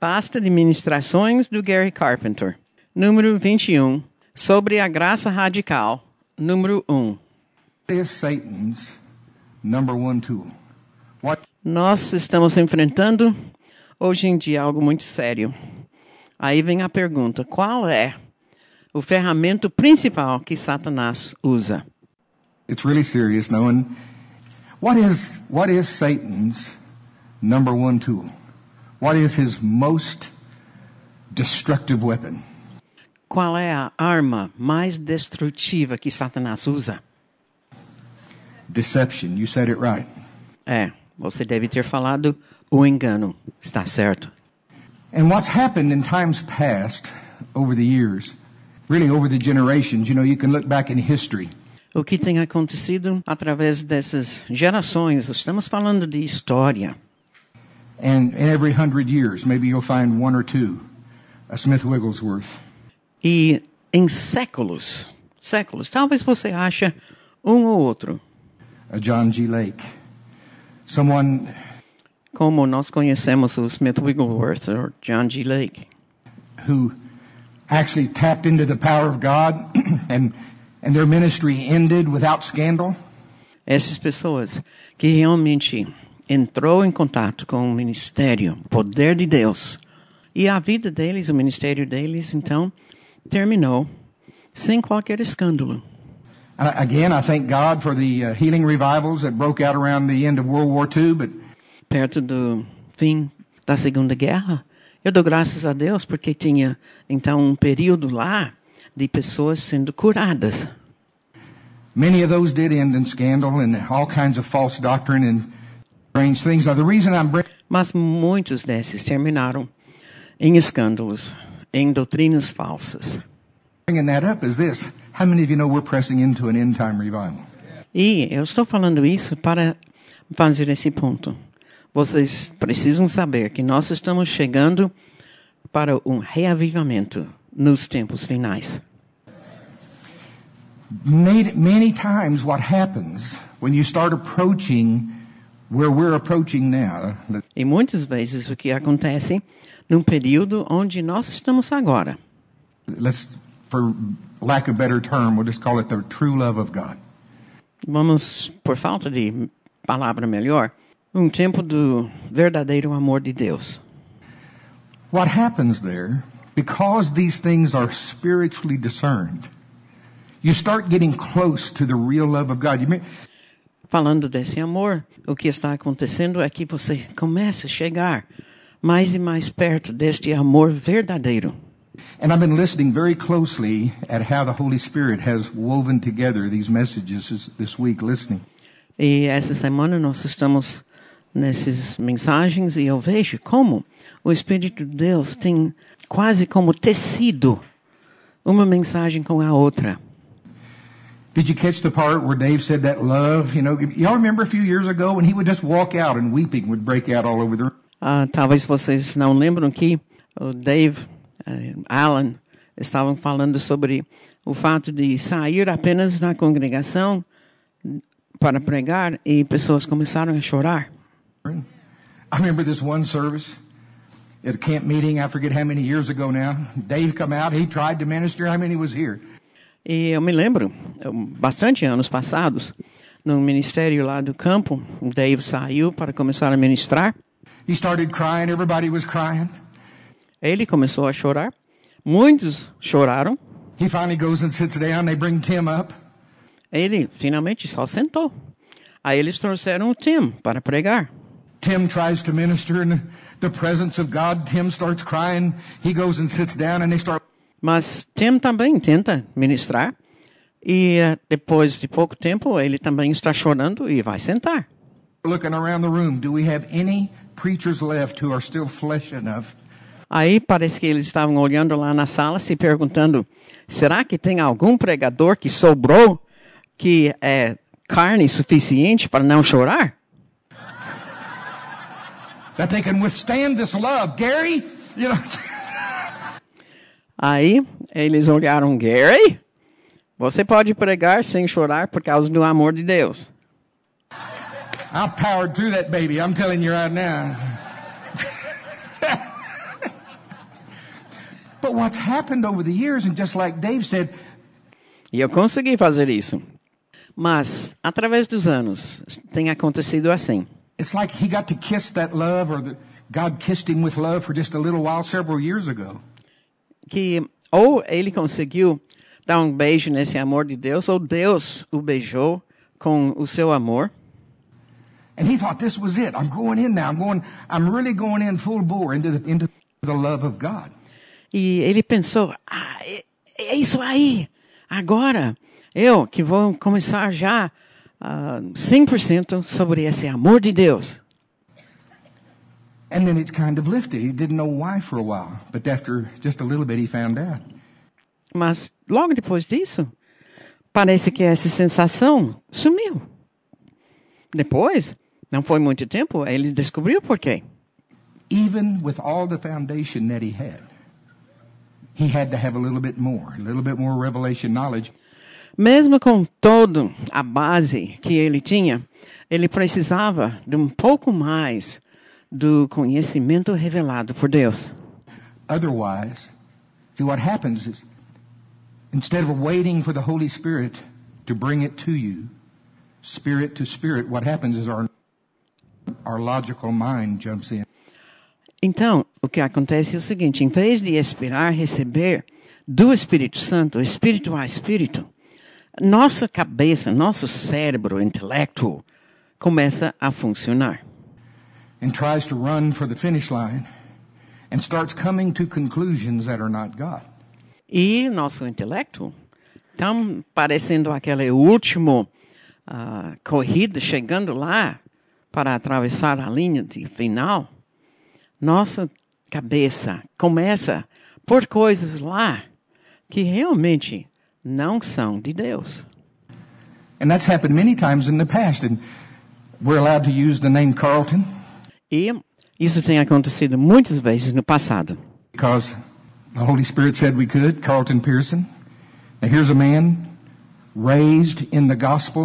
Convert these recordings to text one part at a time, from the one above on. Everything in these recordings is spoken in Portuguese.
Pasta de Ministrações do Gary Carpenter. Número 21. Sobre a graça radical. Número 1. Is Satan's number one tool? What Nós estamos enfrentando hoje em dia algo muito sério. Aí vem a pergunta: qual é o ferramenta principal que Satanás usa? It's really serious, knowing what is Satan's number one tool? What is his most destructive weapon? Qual é a arma mais destrutiva que Satanás usa? Deception. You said it right. Você deve ter falado o engano. Está certo. And what's happened in times past, over the years, really over the generations, you can look back in history. O que tem acontecido através dessas gerações? Estamos falando de história. And in every 100 years, maybe you'll find one or two, a Smith Wigglesworth. E em séculos, talvez você ache um ou outro. A John G. Lake. Someone Como nós conhecemos o Smith Wigglesworth ou John G. Lake. who actually tapped into the power of God and their ministry ended without scandal. Essas pessoas que realmente entrou em contato com o ministério, o poder de Deus, e a vida deles, o ministério deles, então, terminou sem qualquer escândalo. Again, I thank God for the healing revivals that broke out around the end of World War II, but Perto do fim da Segunda Guerra, eu dou graças a Deus porque tinha, então, um período lá de pessoas sendo curadas. many of those did end in scandal and all kinds of false doctrine and strange things. Now, the reason I'm Mas muitos desses terminaram em escândalos, em doutrinas falsas. bringing that up is this. How many of you know we're pressing into an end-time revival? E eu estou falando isso para fazer esse ponto. Vocês precisam saber que nós estamos chegando para um reavivamento nos tempos finais. Many times what happens when you start approaching where we're approaching now, E muitas vezes o que acontece num período onde nós estamos agora. let's, for lack of a better term, we'll just call it the true love of God. Vamos, por falta de palavra melhor, um tempo do verdadeiro amor de Deus. What happens there, because these things are spiritually discerned, you start getting close to the real love of God. Falando desse amor, o que está acontecendo é que você começa a chegar mais e mais perto deste amor verdadeiro. And I've been listening very closely at how the Holy Spirit has woven together these messages this week, listening. E essa semana nós estamos nessas mensagens e eu vejo como o Espírito de Deus tem quase como tecido uma mensagem com a outra. Did you catch the part where Dave said that love, y'all remember a few years ago when he would just walk out and weeping would break out all over the room? Talvez vocês não lembram que o Dave, Alan, estavam falando sobre o fato de sair apenas na congregação para pregar e pessoas começaram a chorar. I remember this one service at a camp meeting, I forget how many years ago now. Dave come out, he tried to minister, how many was here? E eu me lembro, bastante anos passados, no ministério lá do campo, o Dave saiu para começar a ministrar. He started crying, everybody was crying. Ele começou a chorar, muitos choraram. He finally goes and sits down, they bring Tim up. Ele finalmente só sentou. Aí eles trouxeram o Tim para pregar. Tim tries to minister in the presence of God. Tim starts crying. He goes and sits down and they start. Mas Tim também tenta ministrar. E depois de pouco tempo, ele também está chorando e vai sentar. Looking around the room, do we have any preachers left who are still flesh enough? Aí parece que eles estavam olhando lá na sala, se perguntando, será que tem algum pregador que sobrou que é carne suficiente para não chorar? That they can withstand this love. Gary, Aí eles olharam, Gary, você pode pregar sem chorar por causa do amor de Deus. I powered through that baby, I'm telling you right now. But what's happened over the years, and just like Dave said, E eu consegui fazer isso. Mas, através dos anos, tem acontecido assim. it's like he got to kiss that love, or God kissed him with love for just a little while several years ago. Que ou ele conseguiu dar um beijo nesse amor de Deus, ou Deus o beijou com o seu amor. And he thought this was it. I'm going in now. I'm really going in full bore into the love of God. E ele pensou, é isso aí. Agora, eu que vou começar já 100% sobre esse amor de Deus. And then it kind of lifted. He didn't know why for a while. But after just a little bit, he found out. Mas logo depois disso, parece que essa sensação sumiu. Depois, não foi muito tempo, ele descobriu por quê. Even with all the foundation that he had to have a little bit more revelation knowledge. Mesmo com toda a base que ele tinha, ele precisava de um pouco mais do conhecimento revelado por Deus. Otherwise, see what happens is, instead of waiting for the Holy Spirit to bring it to you, spirit to spirit, what happens is our logical mind jumps in. Então, o que acontece é o seguinte, em vez de esperar receber do Espírito Santo, Espírito a Espírito, nossa cabeça, nosso cérebro, intelecto, começa a funcionar. And tries to run for the finish line and starts coming to conclusions that are not God. E nosso intelecto, tão parecendo aquela última corrida, chegando lá para atravessar a linha de final, nossa cabeça começa por coisas lá que realmente não são de Deus. And that's happened many times in the past, and we're allowed to use the name Carlton. E isso tem acontecido muitas vezes no passado. Because the Holy Spirit said we could, Carlton Pearson. Now here's a man raised in the gospel.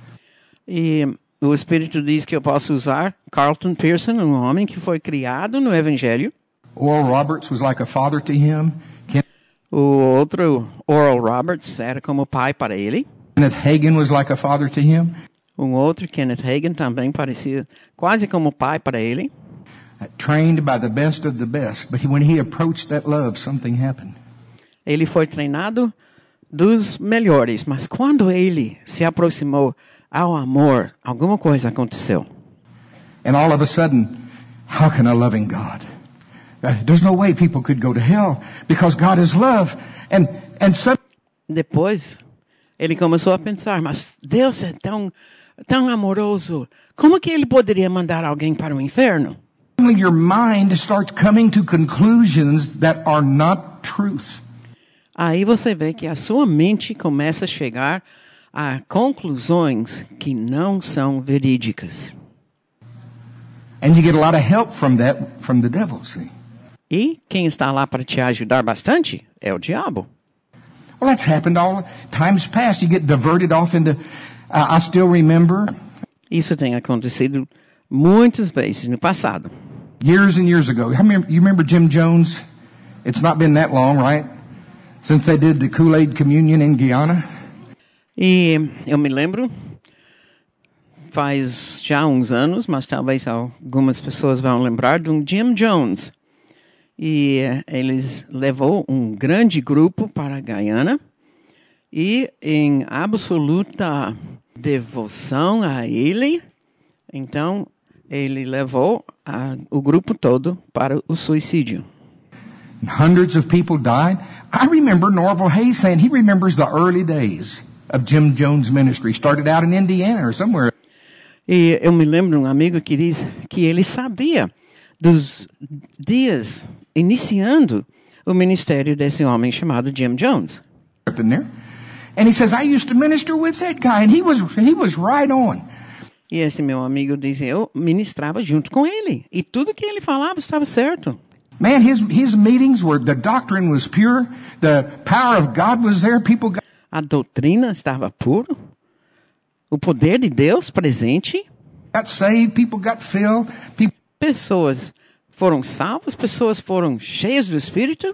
E o Espírito diz que eu posso usar Carlton Pearson, um homem que foi criado no Evangelho. Oral Roberts was like a father to him. O outro, Oral Roberts, era como pai para ele. Kenneth Hagin was like a father to him. Outro, Kenneth Hagin, também parecia quase como pai para ele. Trained by the best of the best. But when he approached that love, something happened. Ele foi treinado dos melhores, mas quando ele se aproximou ao amor, alguma coisa aconteceu. And all of a sudden, how can a loving God? There's no way people could go to hell because God is love. And Depois, ele começou a pensar, mas Deus é tão amoroso. Como que ele poderia mandar alguém para o inferno? your mind starts coming to conclusions that are not truth. Aí você vê que a sua mente começa a chegar a conclusões que não são verídicas. And you get a lot of help from that, from the devil, see? E quem está lá para te ajudar bastante é o diabo. Well, that's happened all times past. You get diverted off into, I still remember. Isso tem acontecido muitas vezes no passado. Years and years ago. You remember Jim Jones? It's not been that long, right? Since they did the Kool-Aid communion in Guyana. E eu me lembro, faz já uns anos, mas talvez algumas pessoas vão lembrar de um Jim Jones. E eles levou um grande grupo para a Guiana e em absoluta devoção a ele, então ele levou o grupo todo para o suicídio. Hundreds of people died. I remember Norval Hayes saying he remembers the early days of Jim Jones' ministry. Started out in Indiana or somewhere. E eu me lembro de um amigo que diz que ele sabia dos dias iniciando o ministério desse homem chamado Jim Jones. In there. And he says, I used to minister with that guy, and he was right on. E esse meu amigo diz, eu ministrava junto com ele. E tudo que ele falava estava certo. Man, his meetings were, the doctrine was pure, the power of God was there, people got... A doutrina estava pura, o poder de Deus presente. Got saved, people got filled, Pessoas foram salvas, pessoas foram cheias do Espírito.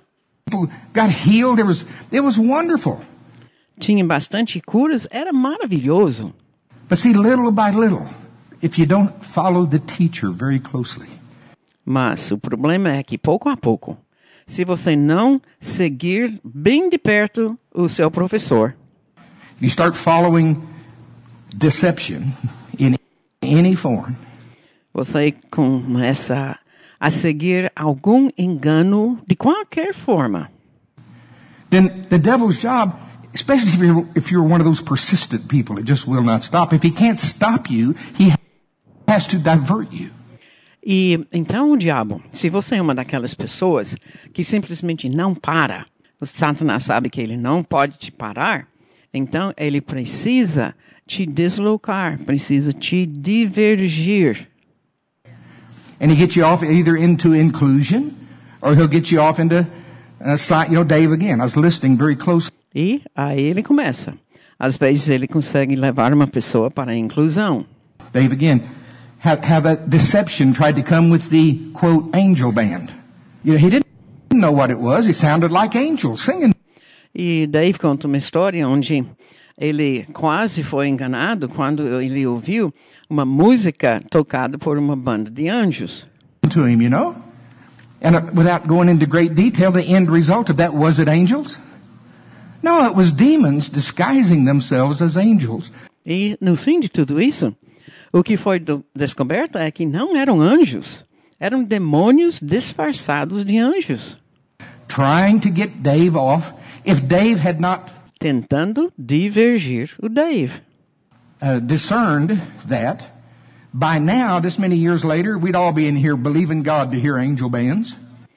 People got healed. It was wonderful. Tinha bastante curas, era maravilhoso. But see, little by little, if you don't follow the teacher very closely, Mas o problema é que, pouco a pouco, se você não seguir bem de perto o seu professor, you start following deception in any form, você começa a seguir algum engano de qualquer forma. then the devil's job, especially if you're one of those persistent people that just will not stop, if he can't stop you, he has to divert you. E então o diabo, se você é uma daquelas pessoas que simplesmente não para, o Satanás sabe que ele não pode te parar, então ele precisa te deslocar, precisa te divergir. And he gets you off either into inclusion, or he'll get you off into, Dave again. I was listening very closely. E aí ele começa. Às vezes ele consegue levar uma pessoa para a inclusão. Dave again, have that deception tried to come with the, quote, angel band. He didn't know what it was. It sounded like angels singing. E Dave conta uma história onde ele quase foi enganado quando ele ouviu uma música tocada por uma banda de anjos. To him, And without going into great detail, the end result of that, was it angels? No, it was demons disguising themselves as angels. E no fim de tudo isso, o que foi descoberto é que não eram anjos, eram demônios disfarçados de anjos. Trying to get Dave off. If Dave had not Tentando divergir o Dave. Discerned that, by now, this many years later, we'd all be in here believing God to hear angel bands.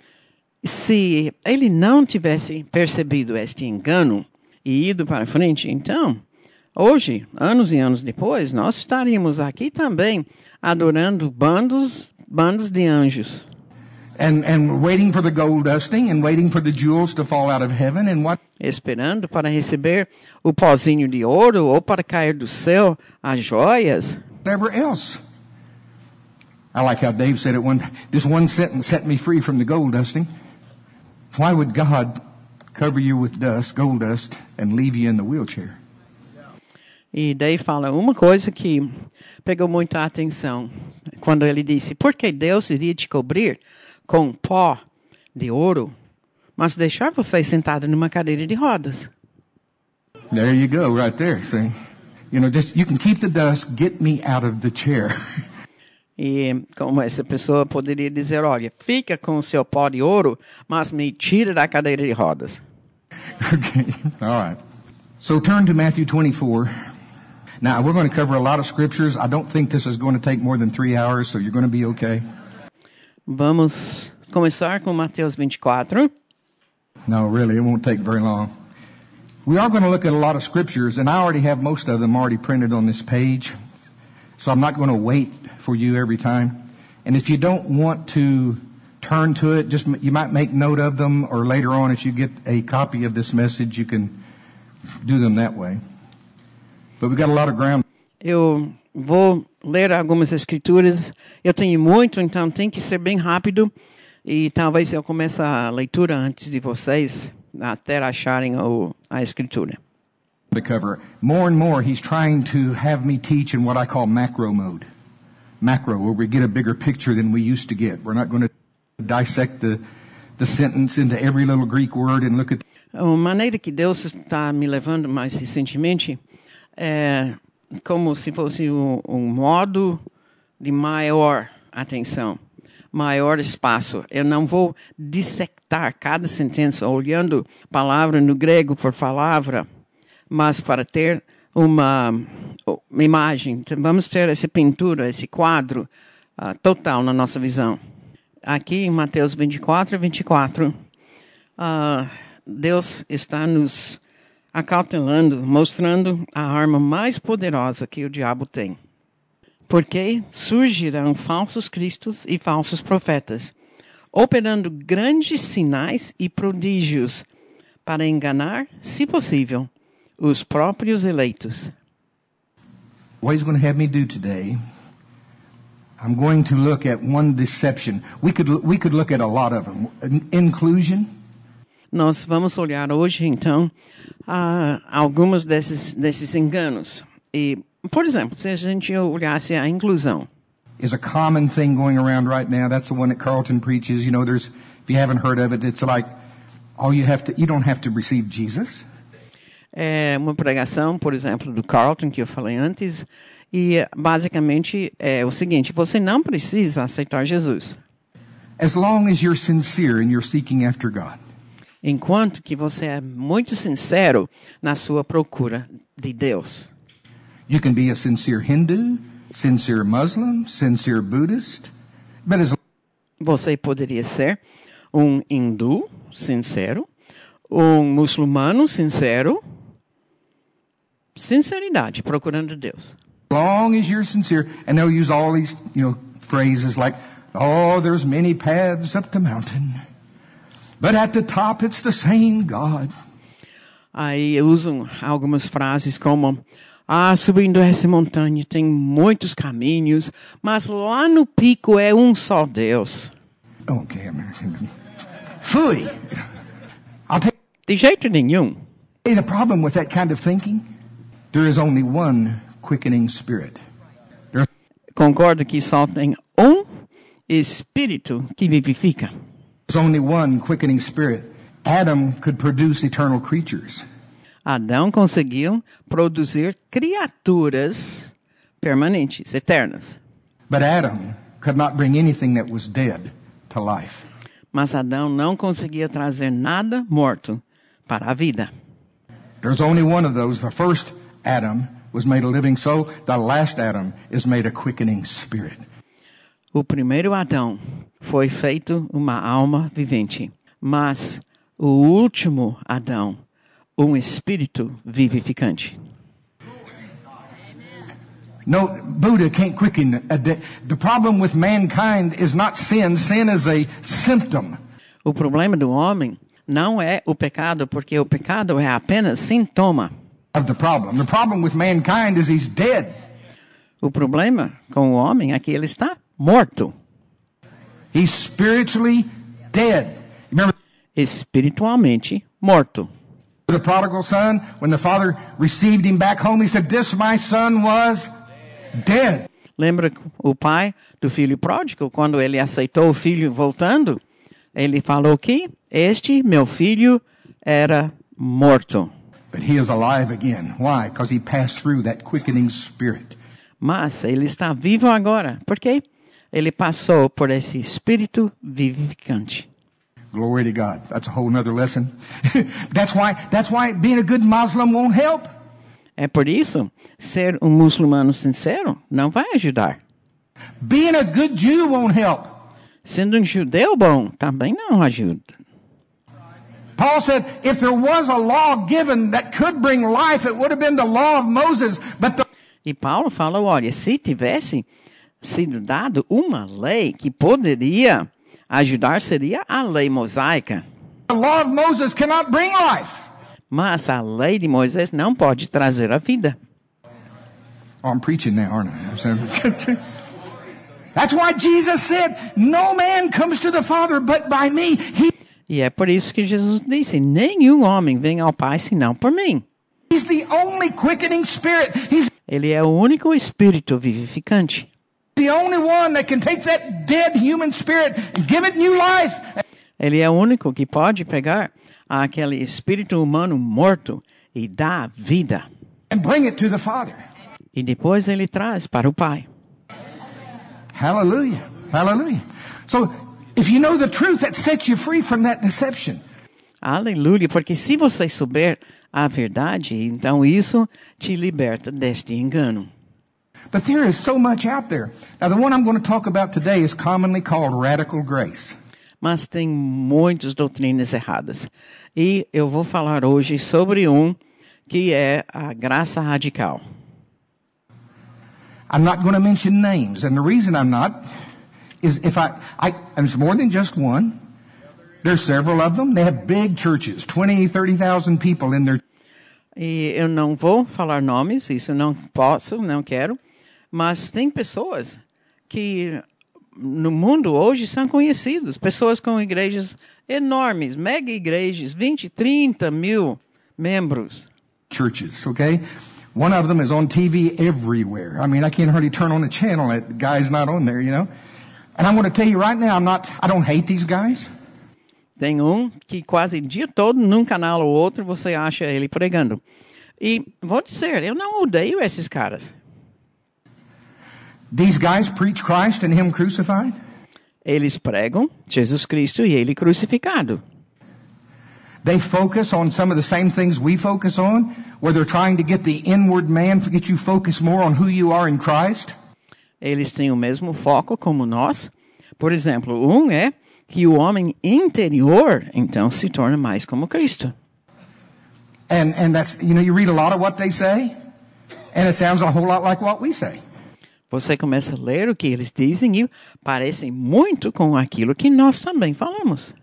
Se ele não tivesse percebido este engano e ido para frente, então, hoje, anos e anos depois, nós estaríamos aqui também adorando bandas de anjos. And waiting for the gold dusting and waiting for the jewels to fall out of heaven and what? Esperando para receber o pozinho de ouro ou para cair do céu as joias. Whatever else. I like how Dave said it this one sentence set me free from the gold dusting. Why would God cover you with dust, gold dust, and leave you in the wheelchair? E Dave fala uma coisa que pegou muita atenção. Quando ele disse, por que Deus iria te cobrir com pó de ouro, mas deixar você sentado numa cadeira de rodas? There you go, right there. See, you can keep the dust, get me out of the chair. E como essa pessoa poderia dizer, olha, fica com o seu pó de ouro, mas me tira da cadeira de rodas. Okay, all right. So turn to Matthew 24. Now, we're going to cover a lot of scriptures. I don't think this is going to take more than 3 hours, so you're going to be okay. Vamos começar com Mateus 24. No, really, it won't take very long. We are going to look at a lot of scriptures, and I already have most of them already printed on this page. So I'm not going to wait for you every time. And if you don't want to turn to it, you might make note of them, or later on, if you get a copy of this message, you can do them that way. But we got a lot of ground. Eu vou ler algumas escrituras. Eu tenho muito, então tem que ser bem rápido. E talvez eu comece a leitura antes de vocês até acharem a escritura. To cover. More and more, he's trying to have me teach in what I call macro mode. Macro, where we get a bigger picture than we used to get. We're not going to dissect the sentence into every little Greek word and look at... A maneira que Deus está me levando mais recentemente é como se fosse um modo de maior atenção, maior espaço. Eu não vou dissectar cada sentença olhando palavra no grego por palavra, mas para ter uma imagem. Então, vamos ter essa pintura, esse quadro total na nossa visão. Aqui em Mateus 24, Deus está nos acautelando, mostrando a arma mais poderosa que o diabo tem. Porque surgirão falsos cristos e falsos profetas, operando grandes sinais e prodígios para enganar, se possível, os próprios eleitos. What he's going to have me do today, I'm going to look at one deception. We could look at a lot of them. Inclusion. Nós vamos olhar hoje, então, a alguns desses enganos. E, por exemplo, se a gente olhasse a inclusão. Is a common thing going around right now. That's the one that Carlton preaches. You know, if you haven't heard of it, it's like, you don't have to receive Jesus. É uma pregação, por exemplo, do Carlton, que eu falei antes, e basicamente é o seguinte: você não precisa aceitar Jesus. As long as you're sincere and you're seeking after God. Enquanto que você é muito sincero na sua procura de Deus. You can be a sincere Hindu, sincere Muslim, sincere Buddhist, but você poderia ser um hindu sincero, um muçulmano sincero, sinceridade, procurando Deus. As long as you're sincere, and they'll use all these, phrases like, "Oh, there's many paths up the mountain, but at the top it's the same God." Aí usam algumas frases como: subindo essa montanha tem muitos caminhos, mas lá no pico é um só Deus. Okay, Fui. De jeito nenhum. The problem with that kind of thinking, there is only one quickening spirit. Concordo que só tem um espírito que vivifica. There's only one quickening spirit. Adam could produce eternal creatures. Adão conseguiu produzir criaturas permanentes, eternas. But Adam could not bring anything that was dead to life. Mas Adão não conseguia trazer nada morto para a vida. There's only one of those. The first Adam was made a living soul. The last Adam is made a quickening spirit. O primeiro Adão foi feito uma alma vivente, mas o último Adão, um espírito vivificante. No, Buddha can't quicken a dead. The problem with mankind is not sin. Sin is a symptom. O problema do homem não é o pecado, porque o pecado é apenas sintoma. Of the problem. The problem with mankind is he's dead. O problema com o homem é que ele está morto. He's spiritually dead. Remember Espiritualmente morto. the prodigal son, when the father received him back home, he said, "This my son was dead." Lembra o pai do filho pródigo, quando ele aceitou o filho voltando? Ele falou que este meu filho era morto. But he is alive again. Why? Because he passed through that quickening spirit. Mas ele está vivo agora. Por quê? Ele passou por esse espírito vivificante. Glory to God. That's a whole nother lesson. That's why being a good Muslim won't help. É por isso, ser um muçulmano sincero não vai ajudar. Being a good Jew won't help. Sendo um judeu bom também não ajuda. Paul said, if there was a law given that could bring life, it would have been the law of Moses. E Paulo falou, olha, se tivesse sido dado uma lei que poderia ajudar, seria a lei mosaica. The law of Moses cannot bring life. Mas a lei de Moisés não pode trazer a vida. Oh, I'm preaching now, aren't I? That's why Jesus said, no man comes to the Father but by me. E é por isso que Jesus disse, nenhum homem vem ao Pai senão por mim. He's the only quickening spirit. He's Ele é o único espírito vivificante. the only one that can take that dead human spirit and give it new life. Ele é o único que pode pegar aquele espírito humano morto e dar vida. And bring it to the Father. E depois ele traz para o Pai. Hallelujah. Hallelujah. So, if you know the truth, that sets you free from that deception. Aleluia, porque se você souber a verdade, então isso te liberta deste engano. But there is so much out there. Now, the one I'm going to talk about today is commonly called radical grace. Mas tem muitas doutrinas erradas. E eu vou falar hoje sobre um que é a graça radical. I'm not going to mention names, and the reason I'm not is there's more than just one. There's several of them. They have big churches, 20, 30,000 people in their. E eu não vou falar nomes, isso não posso, não quero. Mas tem pessoas que no mundo hoje são conhecidos, pessoas com igrejas enormes, mega igrejas, 20, 30 mil membros. Churches, okay? One of them is on TV everywhere. I mean, I can't hardly turn on the channel that the guy's not on there, you know? And I'm going to tell you right now, I don't hate these guys. Tem que quase o dia todo, num canal ou outro, você acha ele pregando. E vou dizer, eu não odeio esses caras. These guys preach Christ and Him crucified. Eles pregam Jesus Cristo e Ele crucificado. They focus on some of the same things we focus on, where they're trying to get the inward man, to get you focus more on who you are in Christ. Eles têm o mesmo foco como nós. Por exemplo, é que o homem interior, então, se torna mais como Cristo. And that's, you read a lot of what they say, and it sounds a whole lot like what we say. Você começa a ler o que eles dizem e parecem muito com aquilo que nós também falamos.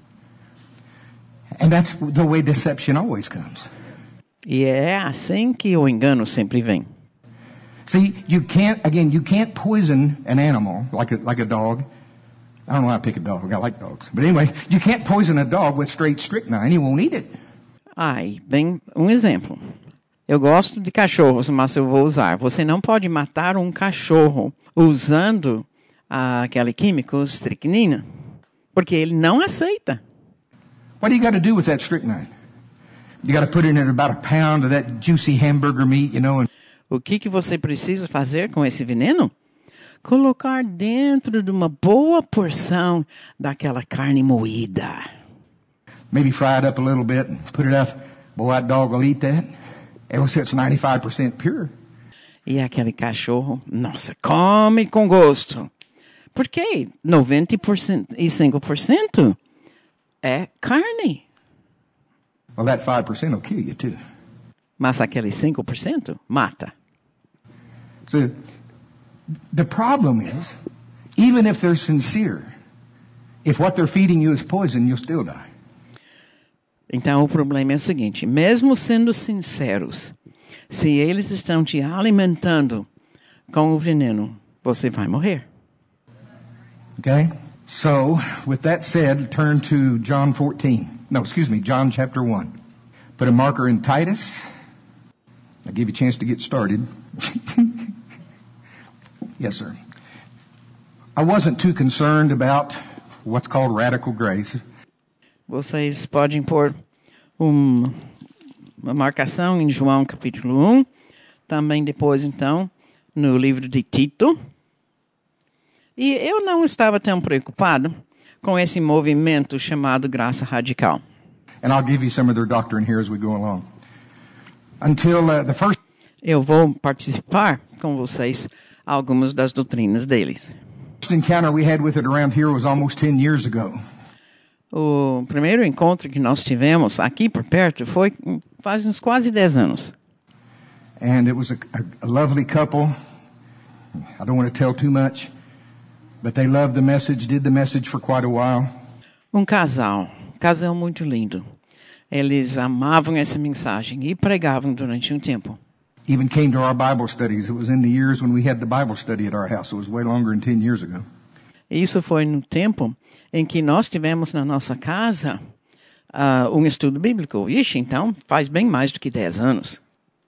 And that's the way deception always comes. E é assim que o engano sempre vem. See, you can't poison an animal like a dog. I don't know why I pick a dog. I like dogs. But anyway, you can't poison a dog with straight strychnine. He won't eat it. Bem, um exemplo. Eu gosto de cachorros, mas eu vou usar. Você não pode matar um cachorro usando aquele químico, estricnina, porque ele não aceita. What do you got to do with that strychnine? You got to put in about a pound of that juicy hamburger meat, and o que você precisa fazer com esse veneno? Colocar dentro de uma boa porção daquela carne moída. Maybe fry it up a little bit and put it up. Boy, that dog will eat that. It's 95% pure. E aquele cachorro, nossa, come com gosto. Por quê? 95% é carne. Well, that 5% will kill you too. Mas aquele 5% mata. So, the problem is, even if they're sincere, if what they're feeding you is poison, you'll still die. Então, o problema é o seguinte, mesmo sendo sinceros, se eles estão te alimentando com o veneno, você vai morrer. Okay? So, with that said, turn to John chapter 1. Put a marker in Titus. I'll give you a chance to get started. Yes, sir. I wasn't too concerned about what's called radical grace. Vocês podem pôr uma marcação em João capítulo 1, também depois, então, no livro de Tito. E eu não estava tão preocupado com esse movimento chamado graça radical. And I'll give you some of their doctrine here as we go along. Until the first... Eu vou participar com vocês algumas das doutrinas deles. The first encounter we had with it around here was almost 10 years ago. O primeiro encontro que nós tivemos aqui por perto foi faz uns quase 10 anos. And it was a lovely couple. I don't want to tell too much, but they loved the message, did the message for quite a while. Um casal muito lindo. Eles amavam essa mensagem e pregavam durante um tempo. Even came to our Bible studies. It was in the years when we had the Bible study at our house. It was way longer than 10 years ago. Isso foi no tempo em que nós tivemos na nossa casa um estudo bíblico. Ixi, então faz bem mais do que 10 anos.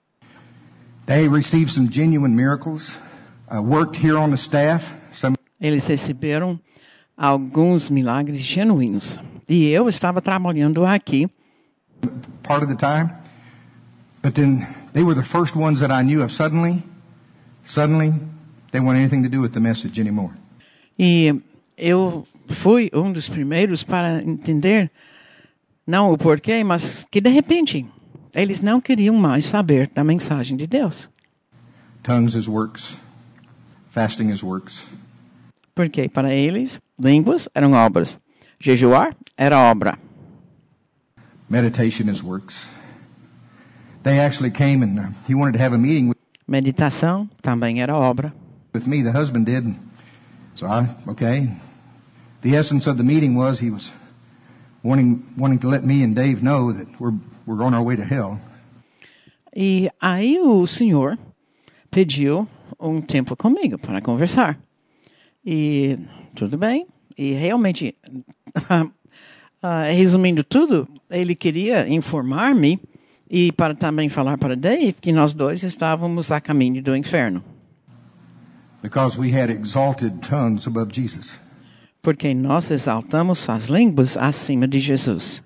They received some genuine miracles. Worked here on the staff. Eles receberam alguns milagres genuínos. E eu estava trabalhando aqui. Part of the time. But then they were the first ones that I knew of. Suddenly, they want anything to do with the message anymore. E eu fui um dos primeiros para entender, não o porquê, mas que de repente eles não queriam mais saber da mensagem de Deus. Tongues is works. Fasting is works. Porque para eles, línguas eram obras. Jejuar era obra. Meditation is works. They actually came and he wanted to have a meeting Meditação também era obra. with me. The husband did. So okay. The essence of the meeting was he was wanting to let me and Dave know that we're on our way to hell. E aí o senhor pediu um tempo comigo para conversar. E tudo bem. E realmente Resumindo tudo, ele queria informar-me e para também falar para Dave que nós dois estávamos a caminho do inferno. Because we had exalted tongues above Jesus. Porque nós exaltamos as línguas acima de Jesus.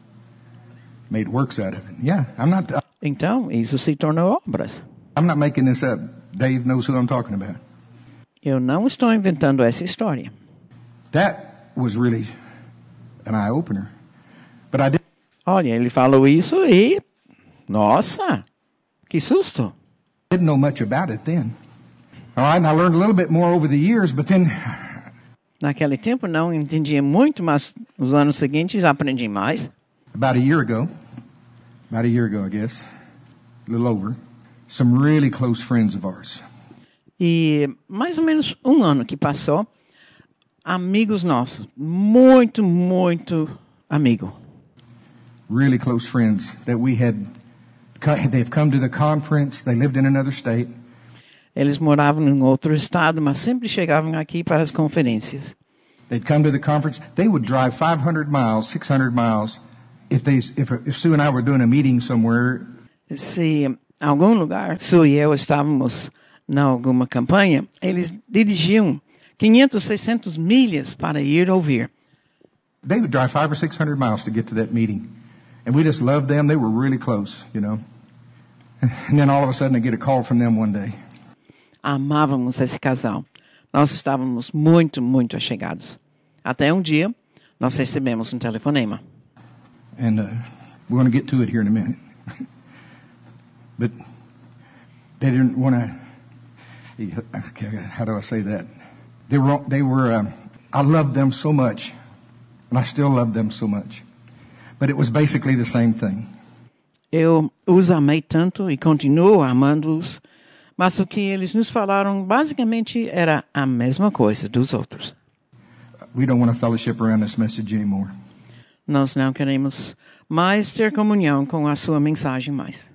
Made works out of it. Yeah, Então, isso se tornou obras. I'm not making this up. Dave knows who I'm talking about. Eu não estou inventando essa história. That was really an eye-opener. But I Olha, ele falou isso e... Nossa, que susto. didn't know much about it then. All right, and I learned a little bit more over the years, but then... Naquele tempo não entendia muito, mas nos anos seguintes aprendi mais. About a year ago, I guess, a little over, some really close friends of ours. E mais ou menos um ano que passou, amigos nossos, muito amigo. Really close friends that they've come to the conference, they lived in another state. Eles moravam em outro estado, mas sempre chegavam aqui para as conferências. They'd come to the conference. They would drive 500 miles, 600 miles, if Sue and I were doing a meeting somewhere. Se em algum lugar, Sue e eu estávamos em alguma campanha, eles dirigiam 500, 600 milhas para ir ouvir. They would drive 500 or 600 miles to get to that meeting. And we just loved them. They were really close, you know. And then all of a sudden I get a call from them one day. Amávamos esse casal. Nós estávamos muito achegados. Até um dia, nós recebemos um telefonema. And we're going to get to it here in a minute. But they didn't want to... How do I say that? They were I loved them so much. And I still love them so much. But it was basically the same thing. Eu os amei tanto e continuo amando-os. Mas o que eles nos falaram, basicamente, era a mesma coisa dos outros. We don't want to fellowship around this message anymore. Nós não queremos mais ter comunhão com a sua mensagem mais.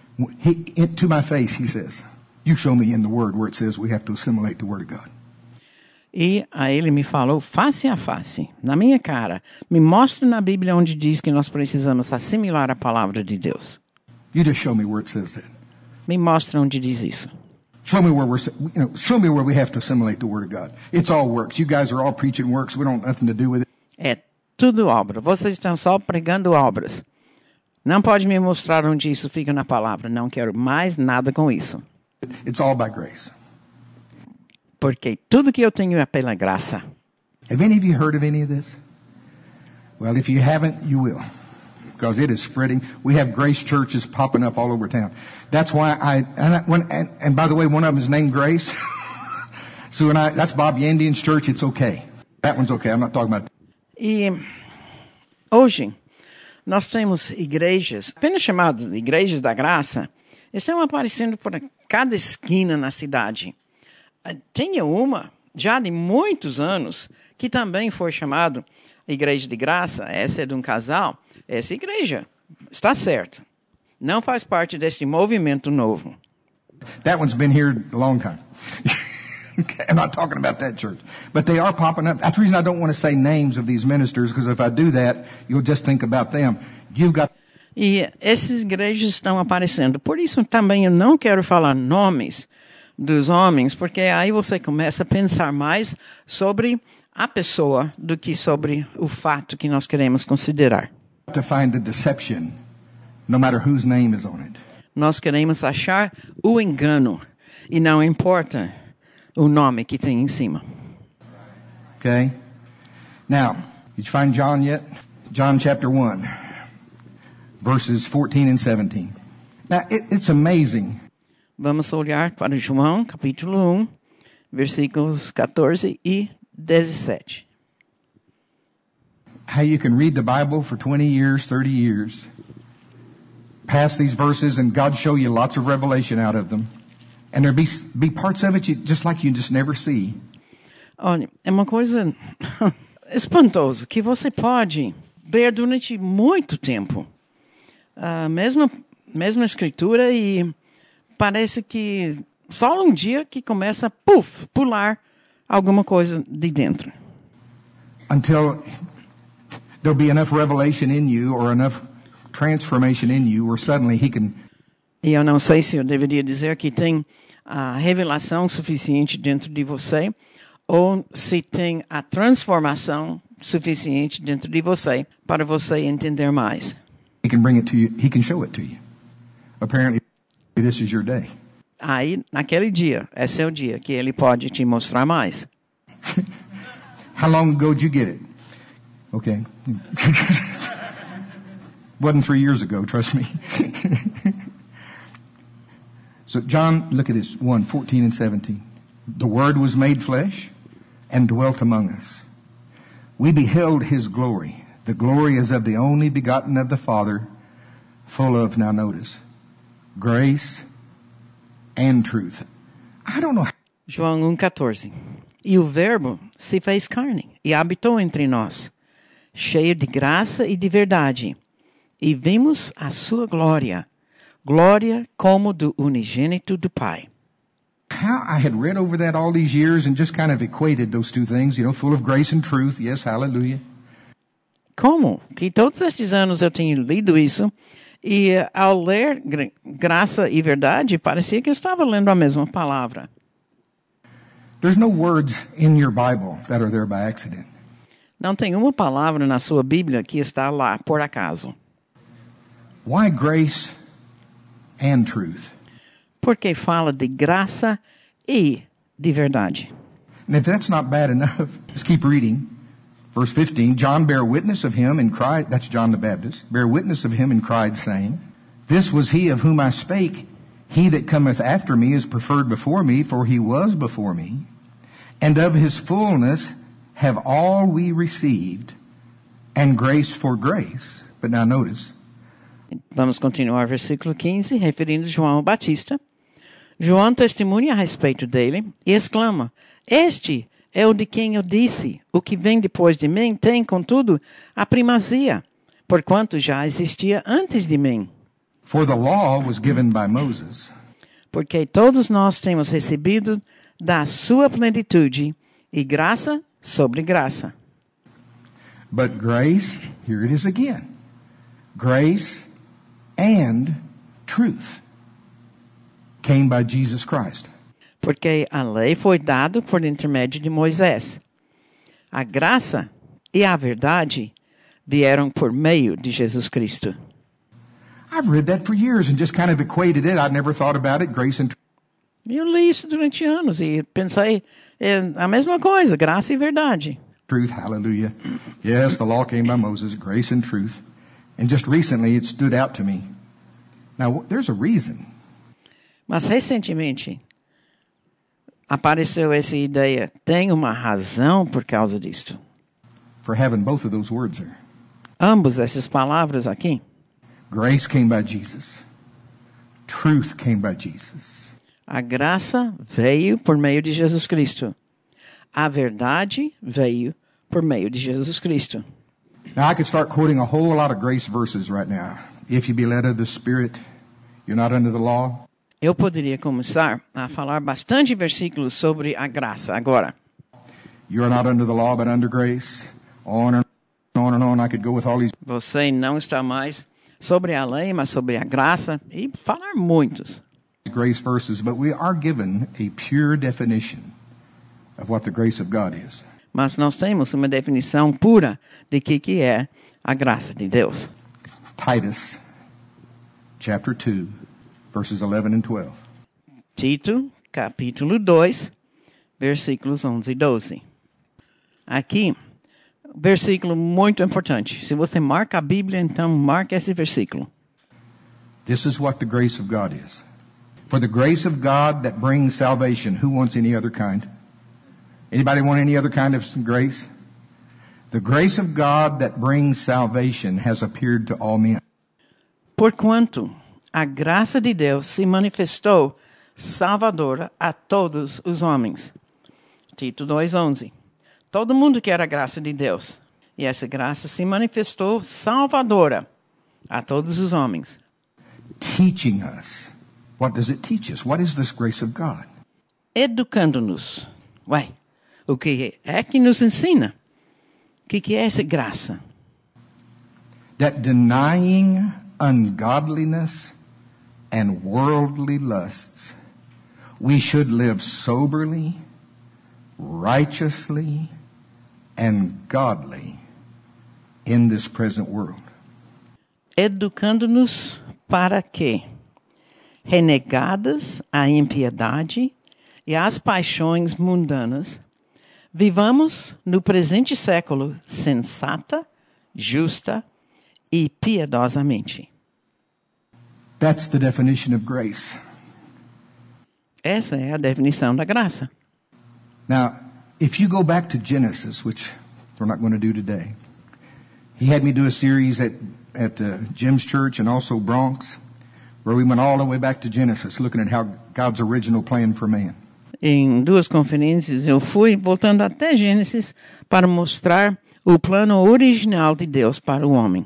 To my face, he says, you show me in the Word where it says we have to assimilate the Word of God. E a ele me falou face a face, na minha cara, me mostra na Bíblia onde diz que nós precisamos assimilar a palavra de Deus. You just show me where it says that. Me mostra onde diz isso. Show me where we have to assimilate the Word of God. It's all works. You guys are all preaching works. We don't have nothing to do with it. É tudo obra. Vocês estão só pregando obras. Não pode me mostrar onde isso fica na palavra. Não quero mais nada com isso. It's all by grace. Porque tudo que eu tenho é pela graça. Have any of you heard of any of this? Well, if you haven't, you will. Because it is spreading. We have grace churches popping up all over town. That's why and by the way, one of them is named Grace. Sue and that's Bob Yandian's church. It's okay. That one's okay. I'm not talking about. E hoje nós temos igrejas, apenas chamadas de Igrejas da Graça, estão aparecendo por cada esquina na cidade. Tinha uma, já de muitos anos, que também foi chamada Igreja de Graça. Essa é de um casal. Essa igreja está certa. Não faz parte desse movimento novo. That one's been here a long time. I'm not talking about that church. But they are popping up. That's the reason I don't want to say names of these ministers, because if I do that, you'll just think about them. E essas igrejas estão aparecendo. Por isso também eu não quero falar nomes dos homens, porque aí você começa a pensar mais sobre a pessoa do que sobre o fato que nós queremos considerar. To find the deception, no matter whose name is on it. Nós queremos achar o engano, e não importa o nome que tem em cima. Okay? Now, did you find John yet? John chapter 1, verses 14 and 17. Now, it's amazing. Vamos olhar para João, capítulo 1, versículos 14 e 17. How you can read the Bible for 20 years, 30 years, pass these verses, and God show you lots of revelation out of them. And there be parts of it you just never see. Olha, é uma coisa espantosa que você pode ver durante muito tempo. A mesma escritura, e parece que só um dia que começa a pular alguma coisa de dentro. Until there'll be enough revelation in you or enough transformation in you where suddenly he can E eu não sei se eu deveria dizer que tem a revelação suficiente dentro de você ou se tem a transformação suficiente dentro de você para você entender mais. he can bring it to you. He can show it to you. Apparently, this is your day. Aí, naquele dia, é seu dia que ele pode te mostrar mais. How long ago did you get it? Okay. Wasn't 3 years ago, trust me. So John, look at this, 1:14 and 17. The Word was made flesh and dwelt among us. We beheld His glory. The glory is of the only begotten of the Father, full of, now notice, grace and truth. I don't know. João 1,14. E o Verbo se fez carne e habitou entre nós, cheio de graça e de verdade. E vimos a sua glória, glória como do unigênito do Pai. How I had read over that all these years and just kind of equated those two things, full of grace and truth. Yes, hallelujah. Como que todos estes anos eu tenho lido isso e ao ler graça e verdade parecia que eu estava lendo a mesma palavra. There's no words in your Bible that are there by accident. Não tem uma palavra na sua Bíblia que está lá por acaso. Why grace and truth? Porque fala de graça e de verdade. And if that's not bad enough, just keep reading. Verse 15, John bare witness of him and cried, that's John the Baptist, bare witness of him and cried, saying, This was he of whom I spake. He that cometh after me is preferred before me, for he was before me. And of his fullness have all we received, and grace for grace. But now notice. Vamos continuar versículo 15, referindo João Batista. João testemunha a respeito dele e exclama, Este é o de quem eu disse, o que vem depois de mim tem, contudo, a primazia, porquanto já existia antes de mim. For the law was given by Moses. Porque todos nós temos recebido da sua plenitude e graça sobre graça. But grace, here it is again, grace and truth came by Jesus Christ. Porque a lei foi dada por intermédio de Moisés. A graça e a verdade vieram por meio de Jesus Cristo. I've read that for years and just kind of equated it. I'd never thought about it, grace and truth. Eu li isso durante anos e pensei a mesma coisa, graça e verdade. Truth, hallelujah. Yes, the law came by Moses, grace and truth. And just recently it stood out to me. Now, there's a reason. Mas recentemente apareceu essa ideia. Tem uma razão por causa disto. For having both of those words there. Ambas essas palavras aqui. Grace came by Jesus. Truth came by Jesus. A graça veio por meio de Jesus Cristo. A verdade veio por meio de Jesus Cristo. Now I could start quoting a whole lot of grace verses right now. If you be led of the Spirit, you're not under the law. Eu poderia começar a falar bastante versículos sobre a graça agora. You are not under the law, but under grace. On and on and on. I could go with all these. Você não está mais sobre a lei, mas sobre a graça e falar muitos. Grace verses, but we are given a pure definition of what the grace of God is. Mas nós temos uma definição pura de que é a graça de Deus. Titus, chapter 2, verses 11 and 12. Tito, capítulo 2, versículos 11 e 12. Aqui, versículo muito importante. Se você marca a Bíblia, então marca esse versículo. This is what the grace of God is. For the grace of God that brings salvation. Who wants any other kind? Anybody want any other kind of grace? The grace of God that brings salvation has appeared to all men. Porquanto a graça de Deus se manifestou salvadora a todos os homens. Tito 2:11. Todo mundo quer a graça de Deus. E essa graça se manifestou salvadora a todos os homens. Teaching us. What does it teach us? What is this grace of God? Educando-nos. Ué, o que é que nos ensina? O que é essa graça? that denying ungodliness and worldly lusts, we should live soberly, righteously, and godly in this present world. Educando-nos para que, renegadas a impiedade e as paixões mundanas, vivamos no presente século sensata, justa e piedosamente. That's the definition of grace. Essa é a definição da graça. Now, if you go back to Genesis, which we're not going to do today, he had me do a series at Jim's church and also Bronx, where we went all the way back to Genesis, looking at how God's original plan for man. Em 2 conferências eu fui voltando até Gênesis para mostrar o plano original de Deus para o homem.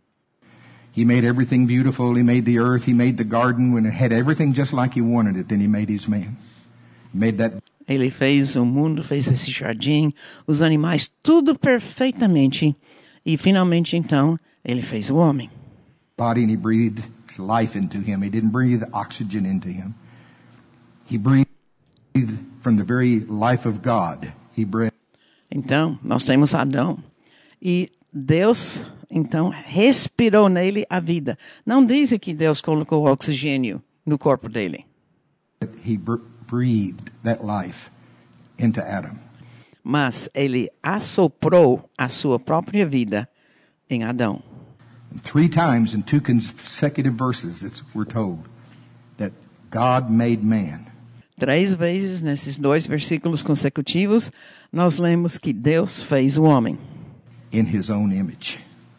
He made everything beautiful. He made the earth. He made the garden when it had everything just like he wanted it. Then he made his man. He made that. Ele fez o mundo, fez esse jardim, os animais, tudo perfeitamente. E finalmente então ele fez o homem. Body, and he breathed life into him. He didn't breathe oxygen into him. He breathed from the very life of God. He breathed. Então, nós temos Adão. E Deus, então, respirou nele a vida. Não diz que Deus colocou oxigênio no corpo dele. He breathed that life into Adam. Mas ele assoprou a sua própria vida em Adão. 3 times in 2 consecutive verses, we're told that God made man. 3 vezes nesses 2 versículos consecutivos, nós lemos que Deus fez o homem. In his own image.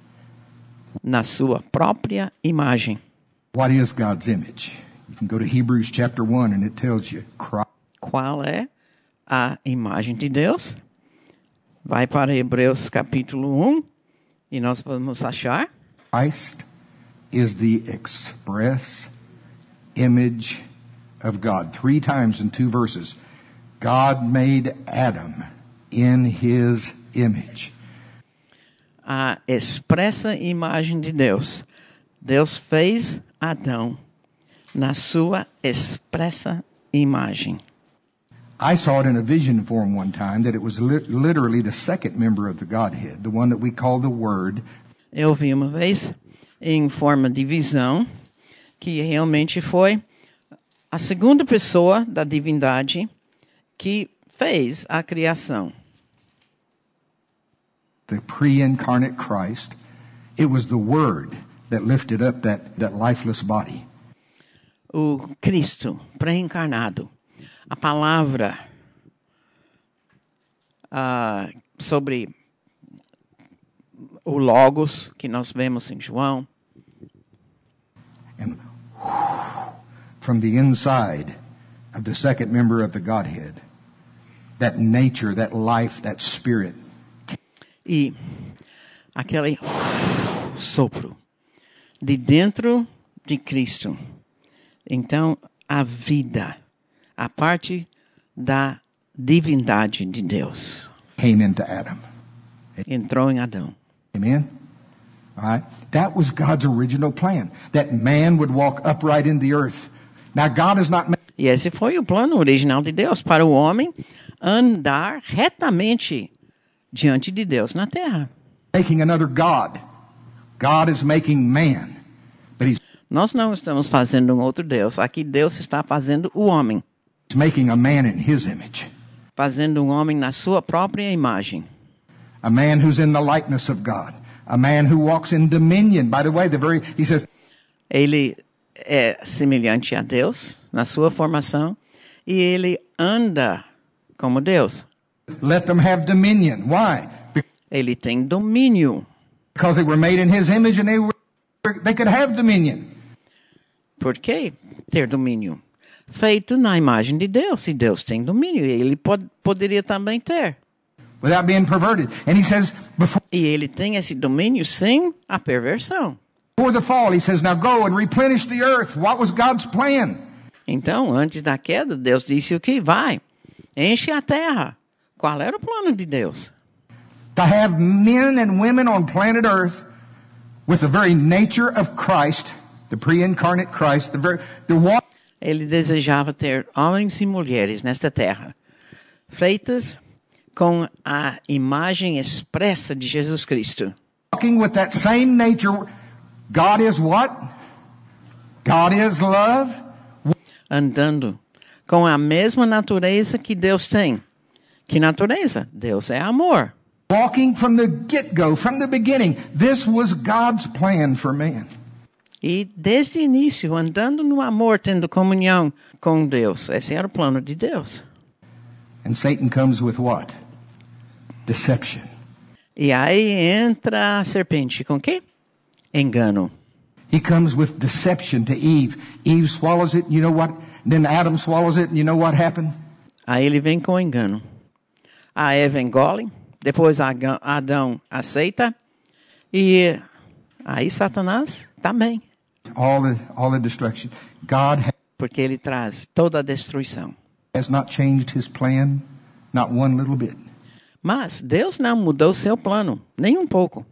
Na sua própria imagem. What is God's image? You can go to Hebrews chapter 1 and it tells you. Qual é a imagem de Deus? Vai para Hebreus capítulo 1 e nós vamos achar. Christ is the express image of God. 3 times in 2 verses. God made Adam in his image. A expressa imagem de Deus. Deus fez Adão na sua expressa imagem. I saw it in a vision form one time that it was literally the second member of the Godhead, the one that we call the Word. Eu vi uma vez em forma de visão que realmente foi a segunda pessoa da divindade que fez a criação. The pre-incarnate Christ, it was the Word that lifted up that lifeless body. O Cristo pré-encarnado, a palavra sobre o Logos que nós vemos em João. And from the inside of the second member of the Godhead, that nature, that life, that spirit. E aquele sopro de dentro de Cristo. Então, a vida, a parte da divindade de Deus, came into Adam. entrou em Adão. Amen? All right? That was God's original plan, that man would walk upright in the earth. Now, God is not... E esse foi o plano original de Deus, para o homem andar retamente diante de Deus na terra. Making another God. God is making man. But he's Nós não estamos fazendo um outro Deus. Aqui Deus está fazendo o homem. making a man in his image. Fazendo um homem na sua própria imagem. A man who's in the likeness of God. A man who walks in dominion. By the way, he says, Ele é semelhante a Deus na sua formação e ele anda como Deus. let them have dominion. Why? Ele tem domínio. Because they were made in his image and they could have dominion. Por que ter domínio? Feito na imagem de Deus. E Deus tem domínio. E ele poderia também ter. Without being perverted. And he says, E ele tem esse domínio sem a perversão. before the fall, he says, now go and replenish the earth. What was God's plan? Então, antes da queda, Deus disse o que? Vai, enche a terra. Qual era o plano de Deus? To have men and women on planet earth with the very nature of Christ, the pre-incarnate Christ, the walk. Ele desejava ter homens e mulheres nesta terra, feitas com a imagem expressa de Jesus Cristo. Walking with that same nature. God is what? God is love. Andando com a mesma natureza que Deus tem. Que natureza? Deus é amor. Walking from the get-go, from the beginning. This was God's plan for man. E desde o início, andando no amor, tendo comunhão com Deus. Esse era o plano de Deus. And Satan comes with what? Deception. E aí entra a serpente com o quê? Engano. He comes with deception to Eve. Eve swallows it, you know what? Then Adam swallows it, and you know what happened? Aí ele vem com engano. A Eva engole, depois Adão aceita, e aí Satanás também. All the destruction. God Porque ele traz toda a destruição. has not changed his plan, not one little bit. Mas Deus não mudou seu plano, nem um pouco.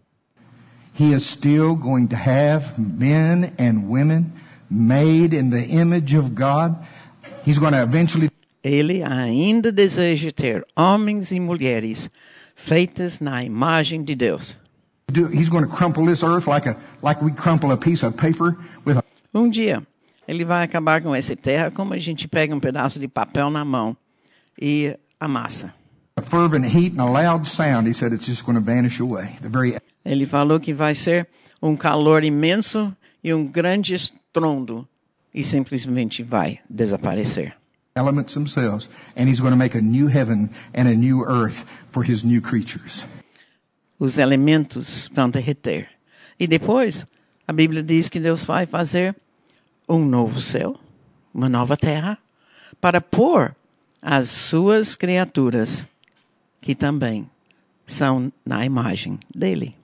He is still going to have men and women made in the image of God. He's going to eventually. Ele ainda deseja ter homens e mulheres feitas na imagem de Deus. He's going to crumple this earth like we crumple a piece of paper with a. Um dia, ele vai acabar com essa terra como a gente pega um pedaço de papel na mão e amassa. A fervent heat and a loud sound. He said it's just going to vanish away. The very. Ele falou que vai ser um calor imenso e um grande estrondo e simplesmente vai desaparecer. Elements themselves, and he's going to make a new heaven and a new earth for his new creatures. Os elementos vão derreter. E depois, a Bíblia diz que Deus vai fazer um novo céu, uma nova terra, para pôr as suas criaturas, que também são na imagem dele.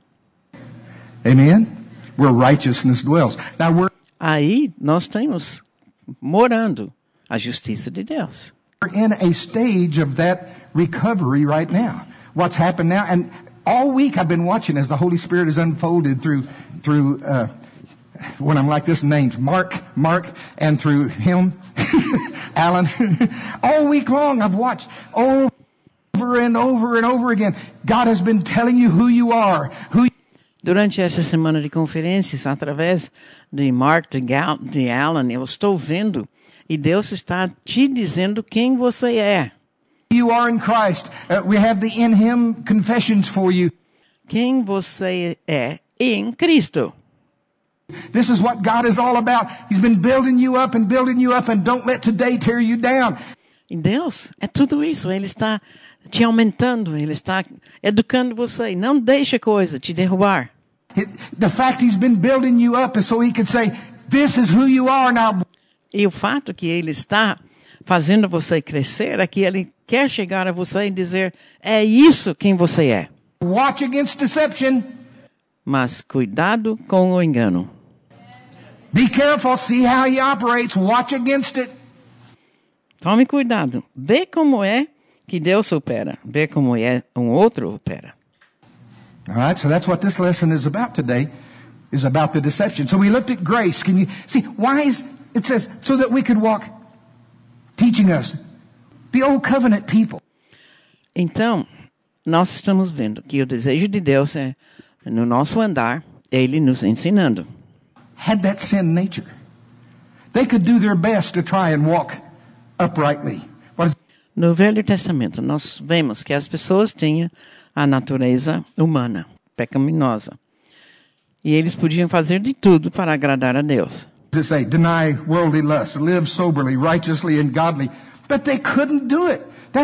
Amen? Where righteousness dwells. Now we're Aí nós temos morando a justiça de Deus. in a stage of that recovery right now. What's happened now, and all week I've been watching as the Holy Spirit is unfolded through when I'm like this names, Mark, and through him, Alan. All week long I've watched over and over and over again. God has been telling you who you are, Durante essa semana de conferências, através de Mark, de Alan, eu estou vendo e Deus está te dizendo quem você é. you are in Christ. We have the in Him confessions for you. Quem você é em Cristo. This is what God is all about. He's been building you up, and don't let today tear you down. E Deus é tudo isso. Ele está te aumentando, Ele está educando você. Não deixe a coisa te derrubar. The fact He's been building you up is so He can say, this is who you are now. E o fato que Ele está fazendo você crescer é que Ele quer chegar a você e dizer, é isso quem você é. Watch against deception. Mas cuidado com o engano. Be careful, see how He operates, watch against it. Tome cuidado. Vê como é que Deus opera. Vê como é um outro opera. All right, so that's what this lesson is about today, is about the deception. So we looked at grace. Can you see why it says, so that we could walk, teaching us, the old covenant people. Então, nós estamos vendo que o desejo de Deus é, no nosso andar, Ele nos ensinando. Had that sin nature. They could do their best to try and walk uprightly. No Velho Testamento, nós vemos que as pessoas tinham a natureza humana, pecaminosa. E eles podiam fazer de tudo para agradar a Deus. Does it say, deny worldly lust, live soberly, righteously, and godly? But they couldn't do it.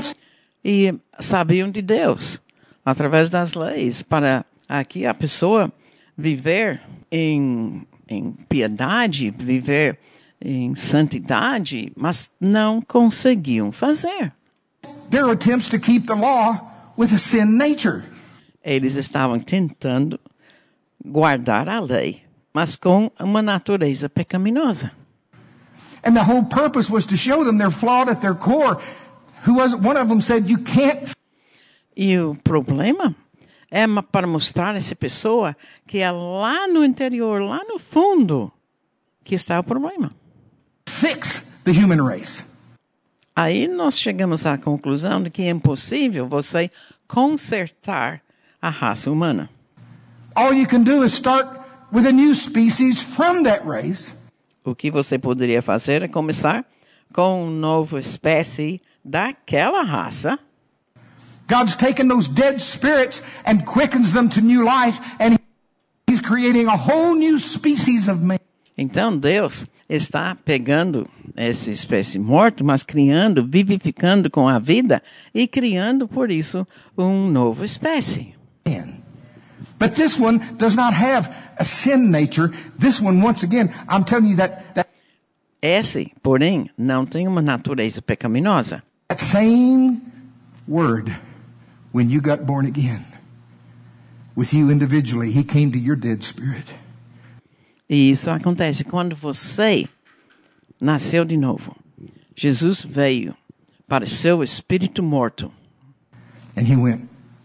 E sabiam de Deus, através das leis, para aqui a pessoa viver em piedade, viver em santidade, mas não conseguiam fazer. There are attempts to keep the law with a sin nature. Eles estavam tentando guardar a lei, mas com uma natureza pecaminosa. And the whole purpose was to show them they're flawed at their core. One of them said, you can't. E o problema é para mostrar a essa pessoa que é lá no interior, lá no fundo, que está o problema. Fix the human race. Aí nós chegamos à conclusão de que é impossível você consertar a raça humana. All you can do is start with a new species from that race. O que você poderia fazer é começar com uma nova espécie daquela raça. God's taken those dead spirits and quickens them to new life, and He's creating a whole new species of man. Então Deus está pegando essa espécie morta, mas criando, vivificando com a vida e criando, por isso, uma nova espécie. But this one does not have a sin nature. This one, once again, I'm telling you that Esse, porém, não tem uma natureza pecaminosa. same word, when you got born again, with you individually, He came to your dead spirit. E isso acontece quando você nasceu de novo. Jesus veio para seu espírito morto. And He went,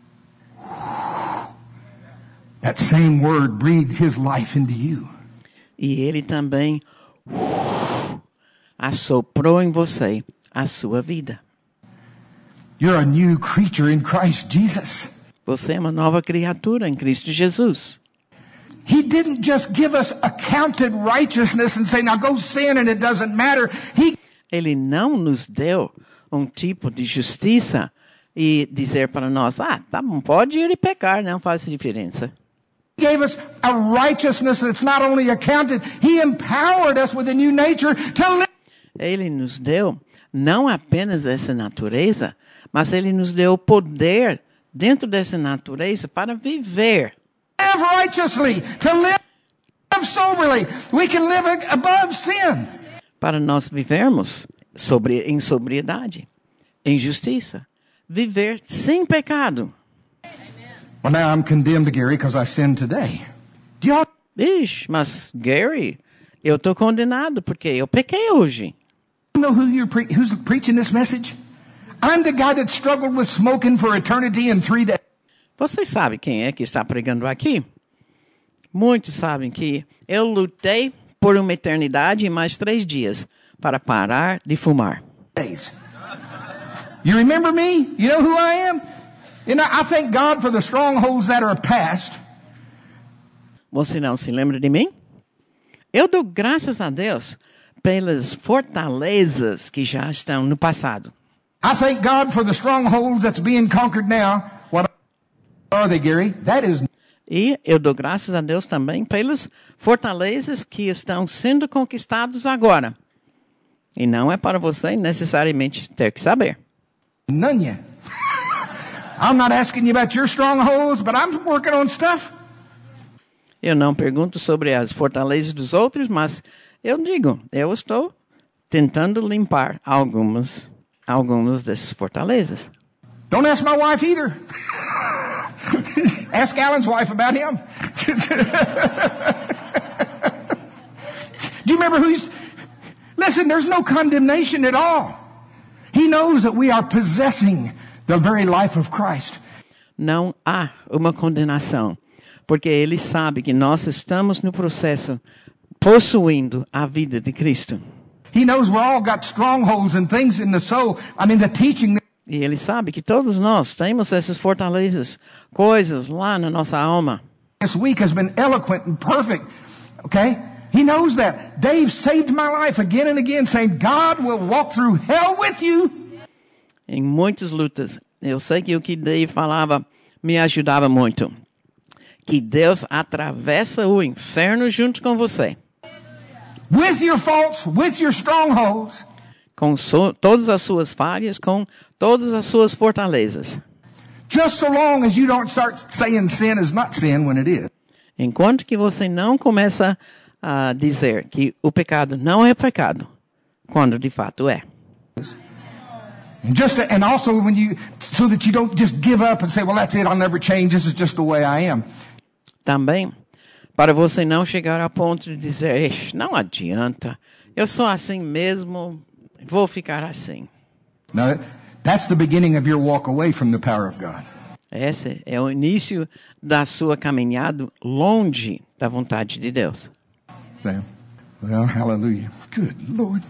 that same word breathed His life into you. E ele também assoprou em você a sua vida. You're a new creature in Christ Jesus. Você é uma nova criatura em Cristo Jesus. He didn't just give us accounted righteousness and say, now go sin and it doesn't matter. Ele não nos deu um tipo de justiça e dizer para nós, tá bom, pode ir e pecar, não faz diferença. He gave us a righteousness that's not only accounted, He empowered us with a new nature to live. Ele nos deu não apenas essa natureza, mas ele nos deu o poder dentro dessa natureza para viver. Live righteously, to live soberly. We can live above sin. Para nós vivermos em sobriedade, em justiça, viver sem pecado. Well, now I'm condemned, Gary, because I sinned today. Do y'all Mas Gary, eu estou condenado porque eu pequei hoje. know who's preaching this message? I'm the guy that struggled with smoking for eternity in 3 days. Você sabe quem é que está pregando aqui? Muitos sabem que eu lutei por uma eternidade e mais 3 dias para parar de fumar. You remember me? You know who I am? You know, I thank God for the strongholds that are past. Você não se lembra de mim? Eu dou graças a Deus pelas fortalezas que já estão no passado. I thank God for the strongholds that's being conquered now. What are they, Gary? That is... E eu dou graças a Deus também pelas fortalezas que estão sendo conquistados agora. E não é para você necessariamente ter que saber. None yet. I'm not asking you about your strongholds, but I'm working on stuff. Eu não pergunto sobre as fortalezas dos outros, mas eu digo, eu estou tentando limpar algumas dessas fortalezas. Don't ask my wife either. Ask Alan's wife about him. Do you remember Listen, there's no condemnation at all. He knows that we are possessing the very life of Christ. Não há uma condenação, porque ele sabe que nós estamos no processo possuindo a vida de Cristo. He knows we all got strongholds and things in the soul. I mean, the teaching. E ele sabe que todos nós temos essas fortalezas, coisas lá na nossa alma. This week has been eloquent and perfect. Okay? He knows that. Dave saved my life again and again, saying, God will walk through hell with you. Em muitas lutas, eu sei que o que Dave falava me ajudava muito. Que Deus atravessa o inferno junto com você. With your faults, with your strongholds. Com todas as suas falhas, com todas as suas fortalezas. Just so long as you don't start saying sin is not sin when it is. Enquanto que você não começa a dizer que o pecado não é pecado, quando de fato é. And also so that you don't just give up and say, well, that's it, I'll never change, this is just the way I am. Também, para você não chegar ao ponto de dizer, não adianta, eu sou assim mesmo, vou ficar assim. Now, that's the beginning of your walk away from the power of God. Esse é o início da sua caminhada longe da vontade de Deus. Well, hallelujah. Good Lord.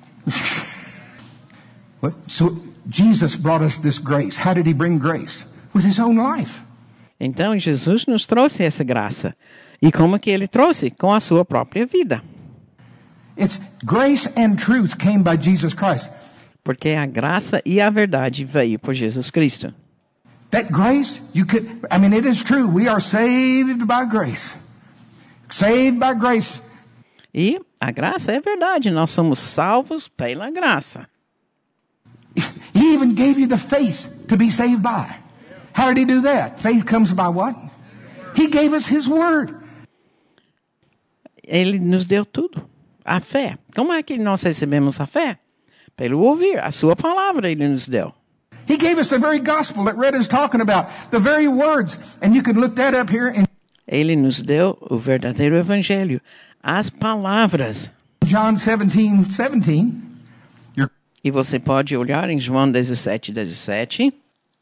So Jesus brought us this grace. How did he bring grace? With his own life. Então, Jesus nos trouxe essa graça. E como que ele trouxe? Com a sua própria vida. It's grace and truth came by Jesus Christ. Porque a graça e a verdade veio por Jesus Cristo. That grace, it is true. We are saved by grace. Saved by grace. E a graça é verdade. Nós somos salvos pela graça. He even gave you the faith to be saved by. How did he do that? Faith comes by what? He gave us his word. Ele nos deu tudo. A fé. Como é que nós recebemos a fé? Pelo ouvir. A sua palavra ele nos deu. He gave us the very gospel that Red is talking about. The very words. And you can look that up here. Ele nos deu o verdadeiro evangelho. As palavras. John 17:17. E você pode olhar em João 17:17.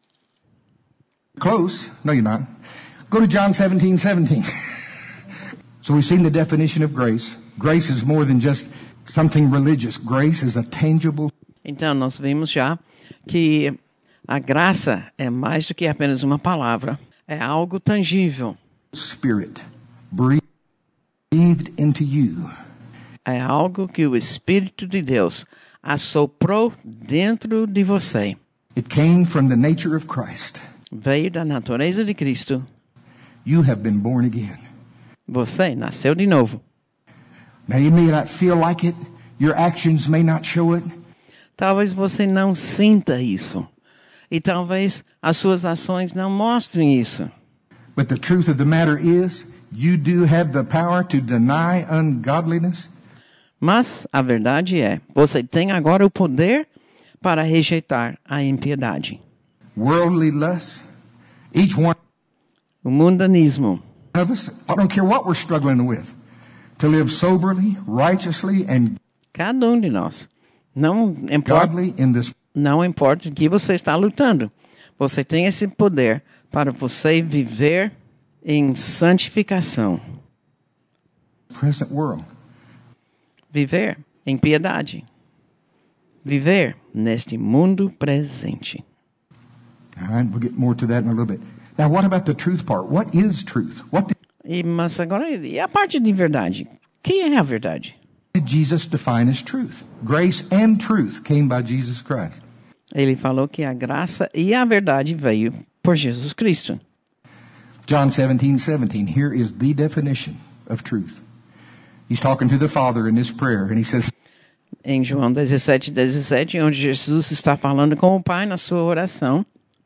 Close. No, you're not. Go to John 17:17. So we've seen the definition of grace. Grace is more than just something religious. Grace is a tangible. Então, nós vimos já que a graça é mais do que apenas uma palavra. É algo tangível. Spirit breathed into you. É algo que o Espírito de Deus assoprou dentro de você. It came from the nature of Christ. Veio da natureza de Cristo. You have been born again. Você nasceu de novo. Now you may not feel like it. Your actions may not show it. Talvez você não sinta isso. E talvez as suas ações não mostrem isso. But the truth of the matter is, you do have the power to deny ungodliness. Mas a verdade é, você tem agora o poder para rejeitar a impiedade. Worldly lust. Each one O mundanismo. of us, I don't care what we're struggling with, to live soberly, righteously, and Cada um de nós. Não importa, godly in this não importa o que você está lutando. Você tem esse poder para você viver em santificação. present world. Viver em piedade. Viver neste mundo presente. All right, we'll get more to that in a little bit. Now, what about the truth part? What is truth? Mas agora, e a parte de verdade? O que é a verdade? Did Jesus define as truth? Grace and truth came by Jesus Christ. Ele falou que a graça e a verdade veio por Jesus Cristo. John 17:17. Here is the definition of truth. He's talking to the Father in this prayer, and he says, Em João 17:17, onde Jesus está falando com o Pai na sua oração.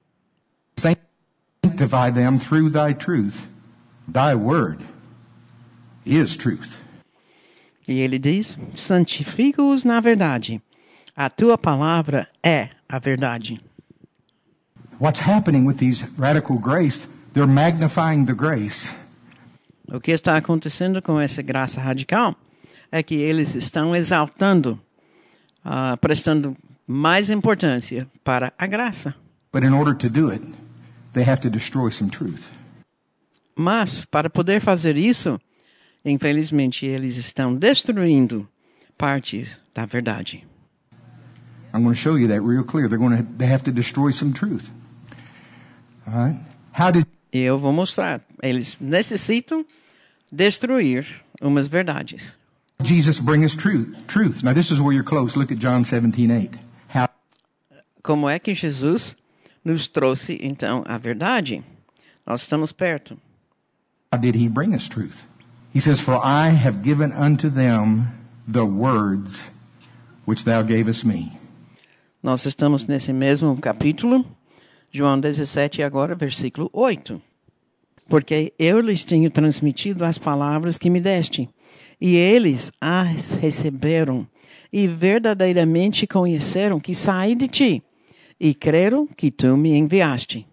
sanctify them through thy truth. Thy word is truth. E ele diz, santifica-os na verdade. A tua palavra é a verdade. What's happening with these radical grace, they're magnifying the grace. O que está acontecendo com essa graça radical é que eles estão exaltando, prestando mais importância para a graça. But in order to do it, they have to destroy some truth. Mas, para poder fazer isso, infelizmente, eles estão destruindo partes da verdade. I'm going to show you that real clear. They have to destroy some truth. All right? How did E eu vou mostrar. Eles necessitam destruir umas verdades. Jesus bring us truth? Now this is where you're close. Look at John 17:8. How Como é que Jesus nos trouxe, então, a verdade? Nós estamos perto. did he bring us truth? He says, "For I have given unto them the words which thou gavest me." Nós estamos nesse mesmo capítulo, João 17, agora, versículo 8. Porque eu lhes tenho transmitido as palavras que me deste, e eles as receberam, e verdadeiramente conheceram que saí de ti, e creram que tu me enviaste.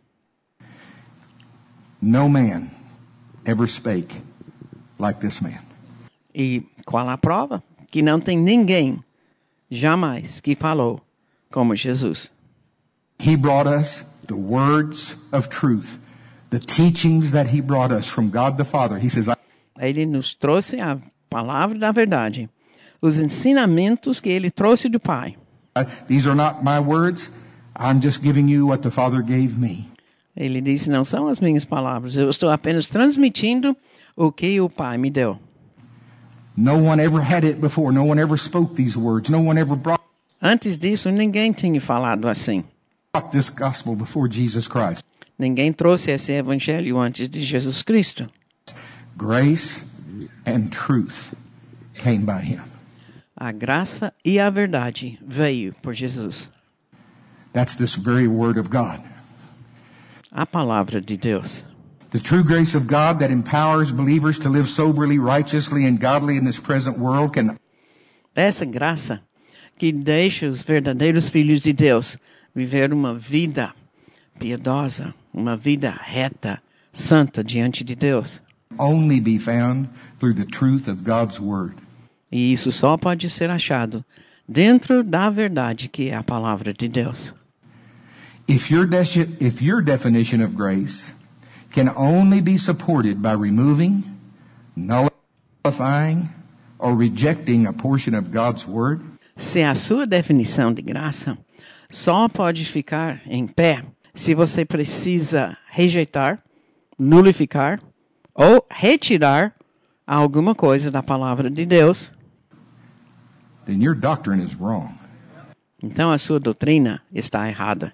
No man ever spake like this man. E qual a prova? Que não tem ninguém, jamais, que falou como Jesus. He brought us the words of truth, the teachings that He brought us from God the Father. He says, Ele nos trouxe a palavra da verdade, os ensinamentos que ele trouxe do Pai. these are not my words. I'm just giving you what the Father gave me. Ele disse, não são as minhas palavras, eu estou apenas transmitindo o que o Pai me deu. No one ever had it before. No one ever spoke these words. No one ever brought Antes disso, ninguém tinha falado assim. this gospel before Jesus Christ. Ninguém trouxe esse evangelho antes de Jesus Cristo. Grace and truth came by Him. A graça e a verdade veio por Jesus. That's this very word of God. A palavra de Deus. The true grace of God that empowers believers to live soberly, righteously, and godly in this present world can Essa graça que deixa os verdadeiros filhos de Deus viver uma vida piedosa, uma vida reta, santa diante de Deus. only be found through the truth of God's word. E isso só pode ser achado dentro da verdade que é a palavra de Deus. If your definition of grace can only be supported by removing, nullifying, or rejecting a portion of God's word, Se a sua definição de graça só pode ficar em pé se você precisa rejeitar, nulificar ou retirar alguma coisa da palavra de Deus, then your doctrine is wrong. então a sua doutrina está errada.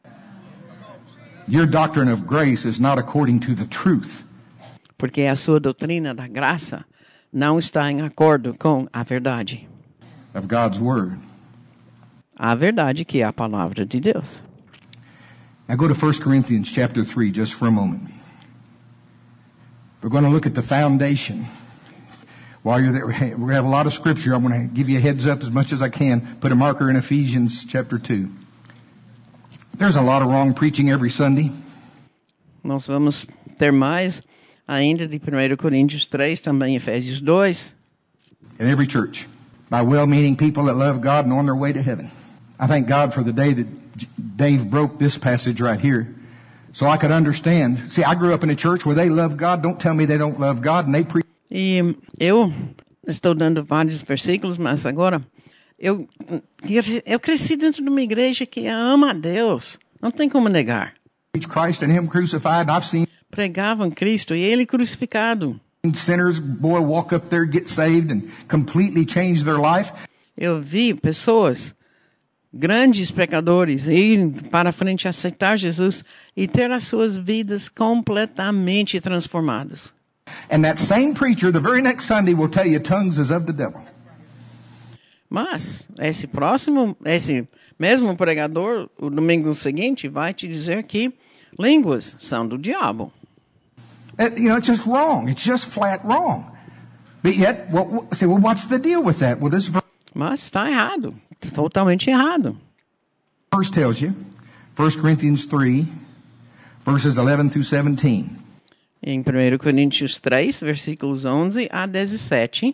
Your doctrine of grace is not according to the truth. Porque a sua doutrina da graça não está em acordo com a verdade. Of God's word. A verdade que é a palavra de Deus. Now go to 1 Corinthians chapter 3 just for a moment. We're going to look at the foundation. While you're there, we're going to have a lot of scripture. I'm going to give you a heads up as much as I can. Put a marker in Ephesians chapter 2. There's a lot of wrong preaching every Sunday. Nós vamos ter mais ainda de 1 Coríntios 3, também Efésios 2. In every church. By well-meaning people that love God and on their way to heaven. I thank God for the day that Dave broke this passage right here. So I could understand. See, I grew up in a church where they love God. Don't tell me they don't love God. And they preach. E eu estou dando vários versículos, mas agora eu cresci dentro de uma igreja que ama a Deus. Não tem como negar. Christ and Him crucified. I've seen Pregavam Cristo e Ele crucificado. sinners, boy, walk up there, get saved, and completely change their life. Eu vi pessoas, grandes pecadores, ir para frente aceitar Jesus e ter as suas vidas completamente transformadas. And that same preacher, the very next Sunday, will tell you tongues is of the devil. Mas esse mesmo pregador, o domingo seguinte, vai te dizer que línguas são do diabo. It's just wrong. It's just flat wrong. But yet, what's the deal with that? Well, this Mas está errado, totalmente errado. verse tells you, 1 Corinthians 3, verses 11 through 17. Em 1 Coríntios 3, versículos 11 a 17.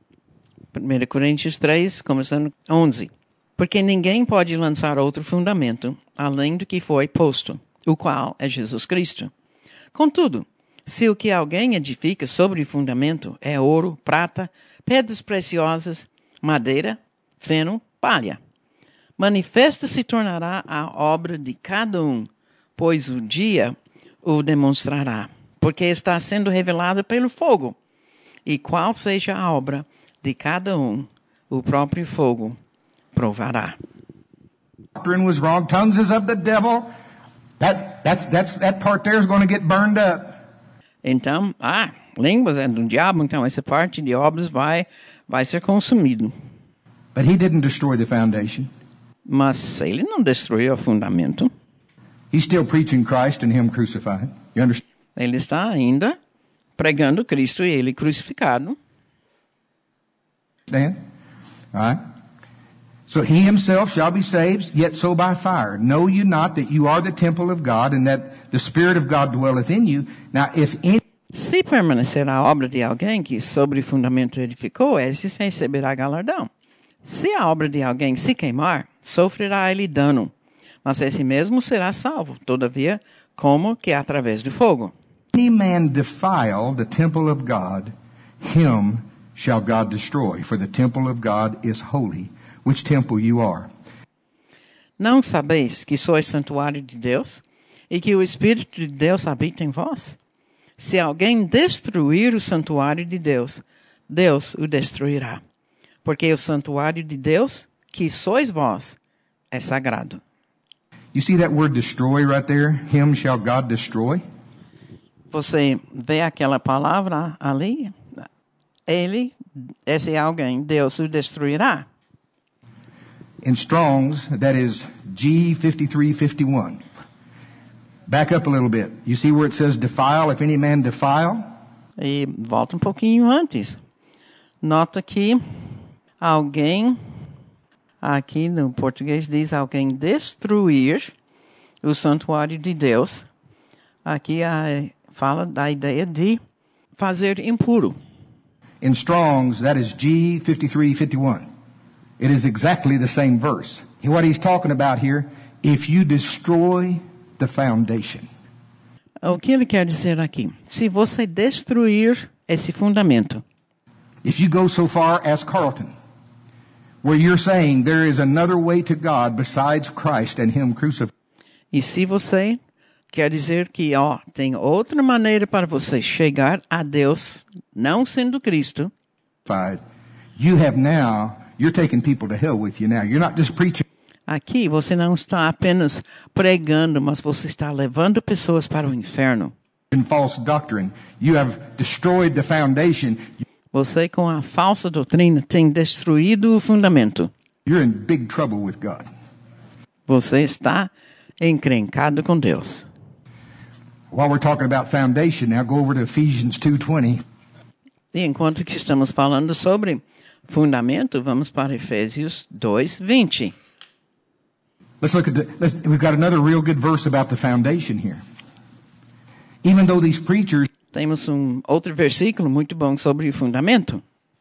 1 Coríntios 3, começando 11. Porque ninguém pode lançar outro fundamento, além do que foi posto, o qual é Jesus Cristo. Contudo, se o que alguém edifica sobre o fundamento é ouro, prata, pedras preciosas, madeira, feno, palha, manifesta se tornará a obra de cada um, pois o dia o demonstrará, porque está sendo revelado pelo fogo. E qual seja a obra de cada um, o próprio fogo provará. Doctrine was wrong. Tongues is of the devil. That part there is going to get burned up. Então, línguas é do diabo, então essa parte de obras vai ser consumido. But he didn't destroy the foundation. Mas ele não destruiu o fundamento. He's still preaching Christ and Him crucified. You understand? Ele está ainda pregando Cristo e ele crucificado. All right. So He Himself shall be saved, yet so by fire. Know you not that you are the temple of God, and that the Spirit of God dwelleth in you? Now, if any... Se permanecer a obra de alguém que sobre o fundamento edificou, esse receberá galardão. Se a obra de alguém se queimar, sofrerá ele dano. Mas esse mesmo será salvo, todavia, como que através do fogo. Any man defile the temple of God, him shall God destroy, for the temple of God is holy, which temple you are. Não sabeis que sois santuário de Deus e que o Espírito de Deus habita em vós? Se alguém destruir o santuário de Deus, Deus o destruirá. Porque o santuário de Deus, que sois vós, é sagrado. You see that word destroy right there? Him shall God destroy? Você vê aquela palavra ali? Ele, esse alguém, Deus o destruirá. In Strong's, that is G5351. Back up a little bit. You see where it says defile, if any man defile? E volta um pouquinho antes. Nota que alguém, aqui no português diz alguém destruir o santuário de Deus. Aqui fala da ideia de fazer impuro. In Strong's, that is G5351. It is exactly the same verse. What he's talking about here, if you destroy the foundation. O que ele quer dizer aqui? Se você destruir esse fundamento. If you go so far as Carlton, where you're saying there is another way to God besides Christ and Him crucified. E se você quer dizer que tem outra maneira para você chegar a Deus, não sendo Cristo, you're taking people to hell with you now. You're not just preaching. Aqui você não está apenas pregando, mas você está levando pessoas para o inferno. In false doctrine, you have destroyed the foundation. Você com a falsa doutrina tem destruído o fundamento. You're in big trouble with God. Você está encrencado com Deus. While we're talking about foundation, now go over to Ephesians 2:20. E enquanto que estamos falando sobre fundamento, vamos para Efésios 2:20. Let's look at we've got another real good verse about the foundation here. Even though these preachers Temos outro versículo muito bom sobre o fundamento.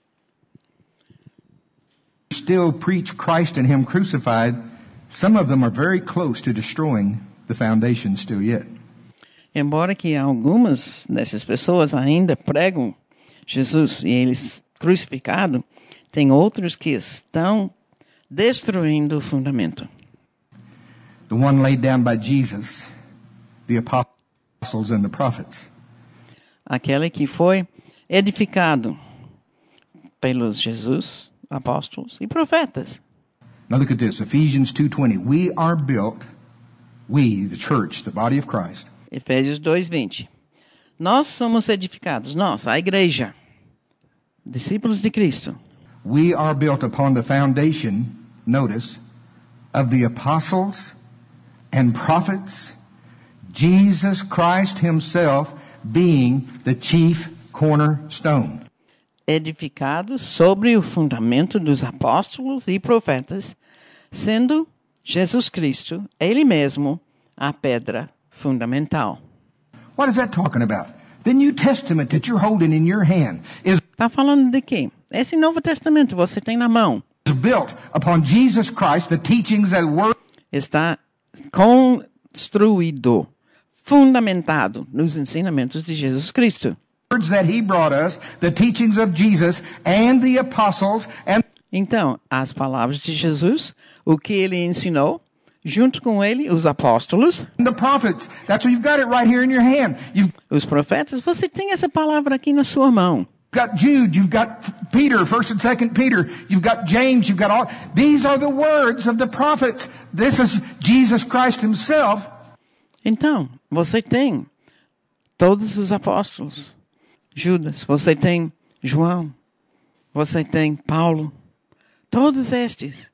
Still preach Christ and Him crucified, some of them are very close to destroying the foundation still yet. Embora que algumas dessas pessoas ainda pregam Jesus e eles crucificado, tem outros que estão destruindo o fundamento. The one laid down by Jesus, the apostles and the prophets. Aquele que foi edificado pelos Jesus, apóstolos e profetas. Now look at this, Ephesians 2:20. We are built, we, the church, the body of Christ. Efésios 2:20. Nós somos edificados, nós, a igreja, discípulos de Cristo. We are built upon the foundation, notice, of the apostles and prophets, Jesus Christ Himself being the chief cornerstone. Edificados sobre o fundamento dos apóstolos e profetas, sendo Jesus Cristo, Ele mesmo, a pedra fundamental. What is that talking about? The New Testament that you're holding in your hand is Está falando de quê? Esse Novo Testamento você tem na mão. built upon Jesus Christ, the teachings that were Está construído, fundamentado nos ensinamentos de Jesus Cristo. words that He brought us, the teachings of Jesus and the apostles and Então, as palavras de Jesus, o que Ele ensinou, junto com Ele, os apóstolos, the prophets. That's what you've got it right here in your hand. You've os profetas, você tem essa palavra aqui na sua mão. got Jude, you've got Peter, 1st and 2nd Peter, you've got James, you've got all. These are the words of the prophets. This is Jesus Christ Himself. Então, você tem todos os apóstolos. Judas, você tem João, você tem Paulo. Todos estes.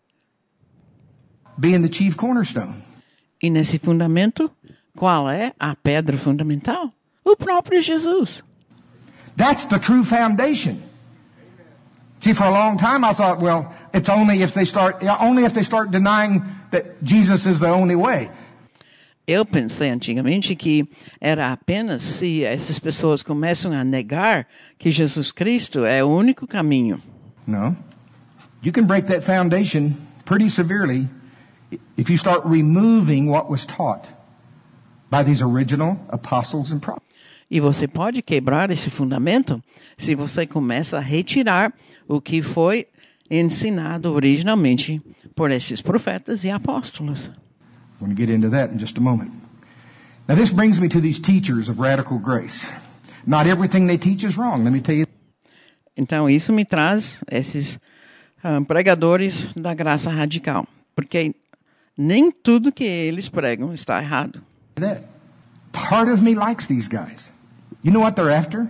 Being the chief cornerstone. E nesse fundamento, qual é a pedra fundamental? O próprio Jesus. That's the true foundation. See, for a long time I thought, well, it's only if they start denying that Jesus is the only way. Eu pensei antigamente que era apenas se essas pessoas começam a negar que Jesus Cristo é o único caminho. No. You can break that foundation pretty severely if you start removing what was taught by these original apostles and prophets. E você pode quebrar esse fundamento se você começa a retirar o que foi ensinado originalmente por esses profetas e apóstolos. I'm going to get into that in just a moment. Now this brings me to these teachers of radical grace. Not everything they teach is wrong. Let me tell you. Então isso me traz esses pregadores da graça radical, porque nem tudo que eles pregam está errado. That part of me likes these guys. You know what they're after?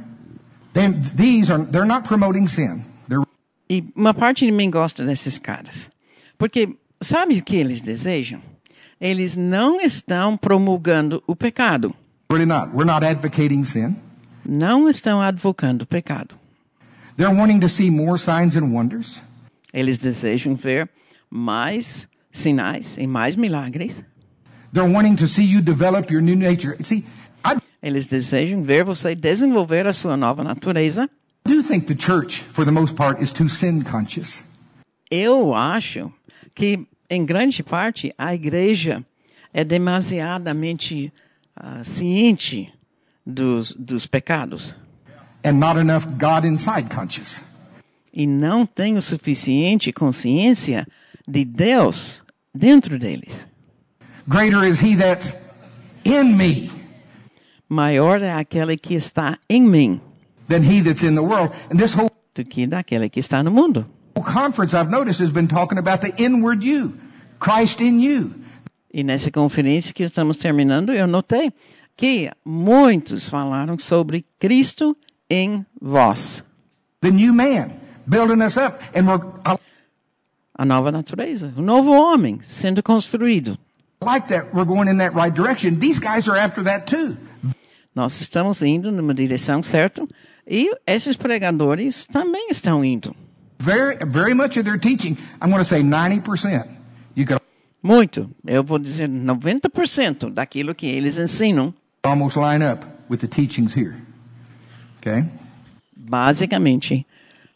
They're not promoting sin. E uma parte de mim gosta desses caras, porque sabe o que eles desejam? Eles não estão promulgando o pecado. Really not. We're not advocating sin. Não estão advocando o pecado. They're wanting to see more signs and wonders. Eles desejam ver mais sinais e mais milagres. They're wanting to see you develop your new nature. See, Eles desejam ver você desenvolver a sua nova natureza. I do think the church, for the most part, is too sin conscious. Eu acho que, em grande parte, a igreja é demasiadamente ciente dos pecados. And not enough God inside conscious. E não tem o suficiente consciência de Deus dentro deles. Greater is he that's in me Maior é aquele que está em mim than he that's in the world. And this whole do que daquele que está no mundo. conference I've noticed has been talking about the inward you, Christ in you. E nessa conferência que estamos terminando, eu notei que muitos falaram sobre Cristo em vós. The new man, building us up. And A nova natureza, o novo homem sendo construído. I like that we're going in that right direction. These guys are after that too. Nós estamos indo numa direção certa e esses pregadores também estão indo. Very much of their teaching, I'm going to say 90%. You could Muito. Eu vou dizer 90% daquilo que eles ensinam. almost line up with the teachings here. Okay? Basicamente,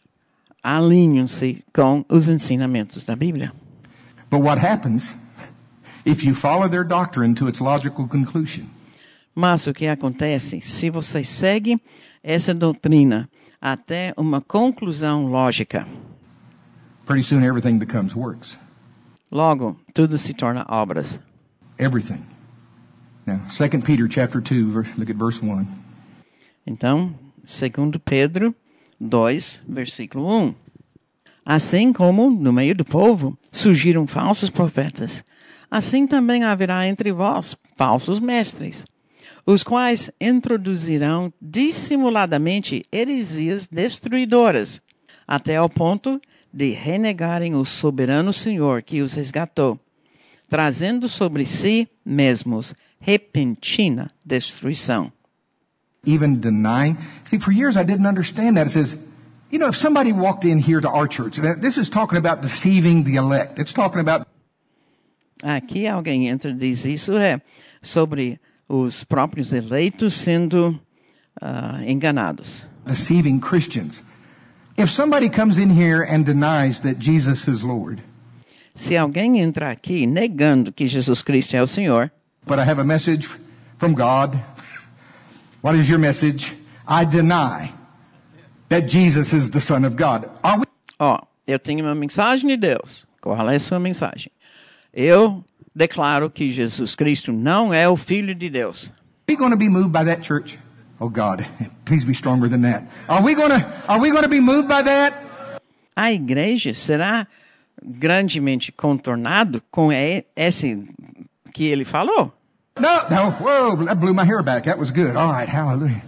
alinham-se com os ensinamentos da Bíblia. But what happens if you follow their doctrine to its logical conclusion? Mas o que acontece se você segue essa doutrina até uma conclusão lógica? Pretty soon everything becomes works. Logo, tudo se torna obras. Everything. Now, 2 Peter chapter 2, look at verse 1. Então, 2 Pedro 2, versículo 1. Assim como no meio do povo surgiram falsos profetas, assim também haverá entre vós falsos mestres, os quais introduzirão dissimuladamente heresias destruidoras, até ao ponto de renegarem o soberano Senhor que os resgatou, trazendo sobre si mesmos repentina destruição. Even denying. See, for years I didn't understand that. It says, you know, if somebody walked in here to our church, this is talking about deceiving the elect. It's talking about Aqui alguém entra e diz isso sobre os próprios eleitos sendo enganados. deceiving Christians. If somebody comes in here and denies that Jesus is Lord, Se alguém entrar aqui negando que Jesus Cristo é o Senhor, but I have a message from God. What is your message? I deny that Jesus is the Son of God. Are we eu tenho uma mensagem de Deus. Qual é a sua mensagem? Eu declaro que Jesus Cristo não é o Filho de Deus. going to be moved by that, church? Oh God, please be stronger than that. Are we going to be moved by that? A igreja será grandemente contornado com esse que ele falou? No, whoa, that blew my hair back. That was good. All right, hallelujah.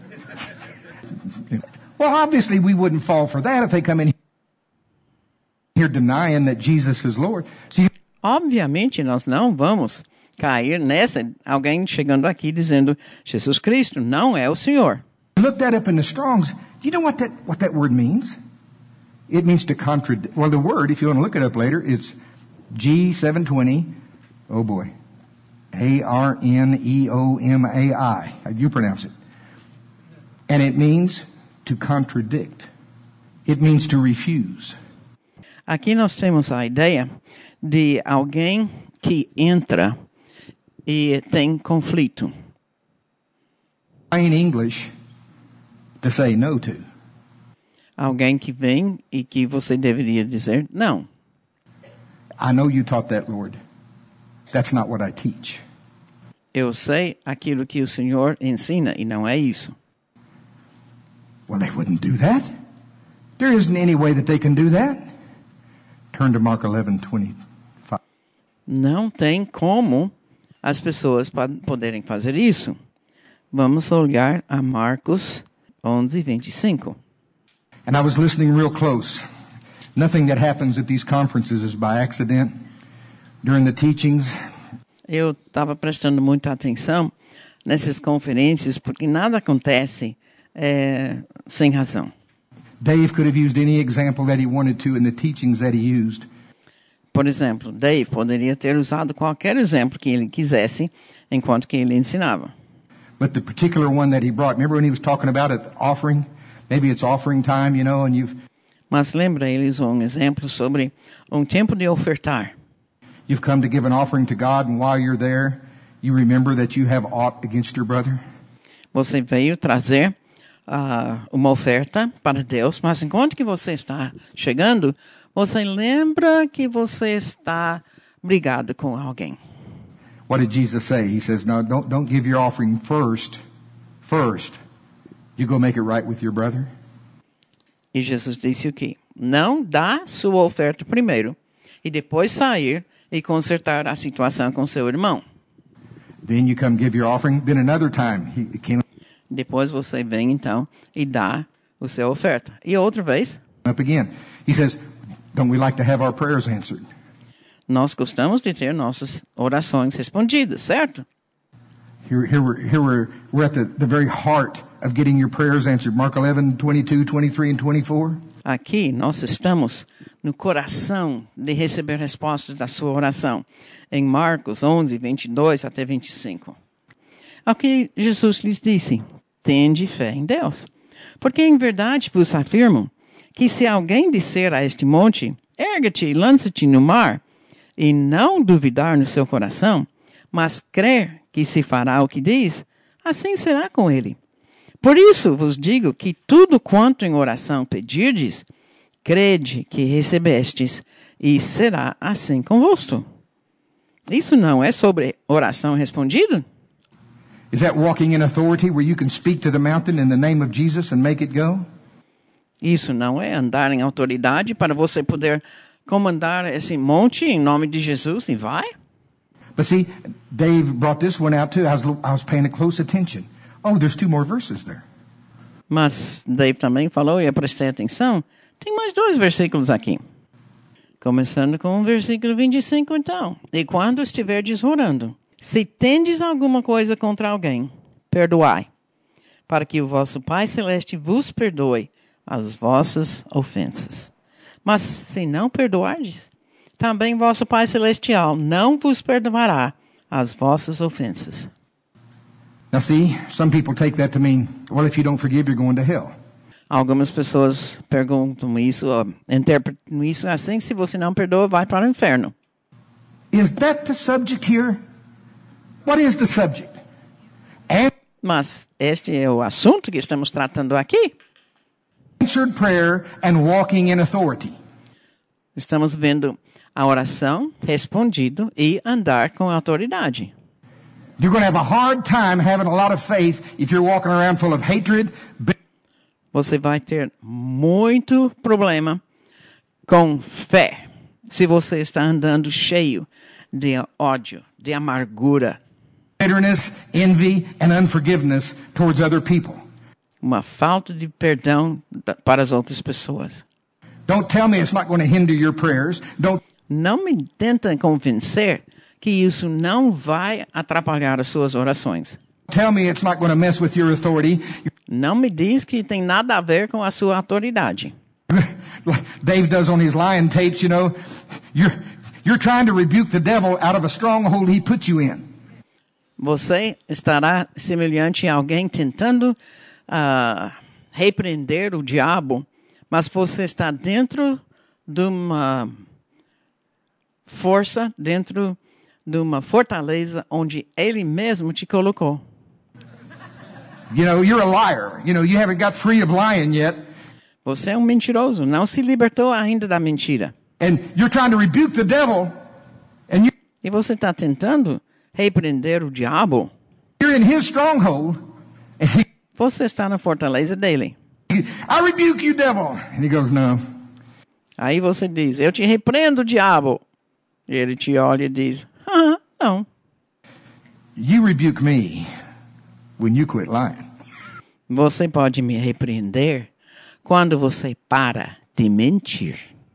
Well, obviously we wouldn't fall for that if they come in here denying that Jesus is Lord. So Obviamente nós não vamos cair nessa, alguém chegando aqui dizendo Jesus Cristo não é o Senhor. look that up in the Strong's. You know what that word means? It means to contradict. Well, the word, if you want to look it up later, is G720. Oh boy. A-R-N-E-O-M-A-I. How do you pronounce it? And it means to contradict. It means to refuse. Aqui nós temos a ideia de alguém que entra e tem conflito. Plain English to say no to. Alguém que vem e que você deveria dizer não. I know you taught that, Lord. That's not what I teach. Eu sei aquilo que o Senhor ensina e não é isso. Well, they wouldn't do that. There isn't any way that they can do that. Turn to Mark 11:25. Não tem como as pessoas poderem fazer isso. Vamos olhar a Marcos 11:25. And I was listening real close. Nothing that happens at these conferences is by accident. During the teachings, Eu estava prestando muita atenção nessas conferências porque nada acontece sem razão. Dave could have used any example that he wanted to in the teachings that he used. Por exemplo, Dave poderia ter usado qualquer exemplo que ele quisesse enquanto que ele ensinava. But the particular one that he brought, remember when he was talking about it, offering? Maybe it's offering time, you know, and Mas lembra, ele usou um exemplo sobre um tempo de ofertar. you've come to give an offering to God, and while you're there, you remember that you have aught against your brother. Você veio trazer uma oferta para Deus, mas enquanto que você está chegando, você lembra que você está brigado com alguém. What did Jesus say? He says, no, don't give your offering first. First, you go make it right with your brother. E Jesus disse o quê? Não dá sua oferta primeiro e depois sair e consertar a situação com seu irmão. Then you come give your offering. Then another time, he came Depois você vem então e dá a sua oferta. E outra vez, up again. He says, don't we like to have our prayers answered? nós gostamos de ter nossas orações respondidas, certo? Here we're at the very heart of getting your prayers answered. Mark 11:22, 23, and 24. Aqui nós estamos no coração de receber respostas da sua oração. Em Marcos 11, 22 até 25. Ao que Jesus lhes disse, tende fé em Deus. Porque em verdade vos afirmo que se alguém disser a este monte, erga-te e lança-te no mar, e não duvidar no seu coração, mas crer que se fará o que diz, assim será com ele. Por isso vos digo que tudo quanto em oração pedirdes, crede que recebestes, e será assim convosco. Isso não é sobre oração respondida? Is that walking in authority where you can speak to the mountain in the name of Jesus and make it go? Isso não é andar em autoridade para você poder comandar esse monte em nome de Jesus e vai? But see, Dave brought this one out too. I was paying close attention. Oh, there's 2 more verses there. Mas Dave também falou e eu prestei atenção. Tem mais 2 versículos aqui. Começando com o versículo 25 então. E quando estiverdes orando, se tendes alguma coisa contra alguém, perdoai, para que o vosso Pai Celeste vos perdoe as vossas ofensas. Mas se não perdoardes, também vosso Pai Celestial não vos perdoará as vossas ofensas. Now see, some people take that to mean, well, if you don't forgive, you're going to hell. Algumas pessoas perguntam isso, interpretam isso assim, se você não perdoa, vai para o inferno. Is that the subject here? What is the subject? Mas este é o assunto que estamos tratando aqui. Answered prayer and walking in authority. Estamos vendo a oração respondido e andar com autoridade. You're going to have a hard time having a lot of faith if you're walking around full of hatred. Você vai ter muito problema com fé se você está andando cheio de ódio, de amargura, Bitterness, envy, and unforgiveness towards other people. uma falta de perdão para as outras pessoas. Don't tell me it's not going to hinder your prayers. Não me tenta convencer que isso não vai atrapalhar as suas orações. Tell me it's not going to mess with your authority. Não me diz que tem nada a ver com a sua autoridade. Like Dave does on his lion tapes, you know. You're trying to rebuke the devil out of a stronghold he put you in. Você estará semelhante a alguém tentando repreender o diabo, mas você está dentro de uma força, dentro de uma fortaleza onde Ele mesmo te colocou. You know, you're a liar. You know, you haven't got free of lying yet. Você é um mentiroso, não se libertou ainda da mentira. And you're trying to rebuke the devil. And E você está tentando repreender o diabo. you're in his stronghold. And Você está na fortaleza dele. I rebuke you, devil. And he goes, no. Aí você diz, eu te repreendo, diabo. E ele te olha e diz, não. You rebuke me when you quit lying. Você pode me repreender quando você para de mentir.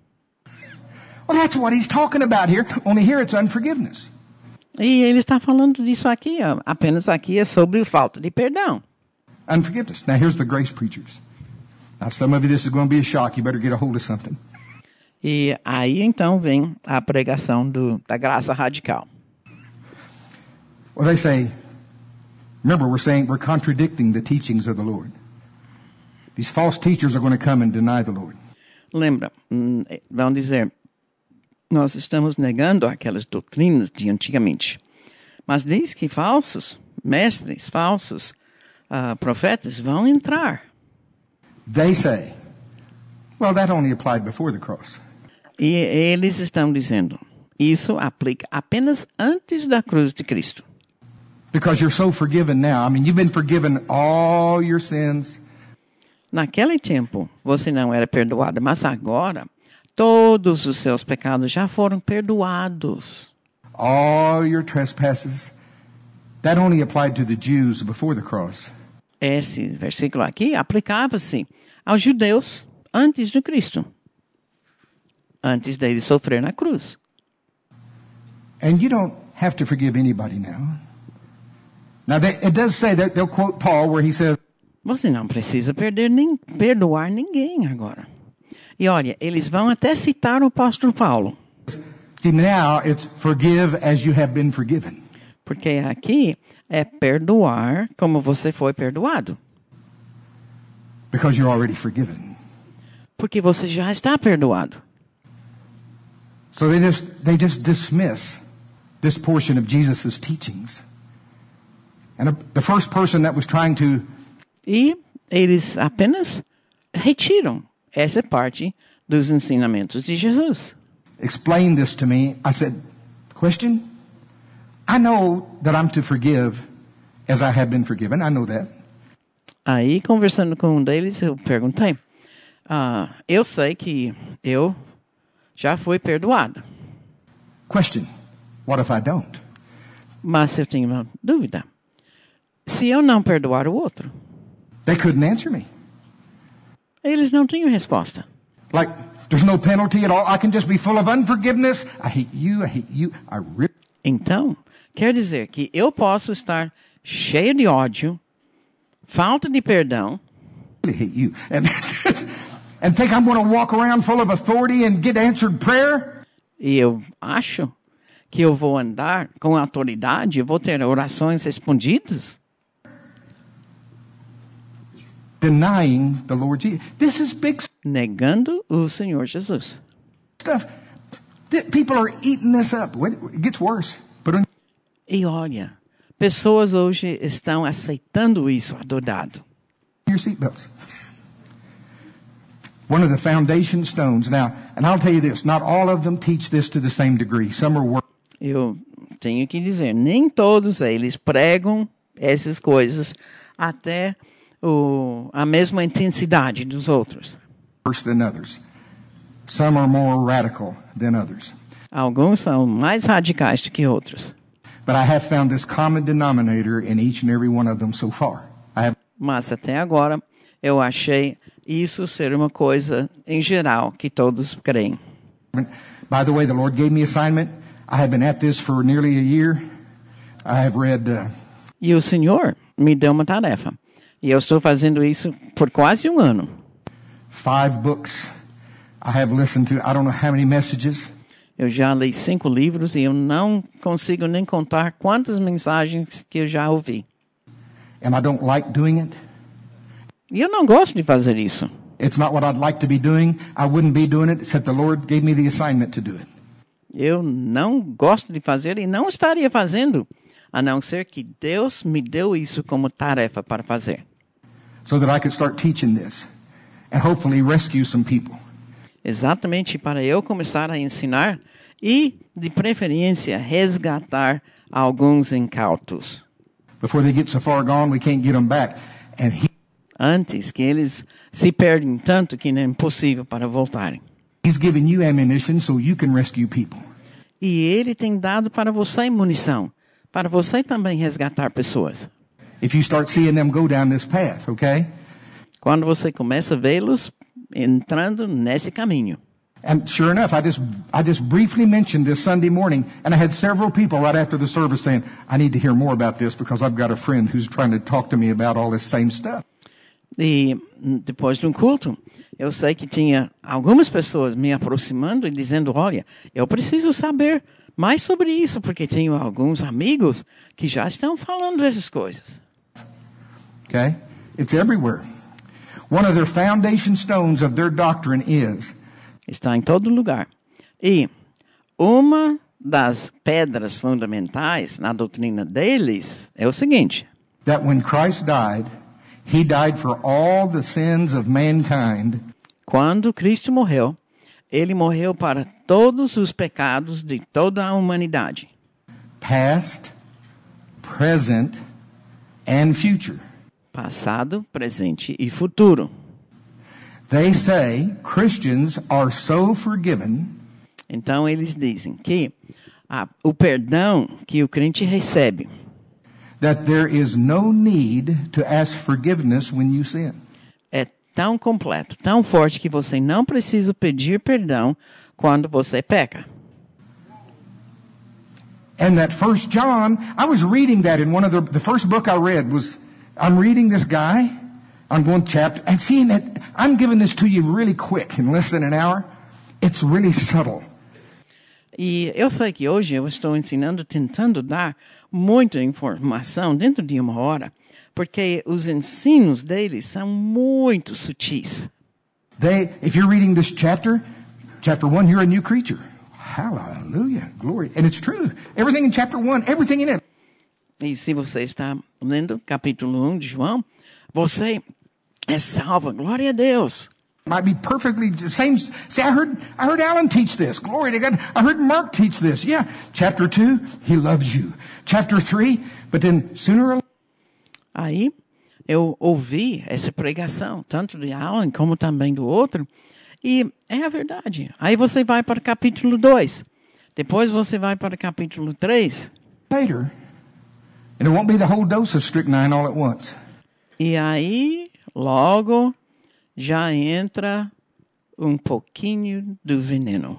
Well, that's what he's talking about here. Only here it's unforgiveness. E ele está falando disso aqui, ó. Apenas aqui é sobre falta de perdão. Unforgiveness. Now here's the grace preachers. Now some of you this is going to be a shock. You better get a hold of something. E aí então vem a pregação da graça radical. Well, they say, remember we're contradicting the teachings of the Lord. These false teachers are going to come and deny the Lord. Lembra, vão dizer, nós estamos negando aquelas doutrinas de antigamente. Mas diz que falsos mestres, falsos profetas vão entrar. They say, well, that only applied before the cross. E eles estão dizendo, isso aplica apenas antes da cruz de Cristo. Because you're so forgiven now. I mean, you've been forgiven all your sins. Naquele tempo, você não era perdoado, mas agora, todos os seus pecados já foram perdoados. All your trespasses. That only applied to the Jews before the cross. Esse versículo aqui aplicava-se aos judeus antes de Cristo. Antes dele sofrer na cruz. And you don't have to forgive anybody now. Now, it does say that they'll quote Paul where he says, Você não precisa perdoar ninguém agora. E olha, eles vão até citar o apóstolo Paulo. see, now it's forgive as you have been forgiven. Porque aqui é perdoar como você foi perdoado. Because you're already forgiven. Porque você já está perdoado. So they just dismiss this portion of Jesus' teachings. And the first person that was trying to E eles apenas retiram essa parte dos ensinamentos de Jesus. explain this to me, I said, question? I know that I'm to forgive as I have been forgiven. I know that. Aí, conversando com um deles, eu perguntei, eu sei que eu já fui perdoado. Question, what if I don't? Mas eu tenho uma dúvida. Se eu não perdoar o outro, They couldn't answer me. eles não tinham resposta. Like, there's no penalty at all. I can just be full of unforgiveness. I hate you. I rip. Então, quer dizer que eu posso estar cheio de ódio, falta de perdão, really hate you. And think I'm going to walk around full of authority and get answered prayer? e eu acho que eu vou andar com autoridade, eu vou ter orações respondidas, Denying the Lord Jesus. This is big negando o Senhor Jesus. stuff. People are eating this up. It gets worse. But E olha, pessoas hoje estão aceitando isso adorado. your seatbelts. One of the foundation stones. Now, and I'll tell you this, not all of them teach this to the same degree. Some are worse. Eu tenho que dizer, nem todos eles pregam essas coisas até a mesma intensidade dos outros. Worse than others. Some are more radical than others. Alguns são mais radicais do que outros. But I have found this common denominator in each and every one of them so far. Mas até agora eu achei isso ser uma coisa em geral que todos creem. By the way, the Lord gave me assignment. I have been at this for nearly a year. I have read E o Senhor me deu uma tarefa. E eu estou fazendo isso por quase um ano. 5 books. I have listened to I don't know how many messages. Eu já li 5 livros e eu não consigo nem contar quantas mensagens que eu já ouvi. And I don't like doing it. E eu não gosto de fazer isso. It's not what I'd like to be doing. I wouldn't be doing it except the Lord gave me the assignment to do it. Eu não gosto de fazer e não estaria fazendo, a não ser que Deus me deu isso como tarefa para fazer. So that I could start teaching this and hopefully rescue some people. Exatamente para eu começar a ensinar e, de preferência, resgatar alguns incautos. Before they get so far gone, we can't get them back. And Antes que eles se perdem tanto que não é impossível para voltarem. He's given you ammunition so you can rescue people. E Ele tem dado para você munição, para você também resgatar pessoas. If you start seeing them go down this path, okay? Quando você começa a vê-los entrando nesse caminho. And sure enough, I just briefly mentioned this Sunday morning, and I had several people right after the service saying, I need to hear more about this because I've got a friend who's trying to talk to me about all this same stuff. E depois de um culto, eu sei que tinha algumas pessoas me aproximando e dizendo, olha, eu preciso saber mais sobre isso, porque tenho alguns amigos que já estão falando dessas coisas. Okay? It's everywhere. One of their foundation stones of their doctrine is Está em todo lugar. E uma das pedras fundamentais na doutrina deles é o seguinte: that when Christ died, He died for all the sins of mankind. Quando Cristo morreu, Ele morreu para todos os pecados de toda a humanidade. Past, present, and future. Passado, presente e futuro. They say Christians are so forgiven. Então eles dizem que o perdão que o crente recebe That there is no need to ask forgiveness when you sin. é tão completo, tão forte que você não precisa pedir perdão quando você peca. And that 1 John, I was reading that in one of the first book I read was, I'm reading this guy on one chapter and seeing that I'm giving this to you really quick in less than an hour. It's really subtle. E eu sei que hoje eu estou ensinando, tentando dar muita informação dentro de uma hora, porque os ensinos deles são muito sutis. If you're reading this chapter 1, you're a new creature. Hallelujah, glory. And it's true. Everything in chapter 1, everything in it. E se você está lendo capítulo 1 de João, você é salvo, glória a Deus. Might be perfectly the same. See, I heard Alan teach this. Glory to God. I heard Mark teach this. Yeah. Chapter 2, He loves you. Chapter 3, but then sooner or later. Aí eu ouvi essa pregação, tanto de Alan como também do outro, e é a verdade. Aí você vai para o capítulo 2. Depois você vai para o capítulo 3. Later, and it won't be the whole dose of strychnine all at once. E aí, logo, já entra um pouquinho do veneno.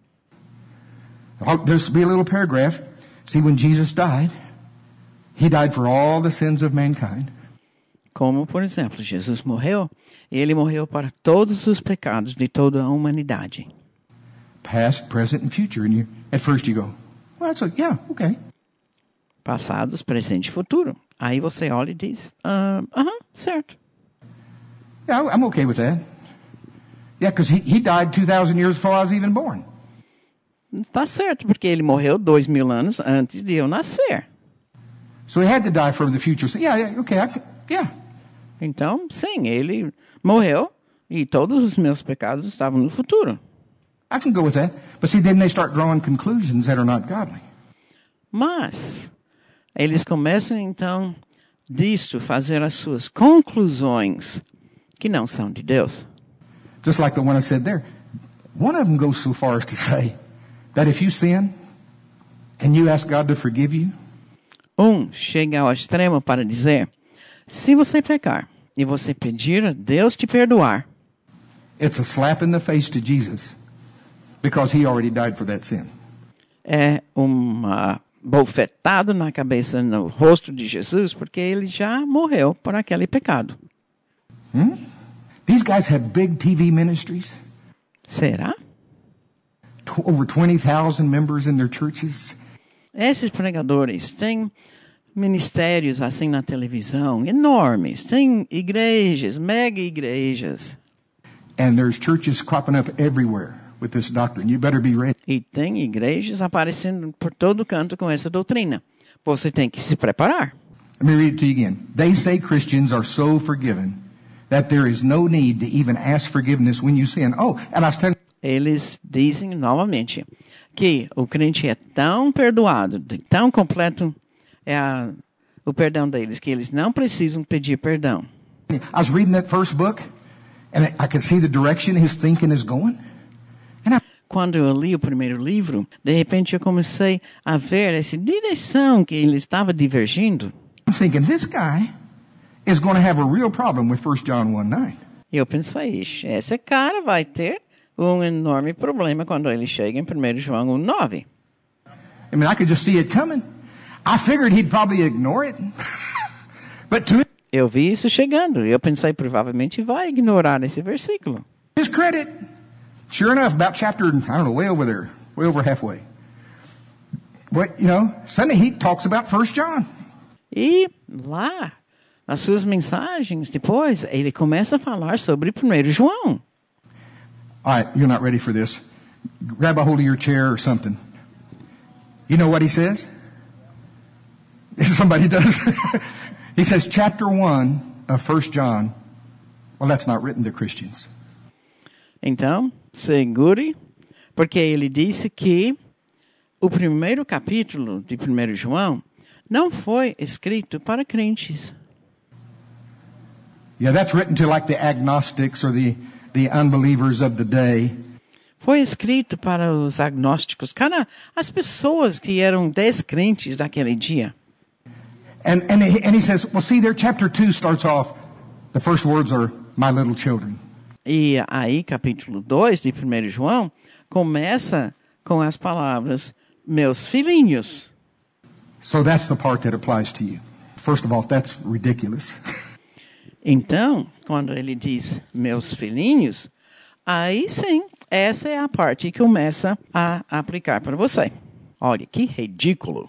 There'll be a little paragraph. See, when Jesus died, He died for all the sins of mankind. Como, por exemplo, Jesus morreu, Ele morreu para todos os pecados de toda a humanidade. Past, present, and future. And at first you go, well, yeah, okay. Passados, presente e futuro. Aí você olha e diz, certo. Yeah, I'm okay with that. Yeah, because he died 2,000 years before I was even born. Está certo, porque Ele morreu 2.000 anos antes de eu nascer. So He had to die for the future. So yeah, okay, yeah. Então, sim, Ele morreu e todos os meus pecados estavam no futuro. I can go with that. But see, then they start drawing conclusions that are not godly. Mas eles começam, então, disto, fazer as suas conclusões que não são de Deus. Just like the one I said there. One of them goes so far as to say that if you sin and you ask God to forgive you, chega ao extremo para dizer, se você pecar e você pedir a Deus te perdoar, it's a slap in the face to Jesus because He already died for that sin. É uma bofetada na cabeça, no rosto de Jesus, porque Ele já morreu por aquele pecado. These guys have big TV ministries. Será? Over 20,000 members in their churches. Esses pregadores têm ministérios assim na televisão, enormes. Tem igrejas, mega igrejas. And there's churches cropping up everywhere with this doctrine. You better be ready. E tem igrejas aparecendo por todo canto com essa doutrina. Você tem que se preparar. Let me read it to you again. They say Christians are so forgiven that there is no need to even ask forgiveness when you sin. Oh, and I was telling Eles dizem novamente que o crente é tão perdoado, tão completo o perdão deles, que eles não precisam pedir perdão. I was reading that first book, and I could see the direction his thinking is going. Quando eu li o primeiro livro, de repente eu comecei a ver essa direção que ele estava divergindo. I'm thinking, this guy is going to have a real problem with 1 John 1:9. E eu pensei, esse cara vai ter um enorme problema quando ele chega em 1 João 1:9. I mean, I could just see it coming. I figured he'd probably ignore it. But to Eu vi isso chegando e eu pensei, provavelmente vai ignorar esse versículo. his credit, sure enough, about chapter, I don't know, way over there, way over halfway. But, suddenly he talks about 1 John. E lá, nas suas mensagens, depois, ele começa a falar sobre 1 João. All right, you're not ready for this. Grab a hold of your chair or something. You know what he says? Somebody does. He says, chapter 1 of 1 John, well, that's not written to Christians. Então, segure, porque ele disse que o primeiro capítulo de 1 João não foi escrito para crentes. Yeah, that's written to like the agnostics or the unbelievers of the day. Foi escrito para os agnósticos, as pessoas que eram descrentes daquele dia. And he says, well, see there, chapter 2 starts off, the first words are, my little children. E aí, capítulo 2 de 1 João, começa com as palavras, meus filhinhos. So that's the part that applies to you. First of all, that's ridiculous. Então, quando ele diz, meus filhinhos, aí sim, essa é a parte que começa a aplicar para você. Olha, que ridículo.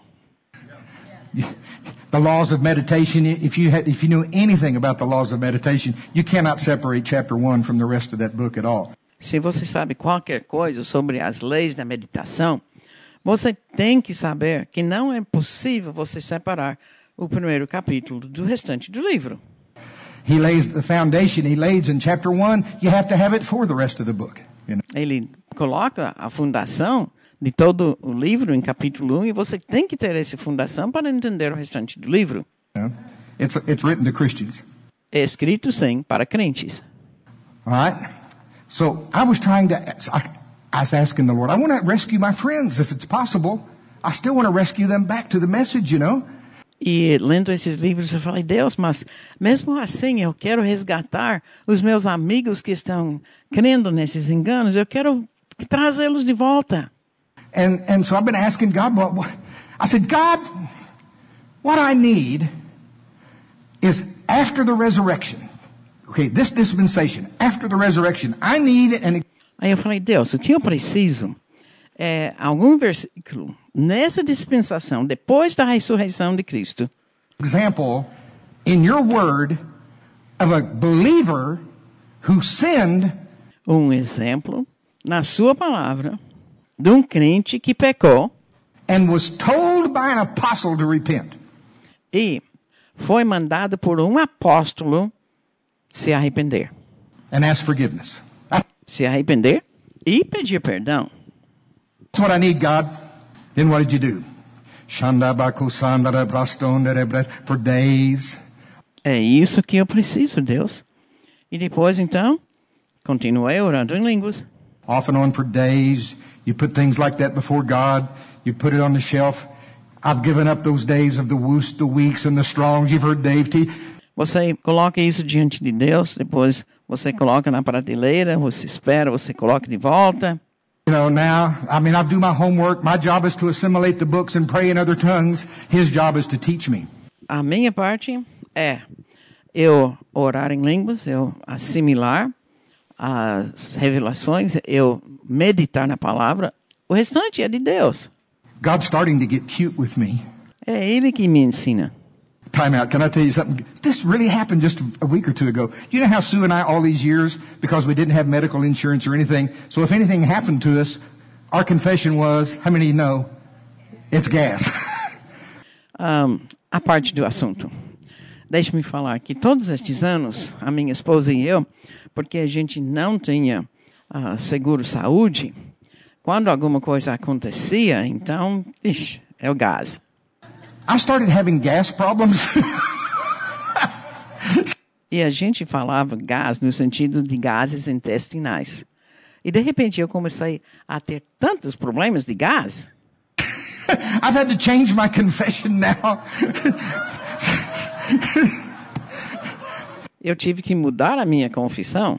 The laws of meditation, if you knew anything about the laws of meditation, you cannot separate chapter 1 from the rest of that book at all. Se você sabe qualquer coisa sobre as leis da meditação, você tem que saber que não é possível você separar o primeiro capítulo do restante do livro. He lays the foundation, he lays in chapter 1, you have to have it for the rest of the book. Ele coloca a fundação de todo o livro em capítulo 1 e você tem que ter essa fundação para entender o restante do livro. It's written to Christians. É escrito, sim, para crentes. All right? So I was asking the Lord, I want to rescue my friends if it's possible. I still want to rescue them back to the message, E lendo esses livros eu falei, Deus, mas mesmo assim eu quero resgatar os meus amigos que estão crendo nesses enganos, eu quero trazê-los de volta. And so I've been asking God, I said, God, what I need is after the resurrection. Okay, this dispensation, after the resurrection, I need Aí eu falei, Deus, o que eu preciso é algum versículo nessa dispensação, depois da ressurreição de Cristo. Example in your word of a believer who sinned. Um exemplo na sua palavra de um crente que pecou and was told by an apostle to repent. E foi mandado por um apóstolo se arrepender. And ask forgiveness. Se arrepender e pedir perdão. That's what I need, God. Then what did you do? For days. É isso que eu preciso, Deus. E depois, então, continuei orando em línguas. Off and on for days. You put things like that before God. You put it on the shelf. I've given up those days of the woos, the weaks, and the strongs. You've heard Dave T. Você coloca isso diante de Deus, depois você coloca na prateleira, você espera, você coloca de volta. Now, I do my homework. My job is to assimilate the books and pray in other tongues. His job is to teach me. A minha parte é eu orar em línguas, eu assimilar as revelações, eu meditar na palavra. O restante é de Deus. God's starting to get cute with me. É Ele que me ensina. Time out. Can I tell you something? This really happened just a week or two ago. You know how Sue and I, all these years, because we didn't have medical insurance or anything, so if anything happened to us, our confession was, how many know? It's gas. A parte do assunto. Deixe-me falar que todos estes anos, a minha esposa e eu, porque a gente não tinha seguro-saúde, quando alguma coisa acontecia, então, é o gás. I started having gas problems. E a gente falava gás no sentido de gases intestinais. E de repente eu comecei a ter tantos problemas de gás. I've had to change my confession now. Eu tive que mudar a minha confissão.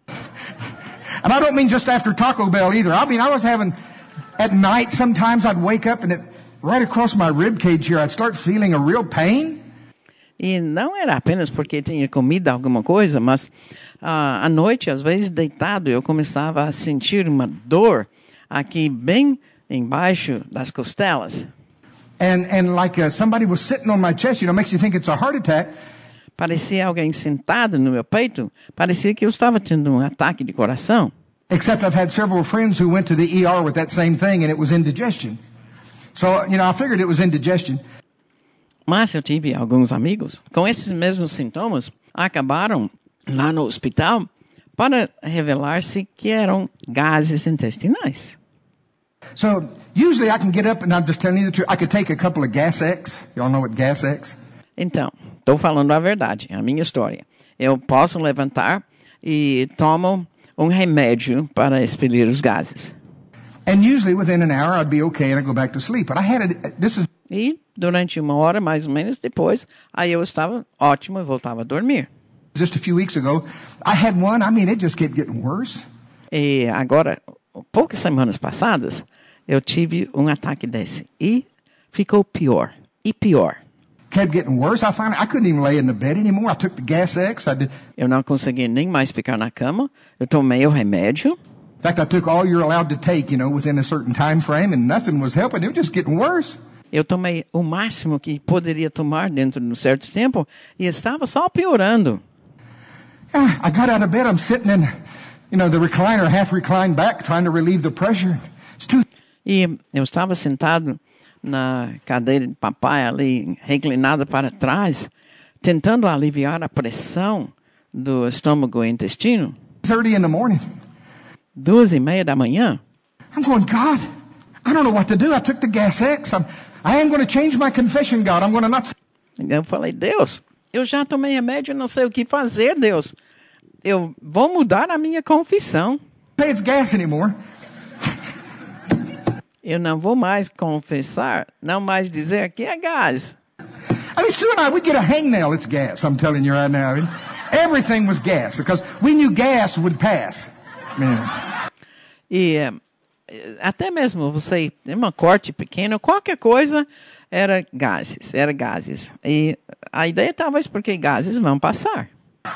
And I don't mean just after Taco Bell either. I mean, I was having, at night, sometimes I'd wake up and right across my rib cage here, I'd start feeling a real pain. E não era apenas porque tinha comido alguma coisa, mas à noite, às vezes deitado, eu começava a sentir uma dor aqui bem embaixo das costelas. And like somebody was sitting on my chest, makes you think it's a heart attack. Parecia alguém sentado no meu peito. Parecia que eu estava tendo um ataque de coração. Except I've had several friends who went to the ER with that same thing and it was indigestion. So, I figured it was indigestion. Mas eu tive alguns amigos com esses mesmos sintomas, acabaram lá no hospital para revelar-se que eram gases intestinais. So, usually I can get up and I'm just telling you the truth. I could take a couple of Gas-X. Y'all know what Gas-X? Então, estou falando a verdade, a minha história. Eu posso levantar e tomo um remédio para expelir os gases. And usually within an hour I'd be okay and I'd go back to sleep. But I had E durante uma hora, mais ou menos, depois, aí eu estava ótimo e voltava a dormir. Just a few weeks ago, I had one, it just kept getting worse. E agora, poucas semanas passadas, eu tive um ataque desse. E ficou pior. E pior. Kept getting worse. I couldn't even lay in the bed anymore. I took the Gas-X. Eu não consegui nem mais ficar na cama. Eu tomei o remédio. In fact, I took all you're allowed to take, within a certain time frame, and nothing was helping. It was just getting worse. Eu tomei o máximo que poderia tomar dentro de um certo tempo e estava só piorando. I got out of bed. I'm sitting in, the recliner, half reclined back, trying to relieve the pressure. E eu estava sentado na cadeira de papai ali, reclinada para trás, tentando aliviar a pressão do estômago e intestino. 30 in the morning. 2:30 da manhã. I'm going, God, I don't know what to do. I took the Gas-X. I am going to change my confession, God. I'm going to not... Eu falei, Deus, eu já tomei remédio, não sei o que fazer, Deus. Eu vou mudar a minha confissão. Say it's gas anymore. Eu não vou mais confessar, não mais dizer que é gás. Sue and I, we get a hangnail, it's gas. I'm telling you right now. Everything was gas because we knew gas would pass. Man. E até mesmo você tem uma corte pequena, qualquer coisa era gases. E a ideia talvez porque gases vão passar.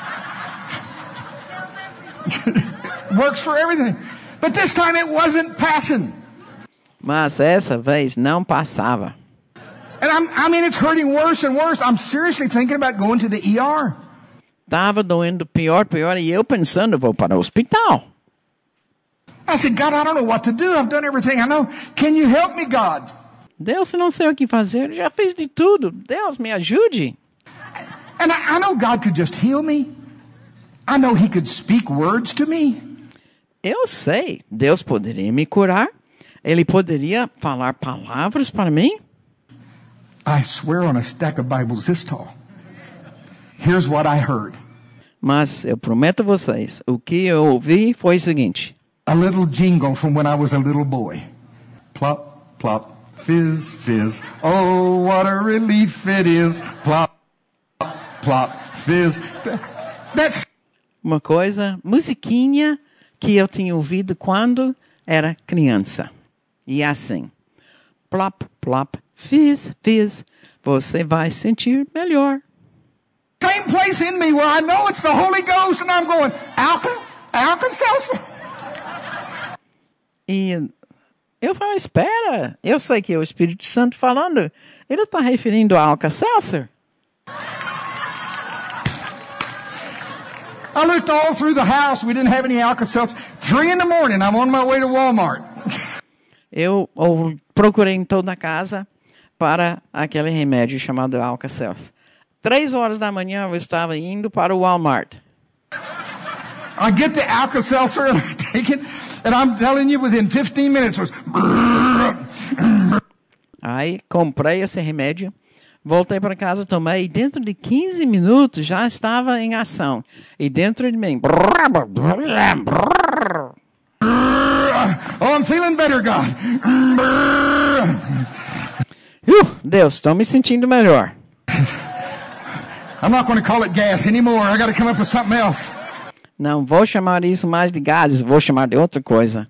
Works for everything. But this time it wasn't passing. Mas essa vez não passava. And it's hurting worse and worse. I'm seriously thinking about going to the ER. Tava doendo pior, e eu pensando, vou para o hospital. I said, God, I don't know what to do. I've done everything I know. Can you help me, God? Deus, eu não sei o que fazer. Eu já fiz de tudo. Deus, me ajude. And I know God could just heal me. I know He could speak words to me. Eu sei. Deus poderia me curar. Ele poderia falar palavras para mim. I swear on a stack of Bibles this tall. Here's what I heard. Mas eu prometo a vocês, o que eu ouvi foi o seguinte. A little jingle from when I was a little boy. Plop, plop, fizz, fizz. Oh, what a relief it is. Plop, plop, fizz. That's uma coisa, musiquinha que eu tinha ouvido quando era criança. E assim, plop, plop, fizz, fizz. Você vai sentir melhor. Same place in me where I know it's the Holy Ghost and I'm going, Alka-Seltzer. E eu falo, espera, eu sei que é o Espírito Santo falando. Ele está referindo a Alka-Seltzer. I looked all through the house. We didn't have any Alka-Seltzer. 3 in the morning, I'm on my way to Walmart. Eu procurei em toda a casa para aquele remédio chamado Alka-Seltzer. 3 horas da manhã eu estava indo para o Walmart. I get the Alka-Seltzer and I take it, and I'm telling you, within 15 minutes it was... Aí comprei esse remédio, voltei para casa, tomei, e dentro de 15 minutos já estava em ação. E dentro de mim... Oh, I'm feeling better, God. Deus, estou me sentindo melhor. I'm not going to call it gas anymore. I got to come up with something else. Não vou chamar isso mais de gases, vou chamar de outra coisa.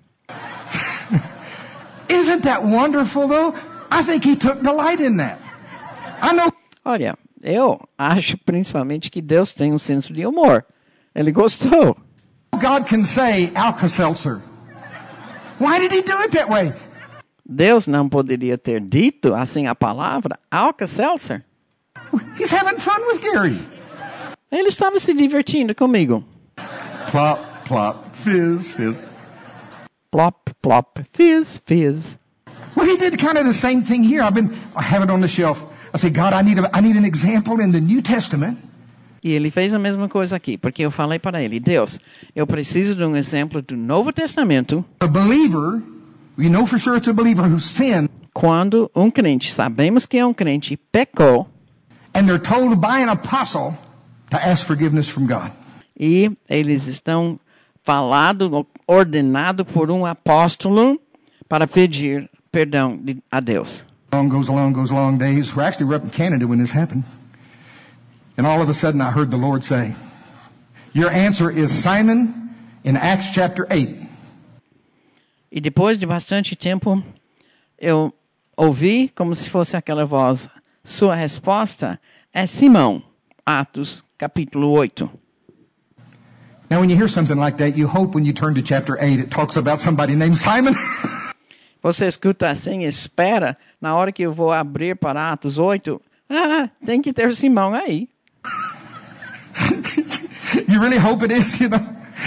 Isn't that wonderful, though? I think he took delight in that. I know. Olha, eu acho principalmente que Deus tem um senso de humor. Ele gostou. God can say Alka-Seltzer. Why did he do it that way? Deus não poderia ter dito assim a palavra Alka-Seltzer. He's having fun with Gary. Ele estava se divertindo comigo. Plop, plop, fizz, fizz. Plop, plop, fizz, fizz. Well, he did kind of the same thing here. I have it on the shelf. I say, God, I need an example in the New Testament. E ele fez a mesma coisa aqui, porque eu falei para ele, Deus, eu preciso de um exemplo do Novo Testamento. A believer, we know for sure it's a believer who sinned. Quando um crente, sabemos que é um crente, pecou. And they're told by an apostle to ask forgiveness from God. E eles estão ordenado por um apóstolo para pedir perdão a Deus. Goes along, days. We're actually up in Canada when this happened. And all of a sudden I heard the Lord say, your answer is Simon in Acts chapter 8. E depois de bastante tempo, eu ouvi como se fosse aquela voz, sua resposta é Simão, Atos capítulo 8. Now when you hear something like that, you hope when you turn to chapter 8, it talks about somebody named Simon. Você escuta assim, espera, na hora que eu vou abrir para Atos 8, tem que ter Simão aí. You really hope it is, you know.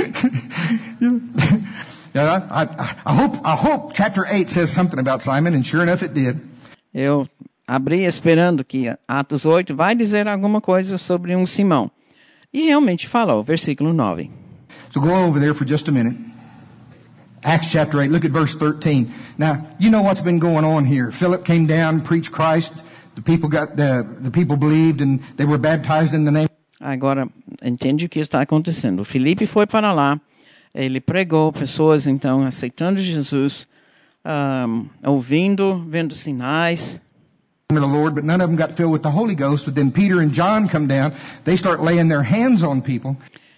Yeah, I hope chapter 8 says something about Simon, and sure enough it did. Eu abri esperando que Atos 8 vai dizer alguma coisa sobre um Simão. E realmente falou, versículo 9. So go over there for just a minute. Acts chapter 8, look at verse 13. Now, you know what's been going on here. Philip came down, preached Christ. The people believed and they were baptized in the name. Agora, entende o que está acontecendo. O Filipe foi para lá, ele pregou, pessoas então aceitando Jesus, ouvindo, vendo sinais. The Lord, but none of them got filled with the Holy Ghost. But then Peter and John come down. They start laying their hands on people.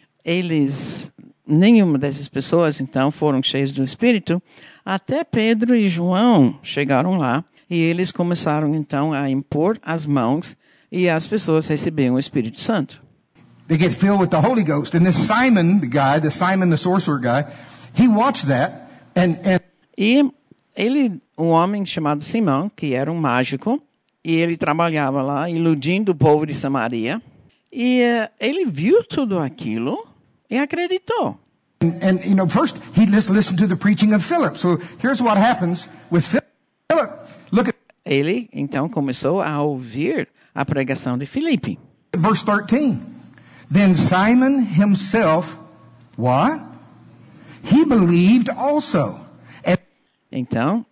Nenhuma dessas pessoas então foram cheias do Espírito. Até Pedro e João chegaram lá e eles começaram então a impor as mãos e as pessoas receberam o Espírito Santo. They get filled with the Holy Ghost. And this Simon, the sorcerer guy, he watched that E um homem chamado Simão, que era um mágico, e ele trabalhava lá iludindo o povo de Samaria, e ele viu tudo aquilo e acreditou. And you know, first he listened to the preaching of Philip. So here's what happens with Philip. Look at Ele então começou a ouvir a pregação de Filipe. Verse 13. Then Simon himself, what? He believed also. Então,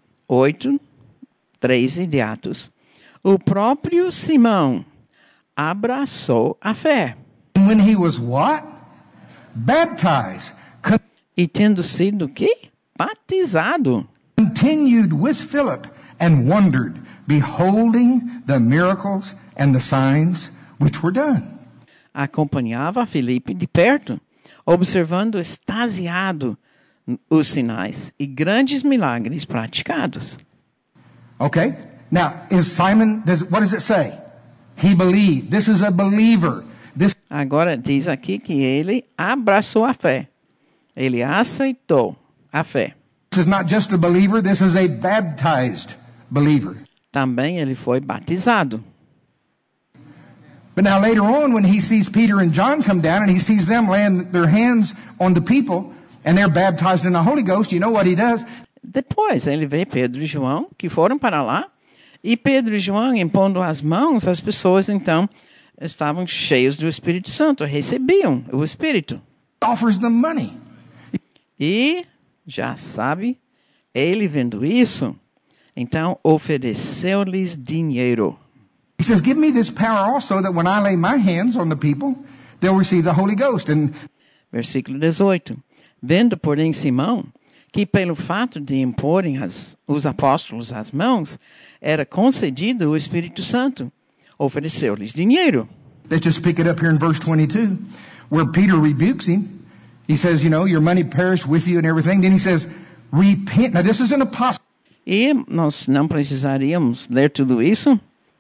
8:13 de Atos. O próprio Simão abraçou a fé. And when he was what? Baptized. E tendo sido quê? Batizado. Continued with Philip and wondered, beholding the miracles and the signs which were done. Acompanhava Filipe de perto, observando extasiado os sinais e grandes milagres praticados. Okay? Now, is Simon, what does it say? He believed. This is a believer. Agora diz aqui que ele abraçou a fé. Ele aceitou a fé. This is not just a believer, this is a baptized believer. Também ele foi batizado. But now later on, when he sees Peter and John come down and he sees them laying their hands on the people and they're baptized in the Holy Ghost, you know what he does? Depois ele vê Pedro e João, que foram para lá, e Pedro e João, impondo as mãos, as pessoas então estavam cheios do Espírito Santo, recebiam o Espírito. Offers them money. E, já sabe, ele vendo isso, então ofereceu-lhes dinheiro. He says, give me this power also that when I lay my hands on the people, they'll receive the Holy Ghost. And Versículo 18. Vendo, porém, Simão, que pelo fato de imporem os apóstolos as mãos, era concedido o Espírito Santo, ofereceu-lhes dinheiro. let's just pick it up here in verse 22, where Peter rebukes him. He says, your money perished with you and everything. Then he says, repent. Now this is an apostle. E nós não precisaríamos ler tudo isso,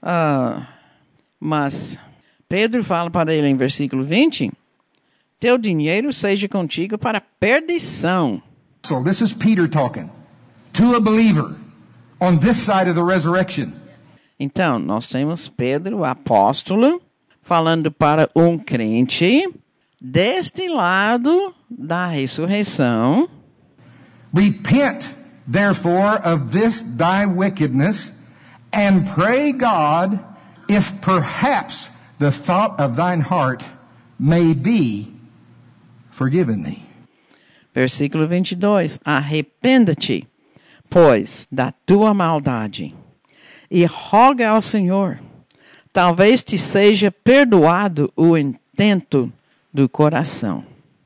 mas Pedro fala para ele em versículo 20, teu dinheiro seja contigo para perdição. So this is Peter talking to a believer on this side of the resurrection. Então, nós temos Pedro, o apóstolo, falando para um crente deste lado da ressurreição. Repent, therefore, of this thy wickedness, and pray God, if perhaps the thought of thine heart may be forgiven thee. Versículo 22. Arrependa-te, pois, da tua maldade, e roga ao Senhor, talvez te seja perdoado o intento do coração.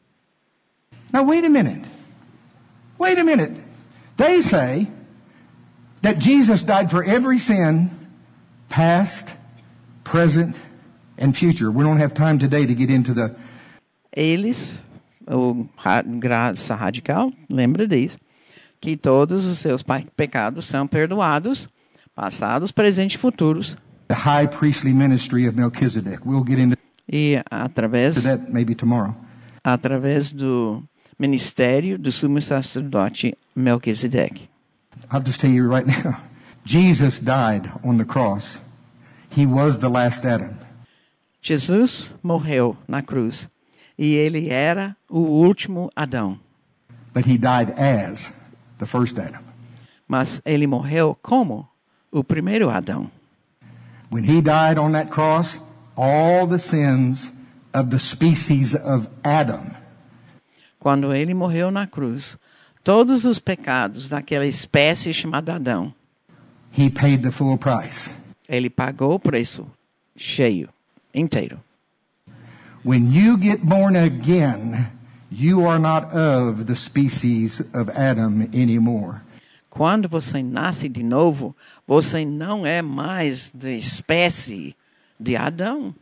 Now wait a minute. Wait a minute. They say that Jesus died for every sin, past, present, and future. We don't have time today to get into the... Eles, o graça radical, lembra disso, que todos os seus pecados são perdoados, passados, presentes e futuros. The high priestly ministry of Melchizedek. We'll get into E através that maybe tomorrow. Através do ministério do sumo sacerdote Melquisedeque. I'll just tell you right now. Jesus died on the cross. He was the last Adam. Jesus morreu na cruz e ele era o último Adão. But he died as the first Adam. Mas ele morreu como o primeiro Adão. When he died on that cross, all the sins of the species of Adam Quando ele morreu na cruz, todos os pecados daquela espécie chamada Adão, he paid the full price. ele pagou o preço cheio, inteiro. When you get born again, you are not of the species of Adam anymore. Quando você nasce de novo, você não é mais da espécie de Adão.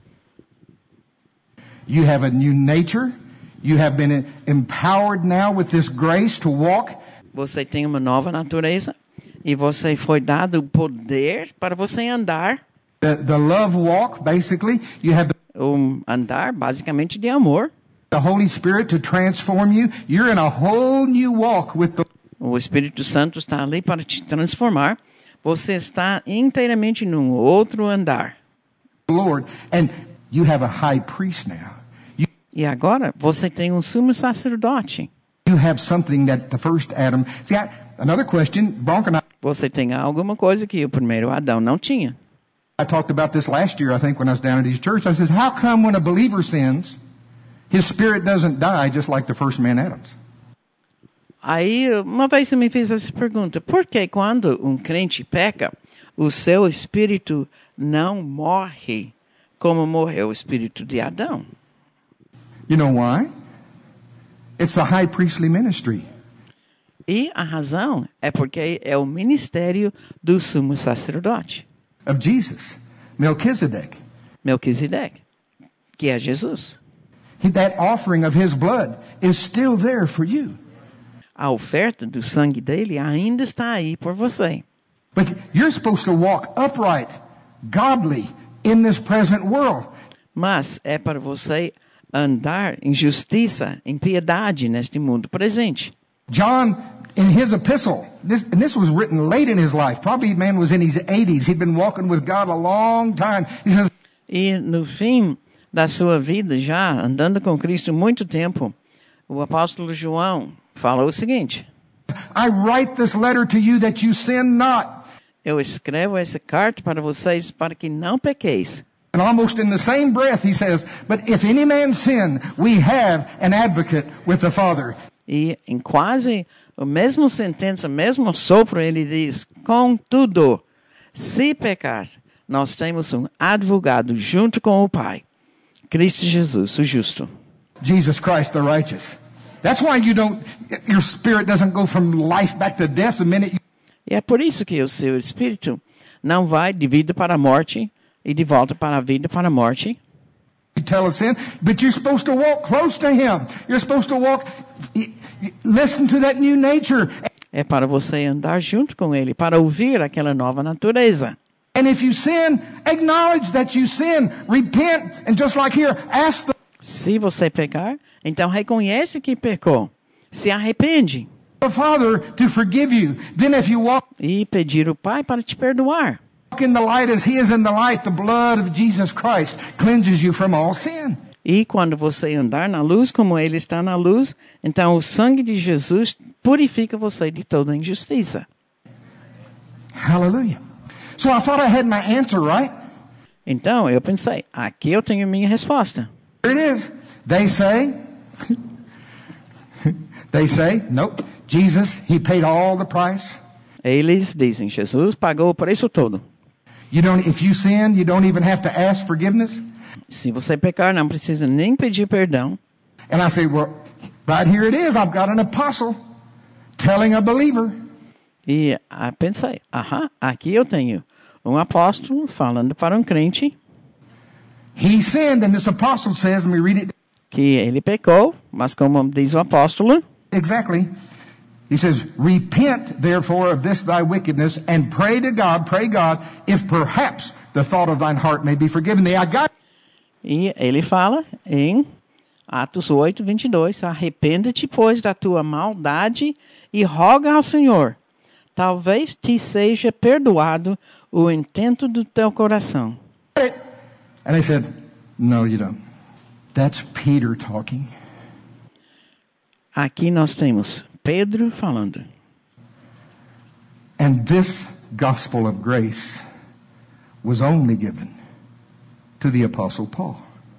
You have a new nature. You have been empowered now with this grace to walk. Você tem uma nova natureza e você foi dado o poder para você andar. The love walk, basically. You have Andar, basicamente, de amor. the Holy Spirit to transform you. You're in a whole new walk with the O Espírito Santo está ali para te transformar. Você está inteiramente num outro andar. Lord. And you have a high priest now. E agora você tem um sumo sacerdote. You have something that the first Adam... See, another question, Bronk and Você tem alguma coisa que o primeiro Adão não tinha. I talked about this last year, I think, when I was down at his church. I says, how come when a believer sins, his spirit doesn't die just like the first man Adam's? Aí, uma vez você me fez essa pergunta. Por que quando um crente peca, o seu espírito não morre como morreu o espírito de Adão? You know why? It's a high priestly ministry. E a razão é porque é o ministério do sumo sacerdote, Of Jesus, Melchizedek. Melquisedeque, que é Jesus. That offering of his blood is still there for you. A oferta do sangue dele ainda está aí por você. But you're supposed to walk upright, godly, in this present world. Mas é para você andar em justiça, em piedade neste mundo presente. John, in his epistle, this was written late in his life. Probably the man was in his 80s. He'd been walking with God a long time. He says, E no fim da sua vida, já andando com Cristo muito tempo, o apóstolo João falou o seguinte: I write this letter to you that you sin not. eu escrevo essa carta para vocês para que não pequeis. And almost in the same breath he says, but if any man sin, we have an advocate with the Father. E em quase a mesma sentença, mesmo sopro, ele diz: contudo, se pecar, nós temos um advogado junto com o Pai, Cristo Jesus, o justo. Jesus Christ the righteous. That's why your spirit doesn't go from life back to death the minute you... E é por isso que o seu espírito não vai de vida para a morte e de volta para a vida para a morte. You tell us sin, but you're supposed to walk close to Him. You're supposed to listen to that new nature. É para você andar junto com Ele, para ouvir aquela nova natureza. And if you sin, acknowledge that you sin. Repent, and just like here, ask the Se você pecar, então reconhece que pecou. Se arrepende. Father to forgive you. Then if you walk E pedir ao Pai para te perdoar. in the light as He is in the light, the blood of Jesus Christ cleanses you from all sin. E quando você andar na luz como Ele está na luz, então o sangue de Jesus purifica você de toda injustiça. Hallelujah. So I thought I had my answer, right? Então eu pensei, aqui eu tenho minha resposta. Here it is. They say, nope, Jesus, He paid all the price. Eles dizem, Jesus pagou o preço todo. If you sin, you don't even have to ask forgiveness. Se você pecar, não precisa nem pedir perdão. And I say, well, right here it is. I've got an apostle telling a believer. E pensei, aqui eu tenho um apóstolo falando para um crente He sinned, and this apostle says, let me read it que ele pecou, mas como diz o apóstolo, exactly. He says, repent therefore of this thy wickedness, and pray God, if perhaps the thought of thine heart may be forgiven thee. e ele fala em Atos 8, 22, arrependa-te, pois, da tua maldade e roga ao Senhor. Talvez te seja perdoado o intento do teu coração. And I said, no, you don't. That's Peter talking. Aqui nós temos Pedro falando. And this gospel of grace was only given to the apostle Paul.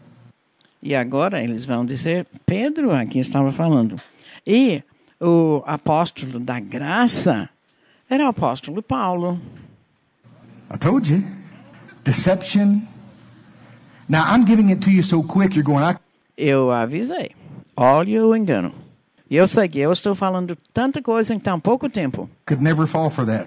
E agora eles vão dizer, Pedro aqui estava falando. E o apóstolo da graça era o apóstolo Paulo. I told you. Deception. Now I'm giving it to you so quick you're going, Eu avisei. Olha o engano. E eu sei que eu estou falando tanta coisa em tão pouco tempo. could never fall for that.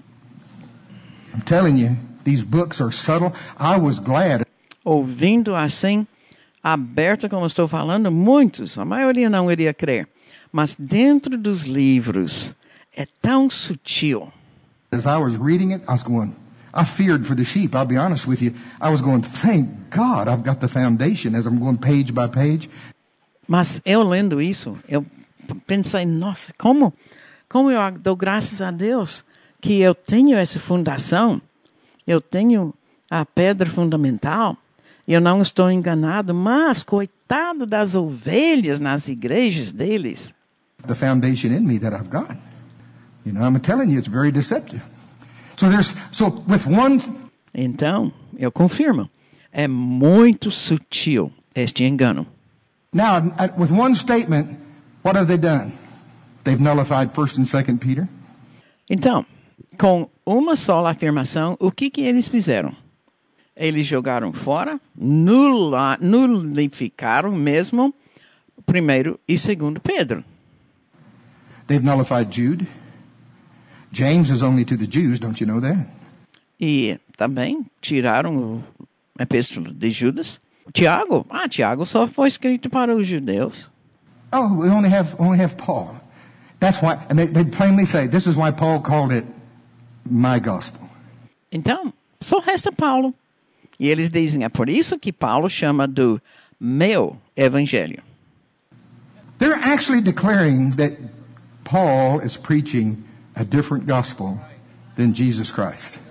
I'm telling you, these books are subtle. I was glad. Ouvindo assim, aberto como estou falando, muitos, a maioria não iria crer. Mas dentro dos livros, é tão sutil. As I was reading it, I was going, I feared for the sheep, I'll be honest with you. I was going, thank God I've got the foundation as I'm going page by page. Mas eu lendo isso, eu pensei, nossa, como eu dou graças a Deus que eu tenho essa fundação, eu tenho a pedra fundamental, eu não estou enganado, mas coitado das ovelhas nas igrejas deles. The foundation in me that I've got. You know, I'm telling you, it's very deceptive. So with one... Então, eu confirmo, é muito sutil este engano. Now, with one statement, what have they done? They've nullified 1st and 2nd Peter. Então, com uma só afirmação, o que eles fizeram? Eles jogaram fora, nulificaram mesmo 1º e 2º Pedro. They've nullified Jude. James is only to the Jews, don't you know that? E também tiraram o epístolo de Judas. Tiago só foi escrito para os judeus. Oh, we only have Paul. That's why, and they plainly say, this is why Paul called it my gospel. Então, só resta Paulo. E eles dizem, é por isso que Paulo chama do meu evangelho. They're actually declaring that Paul is preaching a different gospel than Jesus Christ.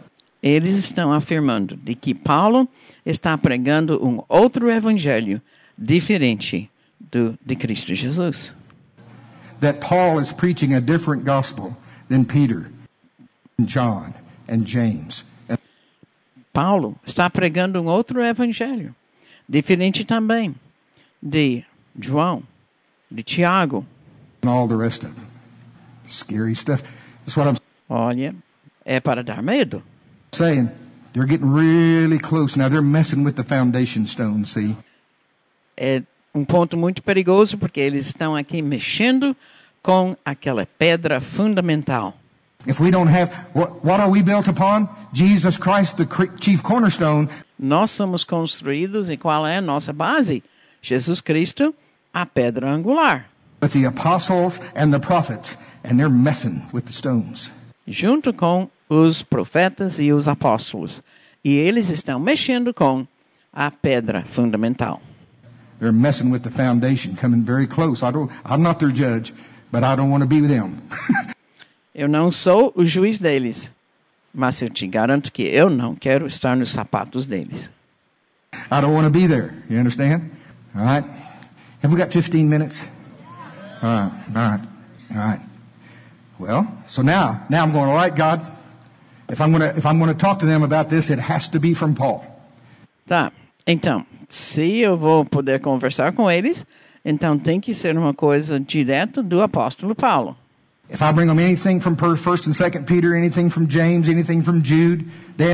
Eles estão afirmando de que Paulo está pregando um outro evangelho diferente do de Cristo Jesus. That Paul is preaching a different gospel than Peter and John and James. Paulo está pregando um outro evangelho, diferente também de João, de Tiago. And all the rest of them. Scary stuff. That's what I'm Olha, é para dar medo. saying. They're getting really close. Now they're messing with the foundation stone, see? É um ponto muito perigoso porque eles estão aqui mexendo com aquela pedra fundamental. If we don't have, what are we built upon? Jesus Christ, the chief cornerstone. Nós somos construídos e qual é a nossa base? Jesus Cristo, a pedra angular. But the apostles and the prophets, and they're messing with the stones. Junto com os profetas e os apóstolos. E eles estão mexendo com a pedra fundamental. They're messing with the foundation, coming very close. I'm not their judge, but I don't want to be with them. Eu não sou o juiz deles, mas eu te garanto que eu não quero estar nos sapatos deles. I don't want to be there. You understand? All right. Have we got 15 minutes? All right. Well, so now I'm going, all right, God, if I'm going to talk to them about this, it has to be from Paul. Tá, então, se eu vou poder conversar com eles, então tem que ser uma coisa direta do apóstolo Paulo. If I bring them anything from 1st and 2nd Peter, anything from James, anything from Jude,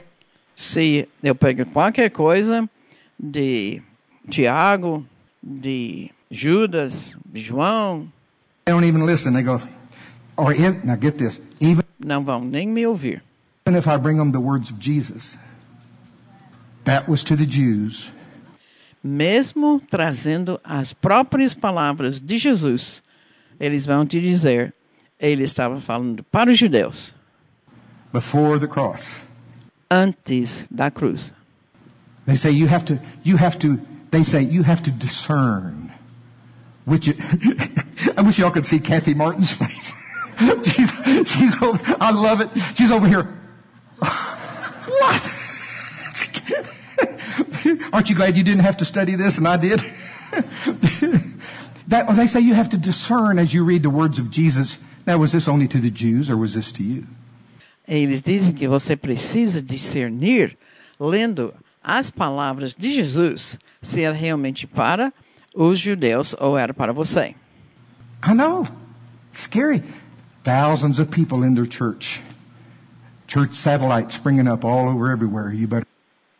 se eu pego qualquer coisa de Tiago, de Judas, de João, they don't even listen. They go, now get this, even não vão nem me ouvir. if I bring them the words of Jesus, that was to the Jews. Mesmo trazendo as próprias palavras de Jesus, eles vão te dizer, ele estava falando para os judeus. Before the cross. Antes da cruz. They say you have to discern which I wish y'all could see Kathy Martin's face. she's over, I love it. She's over here. What? Aren't you glad you didn't have to study this and I did? They say you have to discern as you read the words of Jesus. Now, was this only to the Jews or was this to you? Eles dizem que você precisa discernir, lendo as palavras de Jesus, se era realmente para os judeus ou era para você. I know. Scary. Thousands of people in their church. Church satellites springing up all over everywhere. You better.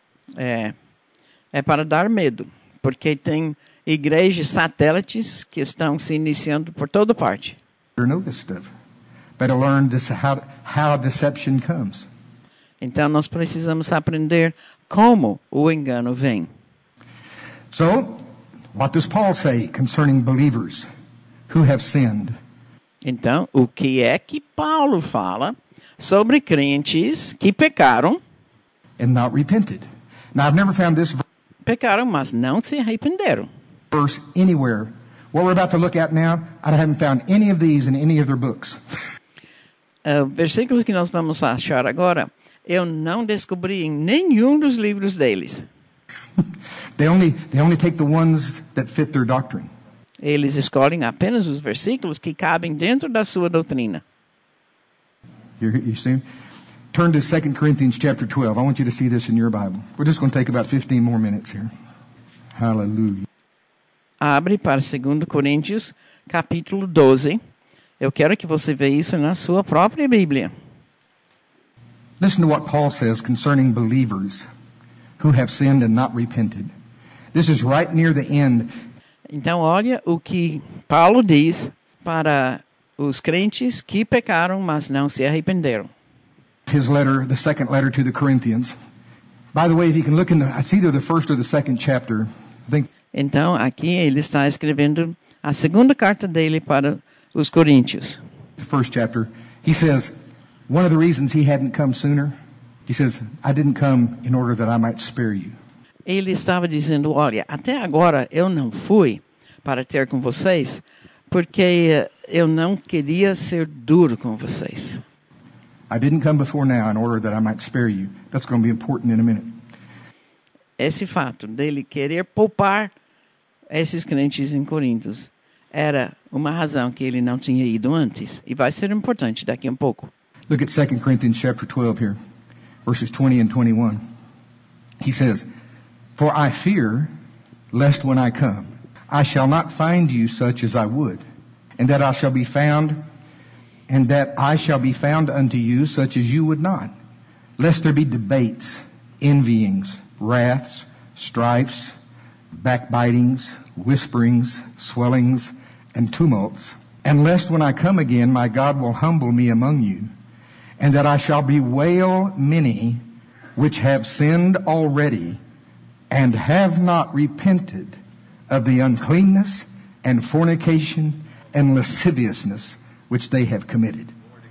É para dar medo, porque tem igrejas satélites que estão se iniciando por toda parte. Know this stuff. Better learn this, how deception comes. Então nós precisamos aprender como o engano vem. So, what does Paul say concerning believers who have sinned? Então, o que é que Paulo fala sobre crentes que pecaram? And not repented. Now, I've never found this Pecaram, mas não se arrependeram. verse anywhere. What we're about to look at now, I haven't found any of these in any of their books. Versículos que nós vamos achar agora, eu não descobri em nenhum dos livros deles. They only take the ones that fit their doctrine. Eles escolhem apenas os versículos que cabem dentro da sua doutrina. You see? Turn to 2 Corinthians chapter 12. I want you to see this in your Bible. We're just going to take about 15 more minutes here. Hallelujah. Abre para 2 Coríntios, capítulo 12. Eu quero que você veja isso na sua própria Bíblia. Listen to what Paul says concerning believers who have sinned and not repented. This is right near the end. Então, olha o que Paulo diz para os crentes que pecaram, mas não se arrependeram. His letter, the second letter to the Corinthians. By the way, if you can look in it's either the first or the second chapter. I think. Então, aqui ele está escrevendo a segunda carta dele para os coríntios. The first chapter. He says, one of the reasons he hadn't come sooner, he says, I didn't come in order that I might spare you. Ele estava dizendo, olha, até agora eu não fui para ter com vocês, porque eu não queria ser duro com vocês. I didn't come before now in order that I might spare you. That's going to be important in a minute. Esse fato dele querer poupar esses crentes em Coríntios era uma razão que ele não tinha ido antes. E vai ser importante daqui a um pouco. Look at 2 Corinthians chapter 12 here, verses 20 and 21. He says, "For I fear, lest when I come, I shall not find you such as I would, and that I shall be found unto you such as you would not, lest there be debates, envyings, wraths, strifes, backbitings, whisperings, swellings, and tumults, and lest when I come again my God will humble me among you, and that I shall bewail many which have sinned already, and have not repented of the uncleanness and fornication and lasciviousness which they have committed."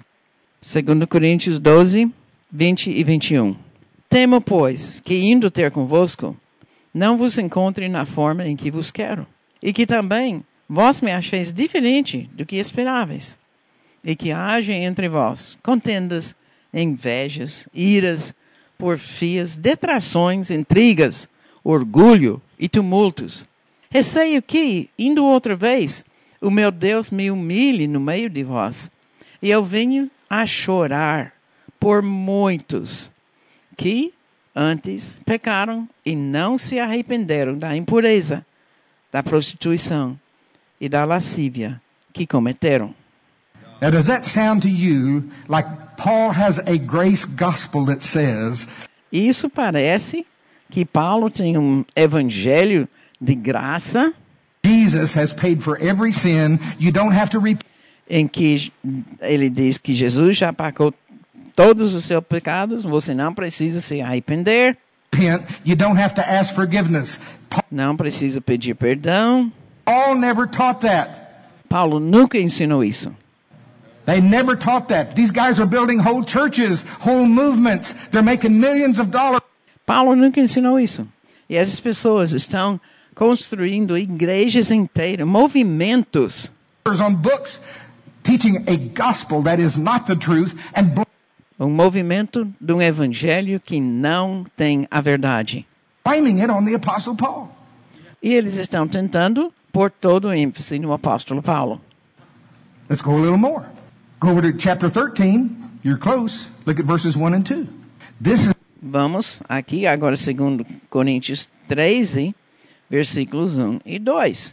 2 Coríntios 12, 20 e 21. Temo, pois, que indo ter convosco, não vos encontre na forma em que vos quero, e que também vós me acheis diferente do que esperáveis, e que haja entre vós contendas, invejas, iras, porfias, detrações, intrigas, orgulho e tumultos. Receio que, indo outra vez, o meu Deus me humilhe no meio de vós, e eu venho a chorar por muitos que antes pecaram e não se arrependeram da impureza, da prostituição e da lascívia que cometeram. Now, does that sound to you like Paul has a grace gospel that says, Isso parece que Paulo tem um evangelho de graça Jesus has paid for every sin, you don't have to repent, em que ele diz que Jesus já pagou todos os seus pecados, você não precisa se arrepender, you don't have to ask forgiveness. não precisa pedir perdão. Paul never taught that. Paulo nunca ensinou isso. They never taught that. These guys are building whole churches, whole movements. They're making millions of dollars. Paulo nunca ensinou isso. E essas pessoas estão construindo igrejas inteiras, movimentos, On books teaching a gospel that is not the truth and um movimento de um evangelho que não tem a verdade. blaming it on the Apostle Paul. E eles estão tentando pôr todo o ênfase no apóstolo Paulo. Let's go a little more. Go over to chapter 13. You're close. Look at verses 1 and 2. This is Vamos aqui agora, 2 Coríntios 13, versículos 1 e 2.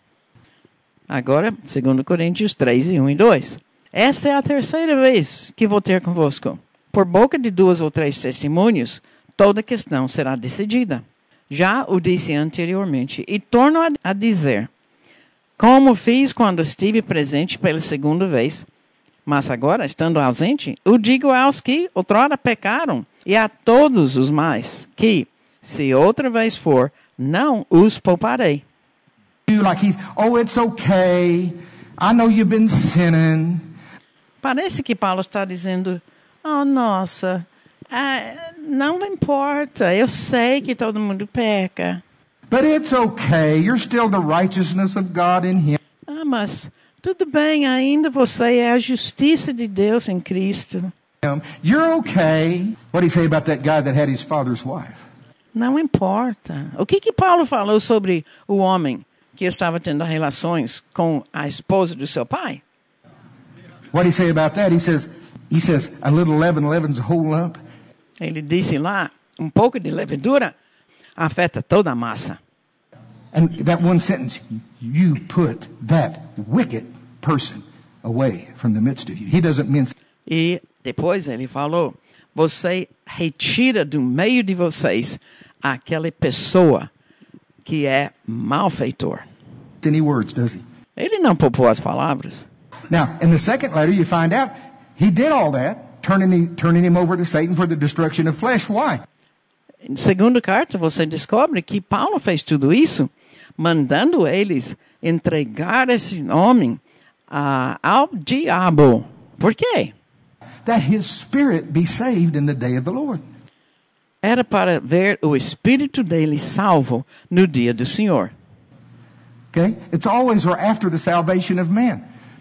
Agora, 2 Coríntios 13, 1 e 2. Esta é a terceira vez que vou ter convosco. Por boca de 2 ou 3 testemunhos, toda questão será decidida. Já o disse anteriormente e torno a dizer, como fiz quando estive presente pela segunda vez. Mas agora, estando ausente, o digo aos que outrora pecaram e a todos os mais, que, se outra vez for, não os pouparei. like it's okay. I know you've been sinning. Parece que Paulo está dizendo, nossa, não importa, eu sei que todo mundo peca. But it's okay. You're still the righteousness of God in Him. Mas tudo bem, ainda você é a justiça de Deus em Cristo. You're okay. What did he say about that guy that had his father's wife? Não importa. O que Paulo falou sobre o homem que estava tendo relações com a esposa do seu pai? What did he say about that? He says, a little leaven leavens a whole lump. Ele disse lá, um pouco de levedura afeta toda a massa. And that one sentence, you put that wicked person away from the midst of you. He doesn't mince. E depois ele falou, você retira do meio de vocês aquela pessoa que é malfeitor. Any words, does he? Ele não poupou as palavras. Now, in the second letter, you find out he did all that, turning him over to Satan for the destruction of flesh. Why? Em segunda carta, você descobre que Paulo fez tudo isso, mandando eles entregar esse homem ao diabo. Por quê? That his spirit be saved in the day of the Lord. Era para ver o espírito dele salvo no dia do Senhor. Okay? It's always or after the salvation of man.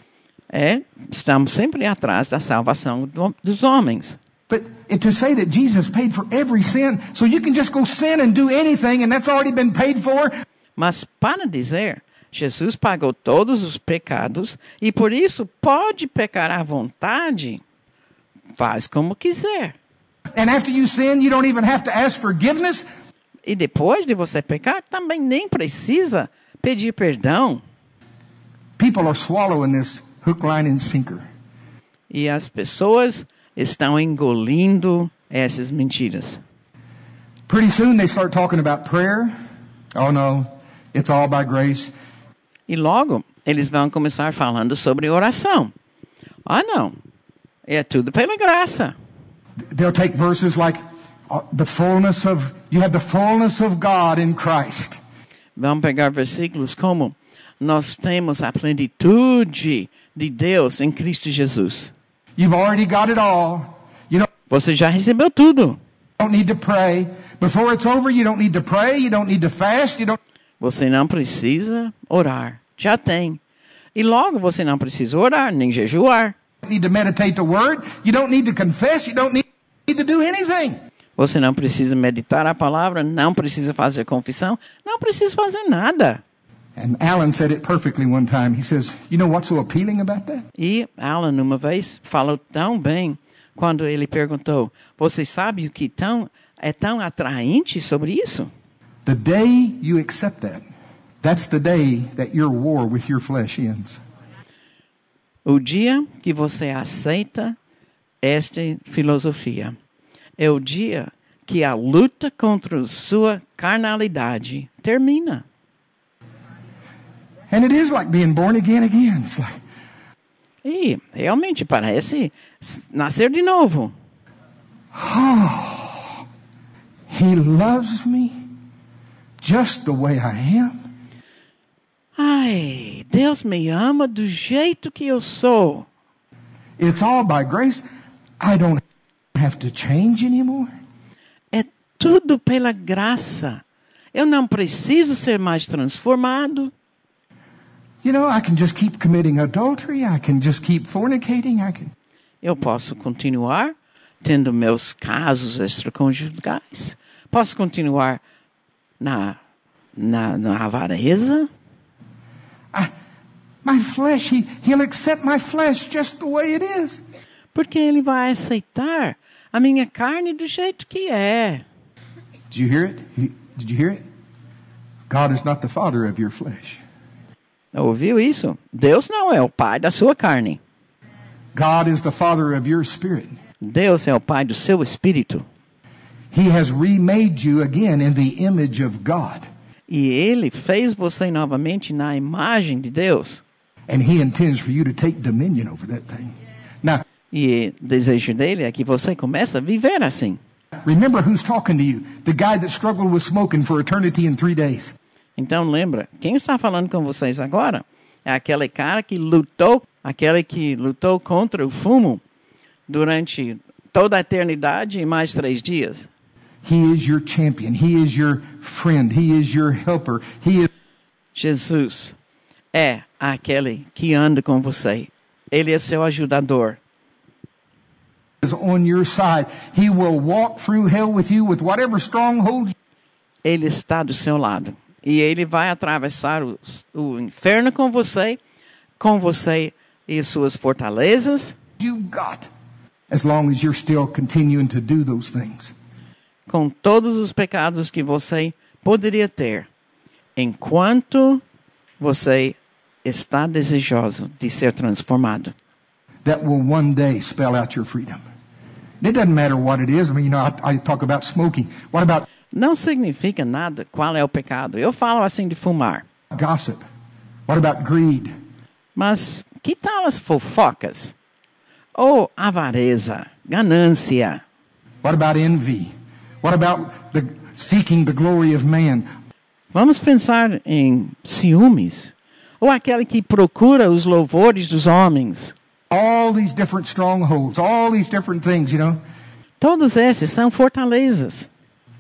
Estamos sempre atrás da salvação dos homens. But to say that Jesus paid for every sin, so you can just go sin and do anything and that's already been paid for. Mas para dizer, Jesus pagou todos os pecados e por isso pode pecar à vontade, faz como quiser. And after you sin, you don't even have to ask forgiveness. E depois de você pecar, também nem precisa pedir perdão. People are swallowing this hook, line, and sinker. E as pessoas estão engolindo essas mentiras. Pretty soon they start talking about prayer. Oh no, it's all by grace. E logo eles vão começar falando sobre oração. Ah, não. É tudo pela graça. They'll take verses like you have the fullness of God in Christ. Vão pegar versículos como nós temos a plenitude de Deus em Cristo Jesus. You've already got it all. Você já recebeu tudo. Don't need to pray. Before it's over, you don't need to pray, you don't need to fast, Você não precisa orar. Já tem. E logo você não precisa orar, nem jejuar. You don't need to meditate the word, you don't need to confess, you don't need to do anything. Você não precisa meditar a palavra, não precisa fazer confissão, não precisa fazer nada. And Alan said it perfectly one time. He says, you know what's so appealing about that? E Alan, uma vez, falou tão bem quando ele perguntou, você sabe o que é tão atraente sobre isso? The day you accept that, that's the day that your war with your flesh ends. O dia que você aceita esta filosofia é o dia que a luta contra sua carnalidade termina. And it is like being born again. It's like... E realmente parece nascer de novo. Oh, he loves me just the way I am. Ai, Deus me ama do jeito que eu sou. It's all by grace. I don't have to change anymore. É tudo pela graça. Eu não preciso ser mais transformado. I can just keep committing adultery. I can just keep fornicating. Eu posso continuar tendo meus casos extraconjugais. Posso continuar na avareza. My flesh, he'll accept my flesh just the way it is. Porque ele vai aceitar a minha carne do jeito que é. Did you hear it? Did you hear it? God is not the father of your flesh. Ouviu isso? Deus não é o pai da sua carne. God is the father of your spirit. Deus é o pai do seu espírito. He has remade you again in the image of God. E ele fez você novamente na imagem de Deus. And he intends for you to take dominion over that thing. Now, e o desejo dele é que você comece a viver assim. Remember who's talking to you. The guy that struggled with smoking for eternity in 3 days. Então lembra, quem está falando com vocês agora é aquele cara que lutou contra o fumo durante toda a eternidade e mais 3 dias. He is your champion. He is your friend. He is your helper. Jesus é aquele que anda com você. Ele é seu ajudador. Is on your side. He will walk through hell with you with whatever strongholds. Ele está do seu lado. E ele vai atravessar o inferno com você e suas fortalezas. You've got, as long as you're still continuing to do those things. Com todos os pecados que você poderia ter, enquanto você está desejoso de ser transformado. That will one day spell out your freedom. It doesn't matter what it is. I mean, I talk about smoking. What about Não significa nada qual é o pecado. Eu falo assim de fumar. gossip? What about greed? Mas que tal as fofocas? Ou avareza, ganância? What about envy? What about seeking the glory of man? Vamos pensar em ciúmes. Ou aquele que procura os louvores dos homens. All these different strongholds, all these different things, Todos esses são fortalezas.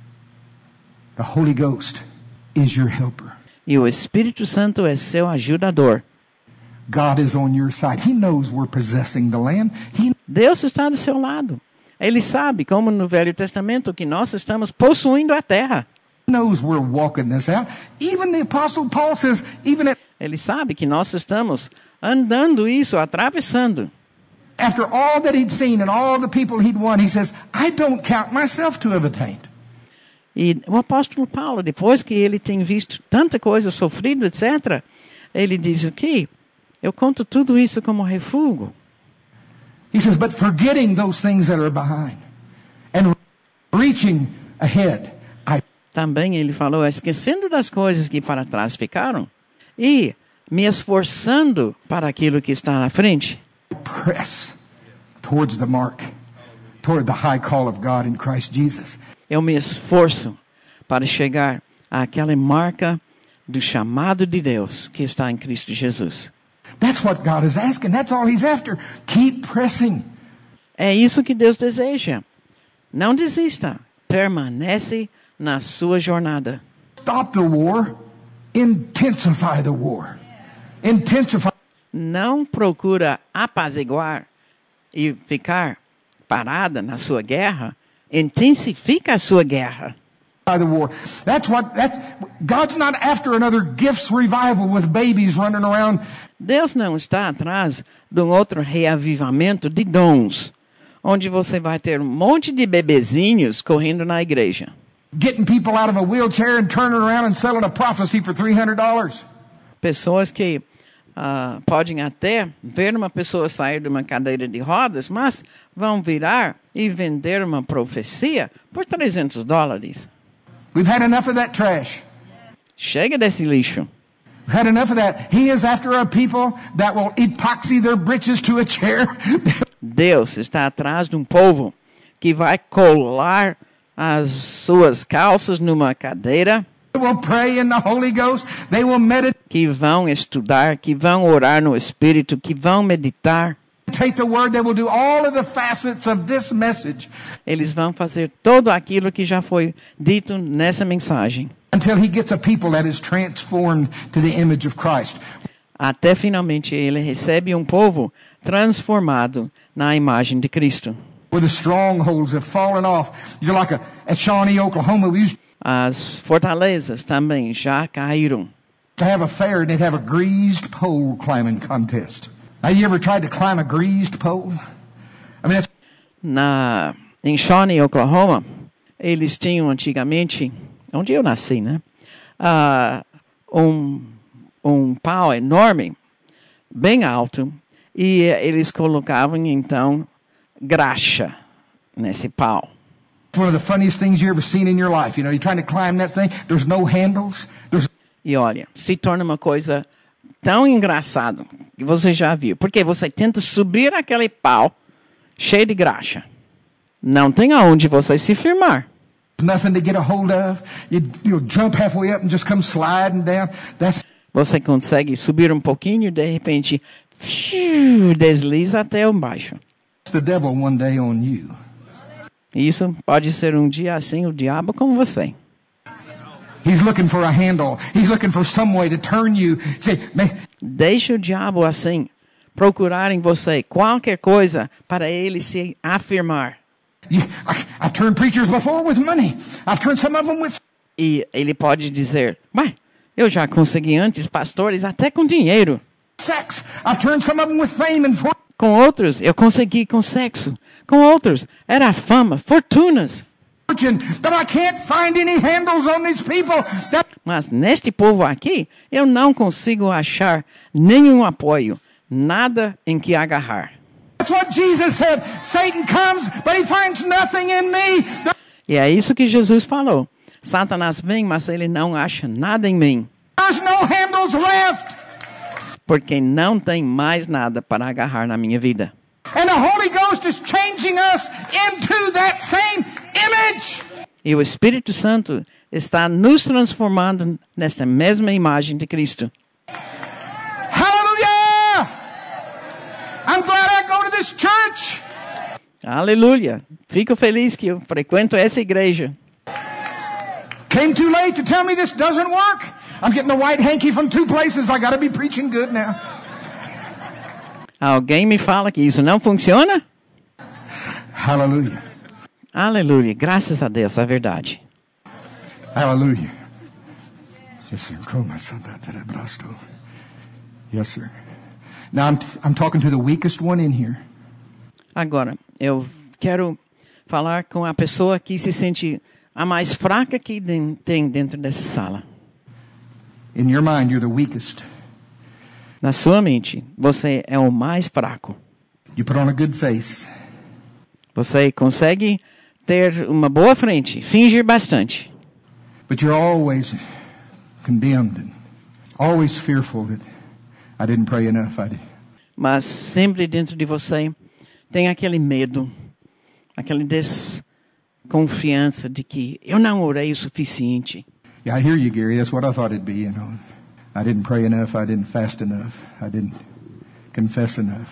The Holy Ghost is your helper. E o Espírito Santo é seu ajudador. God is on your side. He knows we're possessing the land. Deus está do seu lado. Ele sabe, como no Velho Testamento, que nós estamos possuindo a terra. Knows we're walking this out. Even the Apostle Paul says, even at, Ele sabe que nós estamos andando isso, atravessando. after all that he'd seen and all the people he'd won, he says, I don't count myself to have attained. E o apóstolo Paulo, depois que ele tem visto tanta coisa, sofrido, etc., ele diz o quê? Eu conto tudo isso como refúgio. He says, but forgetting those things that are behind and reaching ahead, I Também ele falou, esquecendo das coisas que para trás ficaram e me esforçando para aquilo que está na frente. press towards the mark, toward the high call of God in Christ Jesus. Eu me esforço para chegar àquela marca do chamado de Deus que está em Cristo Jesus. That's what God is asking. That's all he's after. Keep pressing. É isso que Deus deseja. Não desista. Permanece na sua jornada. Stop the war. Intensify the war. Intensify. Não procura apaziguar e ficar parada na sua guerra. Intensifica a sua guerra. The war. God's not after another gifts revival with babies running around. Deus não está atrás de um outro reavivamento de dons, onde você vai ter um monte de bebezinhos correndo na igreja. Getting people out of a wheelchair and turning around and selling a prophecy for $300. Pessoas que podem até ver uma pessoa sair de uma cadeira de rodas, mas vão virar e vender uma profecia por $300. We've had enough of that trash. Chega desse lixo. We've had enough of that. He is after a people that will epoxy their britches to a chair. Deus está atrás de um povo que vai colar as suas calças numa cadeira, They will pray in the Holy Ghost. They will meditate que vão estudar, que vão orar no Espírito, que vão meditar. the word. They will do all of the facets of this message Eles vão fazer tudo aquilo que já foi dito nessa mensagem, until he gets a people that is transformed to the image of Christ. até finalmente ele recebe um povo transformado na imagem de Cristo. Where the strongholds have fallen off. You're like at Shawnee, Oklahoma, we used As fortalezas também já caíram. to have a fair and they'd have a greased pole climbing contest. Now, you ever tried to climb a greased pole? I mean, Em Shawnee, Oklahoma, eles tinham antigamente, onde eu nasci, né? Um pau enorme, bem alto, e eles colocavam então graxa nesse pau. it's one of the funniest things you ever seen in your life. You know, you're trying to climb that thing. There's no handles. E olha, se torna uma coisa tão engraçada que você já viu. Porque você tenta subir aquele pau cheio de graxa. Não tem aonde você se firmar. Nothing to get a hold of. You'll jump halfway up and just come sliding down. That's Você consegue subir um pouquinho e de repente desliza até baixo. the devil one day on you. Isso pode ser um dia assim, o diabo com você. He's looking for a handle. He's looking for some way to turn you. Say, man, Deixe o diabo assim, procurar em você qualquer coisa para ele se afirmar. I've turned preachers before with money. I've turned some of them with E ele pode dizer, mas eu já consegui antes pastores até com dinheiro. sex. I've turned some of them with fame and fortune. Com outros, eu consegui com sexo. Com outros, era fama, fortunas. But I can't find any handles on these people. Mas neste povo aqui, eu não consigo achar nenhum apoio, nada em que agarrar. That's what Jesus said. Satan comes, but he finds nothing in me. E é isso que Jesus falou. Satanás vem, mas ele não acha nada em mim. There's no handles left. Porque não tem mais nada para agarrar na minha vida. And the Holy Ghost is changing us into that same image. E o Espírito Santo está nos transformando nesta mesma imagem de Cristo. Hallelujah! I'm glad I go to this church. Aleluia! Fico feliz que eu frequento essa igreja. Came too late to tell me this doesn't work. I'm getting a white hanky from two places. I got to be preaching good now. Alguém me fala que isso não funciona? Hallelujah. Aleluia. Graças a Deus, é verdade. Hallelujah. Yes, sir. Yes, sir. Now I'm talking to the weakest one in here. Agora, eu quero falar com a pessoa que se sente a mais fraca que tem dentro dessa sala. In your mind, you're the weakest. Na sua mente, você é o mais fraco. You put on a good face. Você consegue ter uma boa frente, fingir bastante. But you're always condemned and always fearful that I didn't pray enough. Mas sempre dentro de você tem aquele medo, aquela desconfiança de que eu não orei o suficiente. Yeah, I hear you, Gary. That's what I thought it'd be, you know. I didn't pray enough. I didn't fast enough. I didn't confess enough.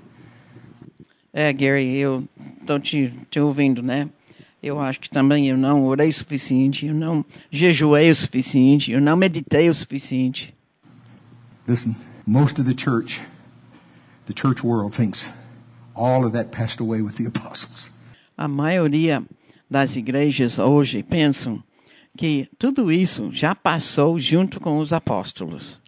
Gary, eu estou te ouvindo, né? Eu acho que também eu não orei o suficiente, eu não jejuei o suficiente, eu não meditei o suficiente. Listen, most of the church world thinks all of that passed away with the apostles. A maioria das igrejas hoje pensam que tudo isso já passou junto com os apóstolos.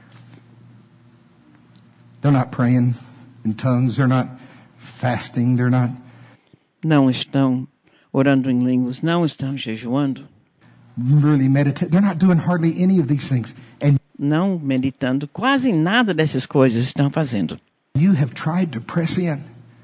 They're not praying in tongues, they're not fasting, they're not... Não estão orando em línguas, não estão jejuando. Really meditate. They're not doing hardly any of these things. And não meditando, quase nada dessas coisas estão fazendo. You have tried to press in.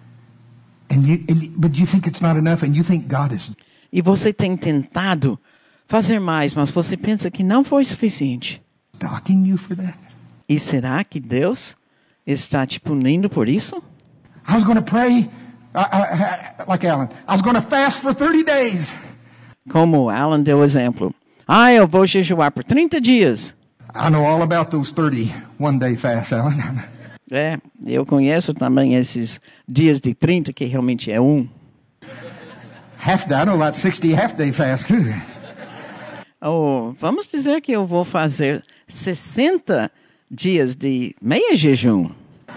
But you think it's not enough and you think God is... E você tem tentado fazer mais, mas você pensa que não foi suficiente. Docking you for that? E será que Deus está te punindo por isso? I was going to pray like Alan. I was going to fast for 30 days. Como Alan deu exemplo. Eu vou jejuar por 30 dias. I know all about those 30 one-day fasts, Alan. Eu conheço também esses dias de 30 que realmente é um. Half-day, I know about 60 half-day fasts too. Vamos dizer que eu vou fazer 60 dias de meia jejum.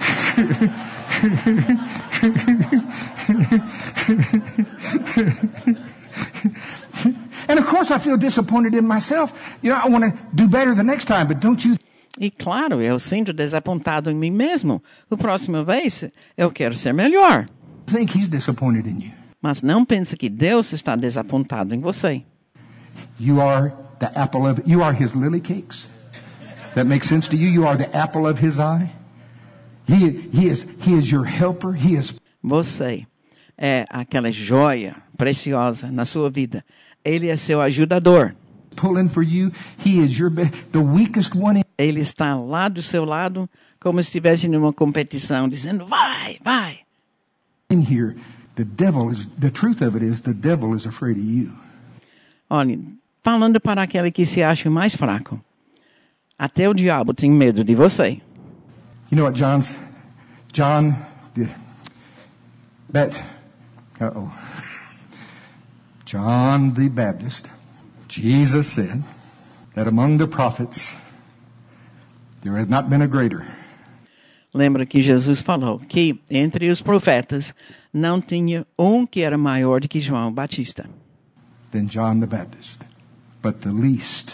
And of course I feel disappointed in myself. You know, I want to do better the next time, but don't you... E claro, eu sinto desapontado em mim mesmo. A próxima vez, eu quero ser melhor. Think he's disappointed in you. Mas não pense que Deus está desapontado em você. You are his lily cakes. That makes sense to you? You are the apple of his eye. He is your helper. Você é aquela joia preciosa na sua vida. Ele é seu ajudador. Pulling for you. He is the weakest one. Ele está lá do seu lado, como se estivesse numa competição, dizendo, vai, vai. In here, the truth of it is, the devil is afraid of you. Olha, falando para aquele que se acha mais fraco, até o diabo tem medo de você. You know what John the Baptist, Jesus said that among the prophets there has not been a greater. Lembra que Jesus falou que entre os profetas não tinha um que era maior do que João Batista. Than John the Baptist. But the least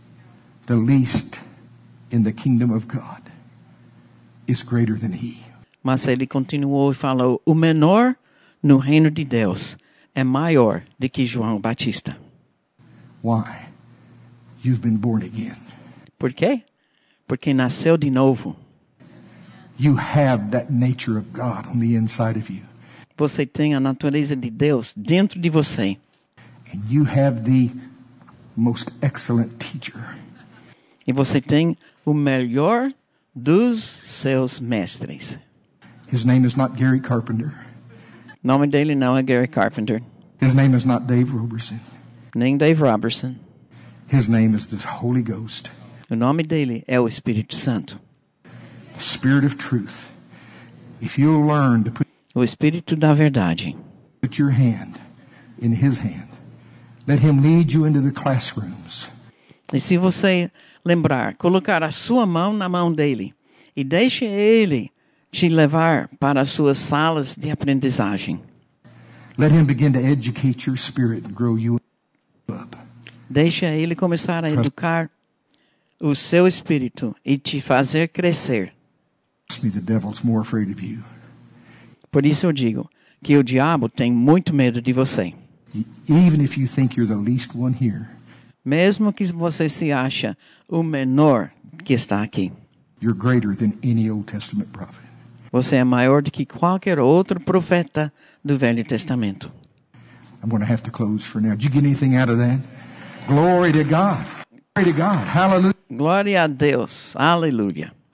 in the kingdom of God is greater than he. Mas ele continuou e falou, o menor no reino de Deus é maior do que João Batista. Why? You've been born again. Por quê? Porque nasceu de novo. You have that nature of God on the inside of you. Você tem a natureza de Deus dentro de você. And you have the most excellent teacher. E você tem o melhor dos seus mestres. His name is not Gary Carpenter. O nome dele não é Gary Carpenter. His name is not Dave Roberson. Nem Dave Robertson. His name is the Holy Ghost. O nome dele é o Espírito Santo. The Spirit of Truth. If you'll learn to o Espírito da Verdade. Put your hand in His hand. Let Him lead you into the classrooms. E se você lembrar, colocar a sua mão na mão dele e deixe ele te levar para as suas salas de aprendizagem. Let him begin to educate your spirit and grow you up. Deixa ele começar a educar o seu espírito e te fazer crescer. Trust me, the devil's more afraid of you. Por isso eu digo que o diabo tem muito medo de você. Even if you think you're the least one here, Mesmo que você se acha o menor que está aqui. you're greater than any Old Testament prophet. Você é maior do que qualquer outro profeta do Velho Testamento. I'm going to have to close for now. Did you get anything out of that? Glory to God. Glory to God. Hallelujah. Glória a Deus. Aleluia.